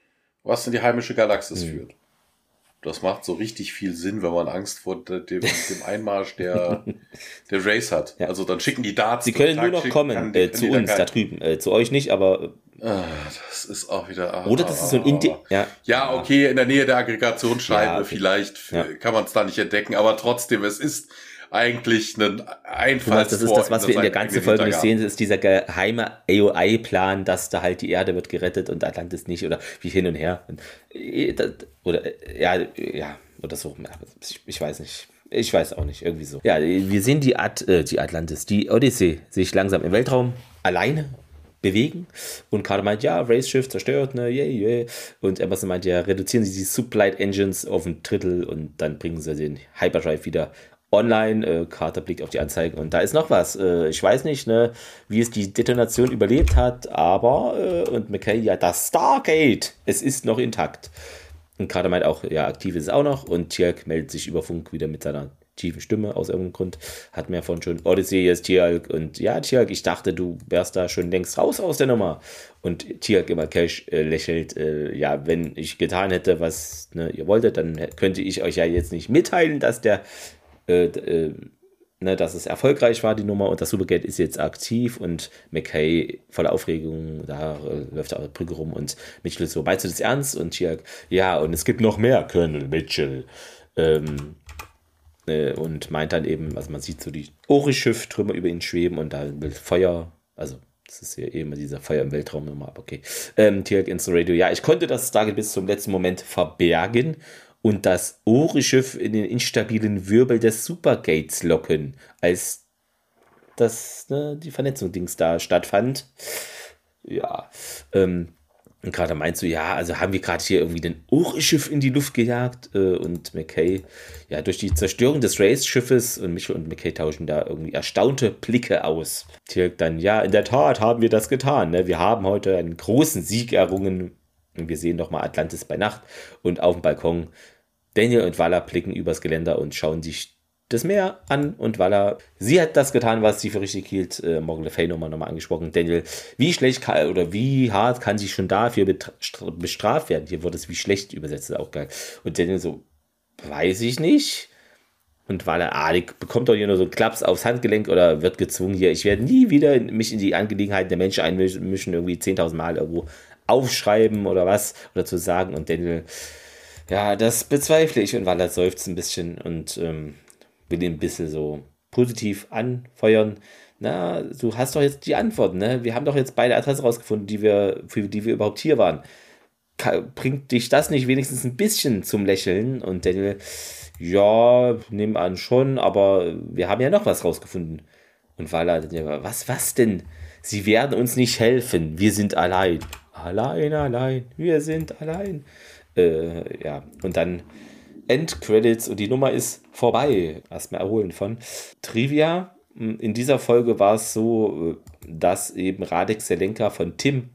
was in die heimische Galaxis Hm. führt. Das macht so richtig viel Sinn, wenn man Angst vor dem, dem Einmarsch der, der Race hat. Ja. Also dann schicken die Darts. Sie können Tag nur noch schicken, kommen kann die- äh, kann zu die da uns kein- da drüben. Äh, zu euch nicht, aber. Ah, das ist auch wieder. Ah, Oder das ist so ein Indi. Ja. Ja, okay, in der Nähe der Aggregationsscheibe Ja, okay. vielleicht Ja. kann man es da nicht entdecken, aber trotzdem, es ist eigentlich ein Einfallstor. Thomas, das ist das, was wir in der ganzen Folge nicht sehen, sehen. ist dieser geheime A O I-Plan, dass da halt die Erde wird gerettet und Atlantis nicht oder wie hin und her. Und, äh, das- oder äh, ja, ja, oder so. Ich, ich weiß nicht. Ich weiß auch nicht, irgendwie so. Ja, wir sehen die, At äh, die Atlantis, die Odyssee sich langsam im Weltraum alleine bewegen und Carter meint, ja, Race-Schiff zerstört, ne, yay, yay. Und Emerson meint, ja, reduzieren Sie die Sublight Engines auf ein Drittel und dann bringen Sie den Hyperdrive wieder online. Äh, Carter blickt auf die Anzeigen und da ist noch was. Äh, ich weiß nicht, ne, wie es die Detonation überlebt hat, aber, äh, und McKay, ja, das Stargate, es ist noch intakt. Und Carter meint auch, ja, aktiv ist es auch noch und Teal'c meldet sich über Funk wieder mit seiner tiefen Stimme aus irgendeinem Grund. Hat mir von schon Odyssey, jetzt Teal'c und ja, Teal'c, ich dachte, du wärst da schon längst raus aus der Nummer. Und Teal'c immer Cash äh, lächelt, äh, ja, wenn ich getan hätte, was ne, ihr wolltet, dann könnte ich euch ja jetzt nicht mitteilen, dass der äh, äh, ne, dass es erfolgreich war, die Nummer, und das Supergate ist jetzt aktiv und McKay voller Aufregung, da äh, läuft er auf der Brücke rum und Mitchell so, meinst du das ernst? Und Teal'c, ja, und es gibt noch mehr, Colonel Mitchell. Ähm, äh, und meint dann eben, also man sieht so die Ori-Schiff-Trümmer über ihn schweben und da will Feuer, also das ist ja eben dieser Feuer im Weltraum nochmal, aber okay. Ähm, Teal'c ins Radio, ja, ich konnte das Stargate bis zum letzten Moment verbergen und das Ori-Schiff in den instabilen Wirbel des Supergates locken, als das, ne, die Vernetzung-Dings da stattfand. Ja, ähm, Und gerade meinst du, ja, also haben wir gerade hier irgendwie den Urschiff in die Luft gejagt äh, und McKay, ja, durch die Zerstörung des Race-Schiffes und Mitchell und McKay tauschen da irgendwie erstaunte Blicke aus. Teal'c dann, ja, in der Tat haben wir das getan, ne? Wir haben heute einen großen Sieg errungen und wir sehen nochmal Atlantis bei Nacht und auf dem Balkon Daniel und Vala blicken übers Geländer und schauen sich das Meer an und Vala, sie hat das getan, was sie für richtig hielt. Äh, Morgan Le Fay nochmal nochmal angesprochen. Daniel, wie schlecht kann, oder wie hart kann sie schon dafür bestraft werden? Hier wurde es wie schlecht übersetzt, auch geil. Und Daniel so, weiß ich nicht. Und Vala, ah, die bekommt doch hier nur so einen Klaps aufs Handgelenk oder wird gezwungen hier. Ich werde nie wieder mich in die Angelegenheiten der Menschen einmischen, irgendwie zehntausend Mal irgendwo aufschreiben oder was oder zu sagen. Und Daniel, ja, das bezweifle ich. Und Vala seufzt ein bisschen und ähm, will ihn ein bisschen so positiv anfeuern. Na, du hast doch jetzt die Antwort, ne? Wir haben doch jetzt beide Adresse rausgefunden, die wir, für die wir überhaupt hier waren. Bringt dich das nicht wenigstens ein bisschen zum Lächeln? Und Daniel, ja, nehm an schon, aber wir haben ja noch was rausgefunden. Und Vala, was, was denn? Sie werden uns nicht helfen. Wir sind allein. Allein, allein. Wir sind allein. Äh, ja, und dann Endcredits und die Nummer ist vorbei. Erstmal erholen von Trivia. In dieser Folge war es so, dass eben Radek Zelenka von Tim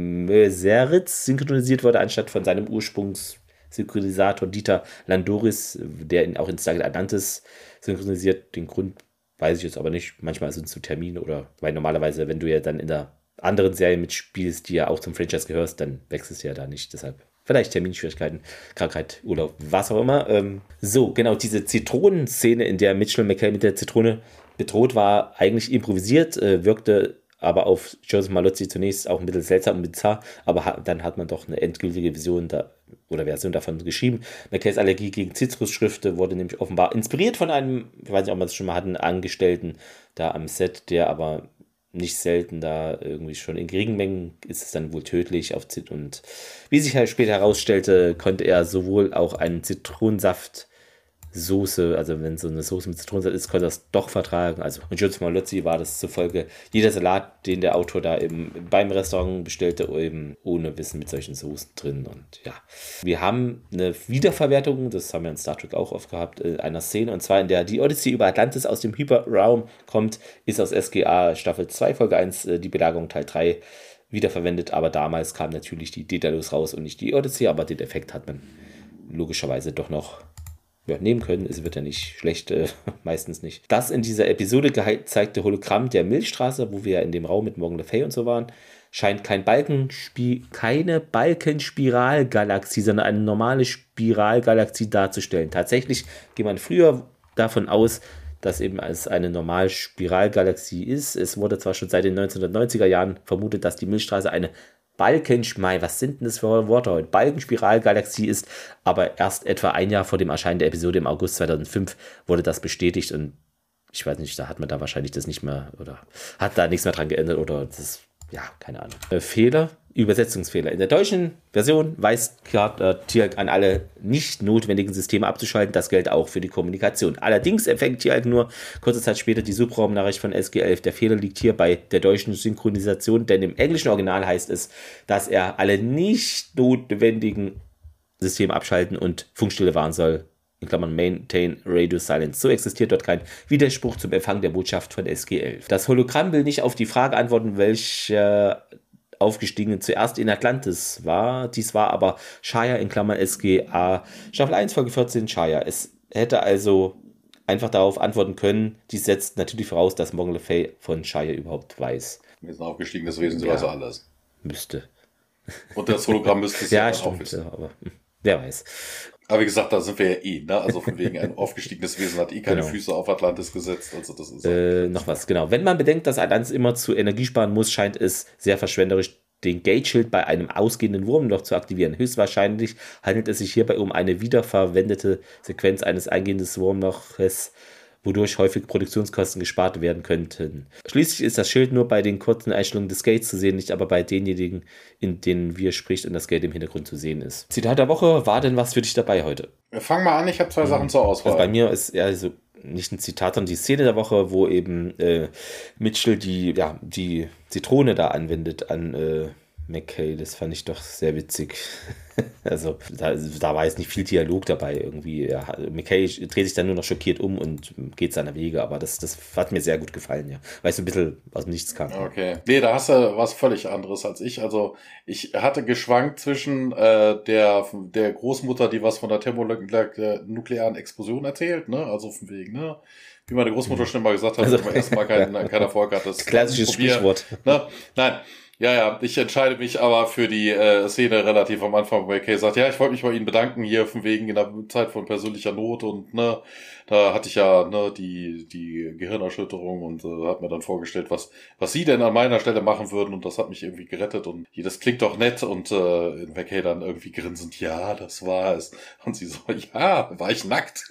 Meseritz synchronisiert wurde, anstatt von seinem Ursprungssynchronisator Dieter Landoris, der ihn auch in Stargate Atlantis synchronisiert. Den Grund weiß ich jetzt aber nicht. Manchmal sind es so Termine oder, weil normalerweise, wenn du ja dann in der anderen Serie mitspielst, die ja auch zum Franchise gehörst, dann wechselst du ja da nicht. Deshalb vielleicht Terminschwierigkeiten, Krankheit, Urlaub, was auch immer. Ähm, so, genau, diese Zitronenszene, in der Mitchell McKay mit der Zitrone bedroht war, eigentlich improvisiert, äh, wirkte aber auf Joseph Malozzi zunächst auch ein bisschen seltsam und bizarr, aber ha- dann hat man doch eine endgültige Vision da, oder Version davon geschrieben. McKays Allergie gegen Zitrusschrifte wurde nämlich offenbar inspiriert von einem, ich weiß nicht, ob man es schon mal hatten, Angestellten da am Set, der aber nicht selten da irgendwie schon in geringen Mengen ist es dann wohl tödlich auf Zit und wie sich halt später herausstellte, konnte er sowohl auch einen Zitronensaft Soße, also wenn so eine Soße mit Zitronensaft ist, konnte er das doch vertragen. Also und Joseph Malozzi war das zufolge jeder Salat, den der Autor da eben beim Restaurant bestellte, eben ohne Wissen mit solchen Soßen drin. Und ja, wir haben eine Wiederverwertung, das haben wir in Star Trek auch oft gehabt, in einer Szene, und zwar in der die Odyssey über Atlantis aus dem Hyperraum kommt, ist aus S G A Staffel zwei, Folge eins, die Belagerung Teil drei wiederverwendet, aber damals kam natürlich die Daedalus raus und nicht die Odyssey, aber den Effekt hat man logischerweise doch noch ja, nehmen können. Es wird ja nicht schlecht, äh, meistens nicht. Das in dieser Episode gezeigte Hologramm der Milchstraße, wo wir ja in dem Raum mit Morgan Le Fay und so waren, scheint kein Balkenspie- keine Balkenspiralgalaxie, sondern eine normale Spiralgalaxie darzustellen. Tatsächlich geht man früher davon aus, dass eben es eine Normalspiralgalaxie ist. Es wurde zwar schon seit den neunzehnhundertneunziger Jahren vermutet, dass die Milchstraße eine Balkenschmei, was sind denn das für Worte heute? Balkenspiralgalaxie ist, aber erst etwa ein Jahr vor dem Erscheinen der Episode im August zweitausendfünf wurde das bestätigt und ich weiß nicht, da hat man da wahrscheinlich das nicht mehr oder hat da nichts mehr dran geändert oder das, ja, keine Ahnung. Äh, Fehler, Übersetzungsfehler. In der deutschen Version weist Teal'c an, alle nicht notwendigen Systeme abzuschalten. Das gilt auch für die Kommunikation. Allerdings empfängt Teal'c nur kurze Zeit später die Subraumnachricht von S G elf. Der Fehler liegt hier bei der deutschen Synchronisation, denn im englischen Original heißt es, dass er alle nicht notwendigen Systeme abschalten und Funkstille wahren soll. In Klammern Maintain Radio Silence. So existiert dort kein Widerspruch zum Empfang der Botschaft von S G elf. Das Hologramm will nicht auf die Frage antworten, welcher Aufgestiegene zuerst in Atlantis war. Dies war aber Shaya in Klammern S G A Staffel eins, Folge vierzehn, Shaya. Es hätte also einfach darauf antworten können. Dies setzt natürlich voraus, dass Morgan Le Fay von Shaya überhaupt weiß. Wir sind aufgestiegenes Wesen, so ja, also alles. Müsste. Und das Hologramm müsste es ja, ja stimmt, auch wissen. Ja, aber wer weiß. Aber wie gesagt, da sind wir ja eh, ne? Also von wegen ein aufgestiegenes Wesen hat eh keine genau. Füße auf Atlantis gesetzt. Also das ist äh, noch was, genau. Wenn man bedenkt, dass Atlantis immer zu Energie sparen muss, scheint es sehr verschwenderisch, den Gate-Schild bei einem ausgehenden Wurmloch zu aktivieren. Höchstwahrscheinlich handelt es sich hierbei um eine wiederverwendete Sequenz eines eingehenden Wurmloches, wodurch häufig Produktionskosten gespart werden könnten. Schließlich ist das Schild nur bei den kurzen Einstellungen des Gates zu sehen, nicht aber bei denjenigen, in denen wir spricht und das Gate im Hintergrund zu sehen ist. Zitat der Woche, war denn was für dich dabei heute? Fang mal an, ich habe zwei mhm. Sachen zur Auswahl. Also bei mir ist eher so nicht ein Zitat, sondern die Szene der Woche, wo eben äh, Mitchell die, ja, die Zitrone da anwendet an äh, McKay, das fand ich doch sehr witzig. Also da, da war jetzt nicht viel Dialog dabei irgendwie. Ja, McKay dreht sich dann nur noch schockiert um und geht seiner Wege, aber das, das hat mir sehr gut gefallen, ja. Weil es so ein bisschen aus dem Nichts kam. Okay. Nee, da hast du was völlig anderes als ich. Also ich hatte geschwankt zwischen äh, der, der Großmutter, die was von der thermonuklearen Explosion erzählt, ne? Also von wegen, ne? Wie meine Großmutter schon immer gesagt hat, also, wenn man erstmal keinen, keinen Erfolg hat. Das klassisches probier, Sprichwort. Ne? Nein. Ja, ja, ich entscheide mich aber für die äh, Szene relativ am Anfang, wo Kay sagt, ja, ich wollte mich bei Ihnen bedanken hier von wegen in der Zeit von persönlicher Not und ne, da hatte ich ja ne die die Gehirnerschütterung und äh, hat mir dann vorgestellt, was was Sie denn an meiner Stelle machen würden und das hat mich irgendwie gerettet und das klingt doch nett und äh, McKay dann irgendwie grinsend, ja, das war es und sie so, ja, war ich nackt.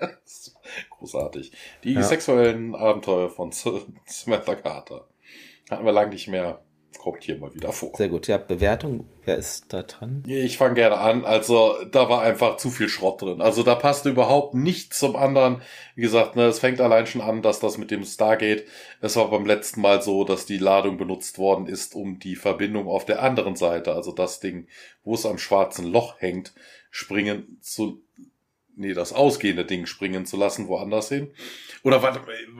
Großartig. Die ja. sexuellen Abenteuer von Samantha Carter hatten wir lange nicht mehr. Kommt hier mal wieder vor. Sehr gut. Ja, Bewertung, wer ist da dran? Ich fange gerne an. Also da war einfach zu viel Schrott drin. Also da passte überhaupt nichts zum anderen. Wie gesagt, ne, es fängt allein schon an, dass das mit dem Stargate, es war beim letzten Mal so, dass die Ladung benutzt worden ist, um die Verbindung auf der anderen Seite, also das Ding, wo es am schwarzen Loch hängt, springen zu... Nee, das ausgehende Ding springen zu lassen, woanders hin. Oder warte,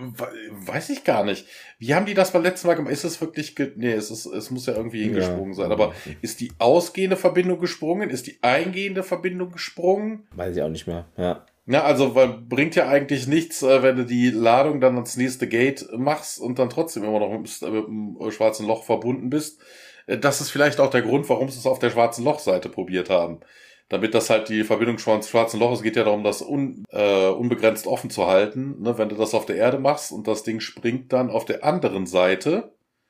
weiß ich gar nicht. Wie haben die das beim letzten Mal gemacht? Ist es wirklich, ge- nee, es ist, es muss ja irgendwie hingesprungen ja. sein. Aber ist die ausgehende Verbindung gesprungen? Ist die eingehende Verbindung gesprungen? Weiß ich auch nicht mehr, ja. Na, also, weil bringt ja eigentlich nichts, wenn du die Ladung dann ans nächste Gate machst und dann trotzdem immer noch mit, mit dem schwarzen Loch verbunden bist. Das ist vielleicht auch der Grund, warum sie es auf der schwarzen Lochseite probiert haben. Damit das halt die Verbindung zum schwarzen Loch, es geht ja darum, das un, äh, unbegrenzt offen zu halten. Ne? Wenn du das auf der Erde machst und das Ding springt dann auf der anderen Seite,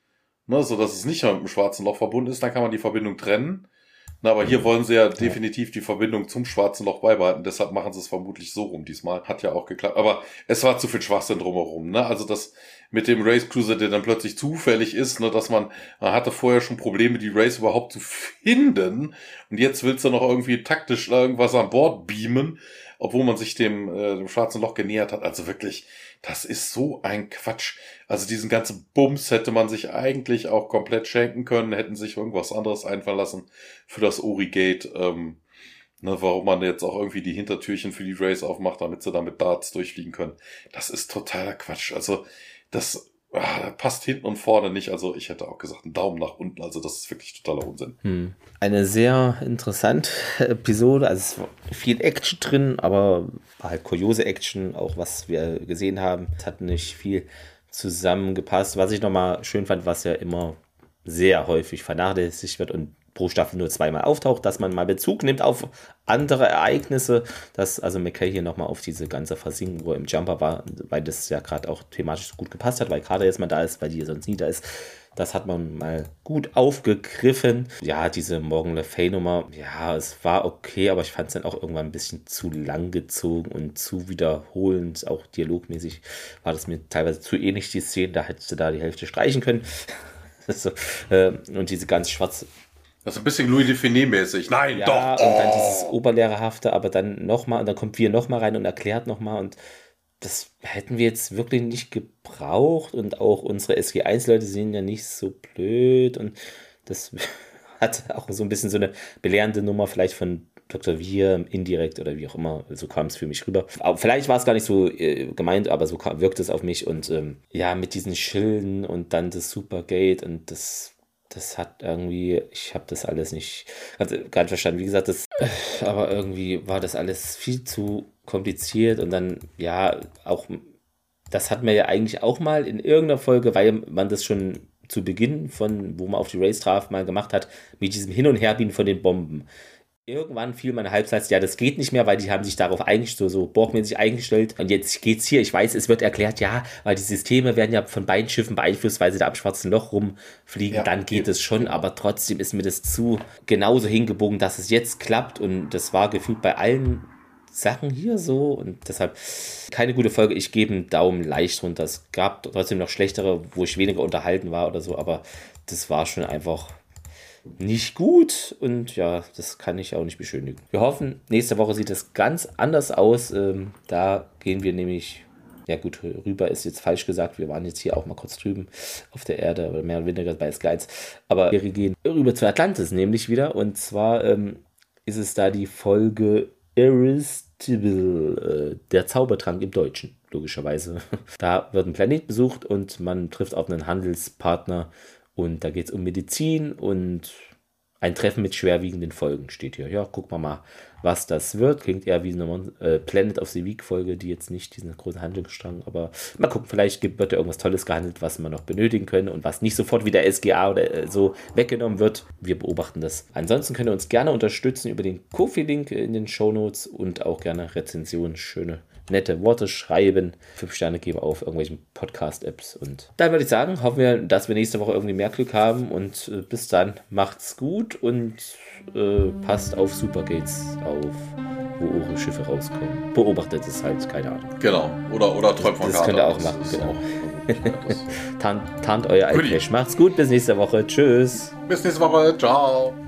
ne, so dass es nicht mehr mit dem schwarzen Loch verbunden ist, dann kann man die Verbindung trennen. Na, aber hier wollen sie ja, ja definitiv die Verbindung zum schwarzen Loch beibehalten. Deshalb machen sie es vermutlich so rum diesmal. Hat ja auch geklappt. Aber es war zu viel Schwachsinn drumherum. Ne? Also das mit dem Race Cruiser, der dann plötzlich zufällig ist, ne, dass man, man hatte vorher schon Probleme, die Race überhaupt zu finden. Und jetzt willst du noch irgendwie taktisch irgendwas an Bord beamen, obwohl man sich dem, äh, dem schwarzen Loch genähert hat. Also wirklich, das ist so ein Quatsch. Also diesen ganzen Bums hätte man sich eigentlich auch komplett schenken können, hätten sich irgendwas anderes einfallen lassen für das Ori-Gate, ähm, ne, warum man jetzt auch irgendwie die Hintertürchen für die Race aufmacht, damit sie damit Darts durchfliegen können. Das ist totaler Quatsch. Also das ah, passt hinten und vorne nicht. Also ich hätte auch gesagt, einen Daumen nach unten. Also das ist wirklich totaler Unsinn. Hm. Eine sehr interessante Episode. Also es war viel Action drin, aber halt kuriose Action, auch was wir gesehen haben. Es hat nicht viel zusammengepasst. Was ich nochmal schön fand, was ja immer sehr häufig vernachlässigt wird und pro Staffel nur zweimal auftaucht, dass man mal Bezug nimmt auf andere Ereignisse, dass also McKay hier nochmal auf diese ganze Versinken, wo er im Jumper war, weil das ja gerade auch thematisch so gut gepasst hat, weil gerade jetzt mal da ist, weil die sonst nie da ist. Das hat man mal gut aufgegriffen. Ja, diese Morgan Le Fay-Nummer, ja, es war okay, aber ich fand es dann auch irgendwann ein bisschen zu lang gezogen und zu wiederholend, auch dialogmäßig war das mir teilweise zu ähnlich, die Szene, da hättest du da die Hälfte streichen können. so, äh, und diese ganz schwarze Das ist ein bisschen Louis Define-mäßig. Nein, ja, doch. Und dann dieses Oberlehrerhafte, aber dann nochmal, und dann kommt wir nochmal rein und erklärt nochmal und das hätten wir jetzt wirklich nicht gebraucht und auch unsere S G eins Leute sind ja nicht so blöd und das hat auch so ein bisschen so eine belehrende Nummer vielleicht von Doktor Wir indirekt oder wie auch immer, so kam es für mich rüber. Aber vielleicht war es gar nicht so äh, gemeint, aber so kam, wirkt es auf mich und ähm, ja, mit diesen Schilden und dann das Supergate und das Das hat irgendwie, ich habe das alles nicht ganz, ganz verstanden. Wie gesagt, das, aber irgendwie war das alles viel zu kompliziert und dann, ja, auch, das hatten wir ja eigentlich auch mal in irgendeiner Folge, weil man das schon zu Beginn von, wo man auf die Race traf, mal gemacht hat, mit diesem Hin- und Herbiegen von den Bomben. Irgendwann fiel mein Halbsatz, ja, das geht nicht mehr, weil die haben sich darauf eigentlich so, so borgmäßig eingestellt. Und jetzt geht's hier, ich weiß, es wird erklärt, ja, weil die Systeme werden ja von beiden Schiffen beeinflusst, weil sie da am schwarzen Loch rumfliegen, ja, dann geht es schon, aber trotzdem ist mir das zu genauso hingebogen, dass es jetzt klappt und das war gefühlt bei allen Sachen hier so und deshalb keine gute Folge. Ich gebe einen Daumen leicht runter. Es gab trotzdem noch schlechtere, wo ich weniger unterhalten war oder so, aber das war schon einfach nicht gut und ja, das kann ich auch nicht beschönigen. Wir hoffen, nächste Woche sieht es ganz anders aus. Ähm, da gehen wir nämlich Ja gut, rüber ist jetzt falsch gesagt. Wir waren jetzt hier auch mal kurz drüben auf der Erde, oder mehr oder weniger bei Sky eins. Aber wir gehen rüber zu Atlantis nämlich wieder. Und zwar ähm, ist es da die Folge Irresistible, äh, der Zaubertrank im Deutschen, logischerweise. Da wird ein Planet besucht und man trifft auf einen Handelspartner. Und da geht es um Medizin und ein Treffen mit schwerwiegenden Folgen steht hier. Ja, gucken wir mal, was das wird. Klingt eher wie eine Mon- äh, Planet of the Week Folge, die jetzt nicht diesen großen Handlungsstrang, aber mal gucken, vielleicht gibt, wird ja irgendwas Tolles gehandelt, was man noch benötigen können und was nicht sofort wieder S G A oder äh, so weggenommen wird. Wir beobachten das. Ansonsten könnt ihr uns gerne unterstützen über den Ko-fi-Link in den Shownotes und auch gerne Rezensionen, schöne nette Worte schreiben, fünf Sterne geben auf irgendwelchen Podcast-Apps. Und dann würde ich sagen, hoffen wir, dass wir nächste Woche irgendwie mehr Glück haben. Und äh, bis dann, macht's gut und äh, passt auf Supergates auf, wo eure Schiffe rauskommen. Beobachtet es halt, keine Ahnung. Genau, oder, oder träumt von Das, das könnt ihr auch machen, genau. tarnt, tarnt euer iCache. Macht's gut, bis nächste Woche. Tschüss. Bis nächste Woche, ciao.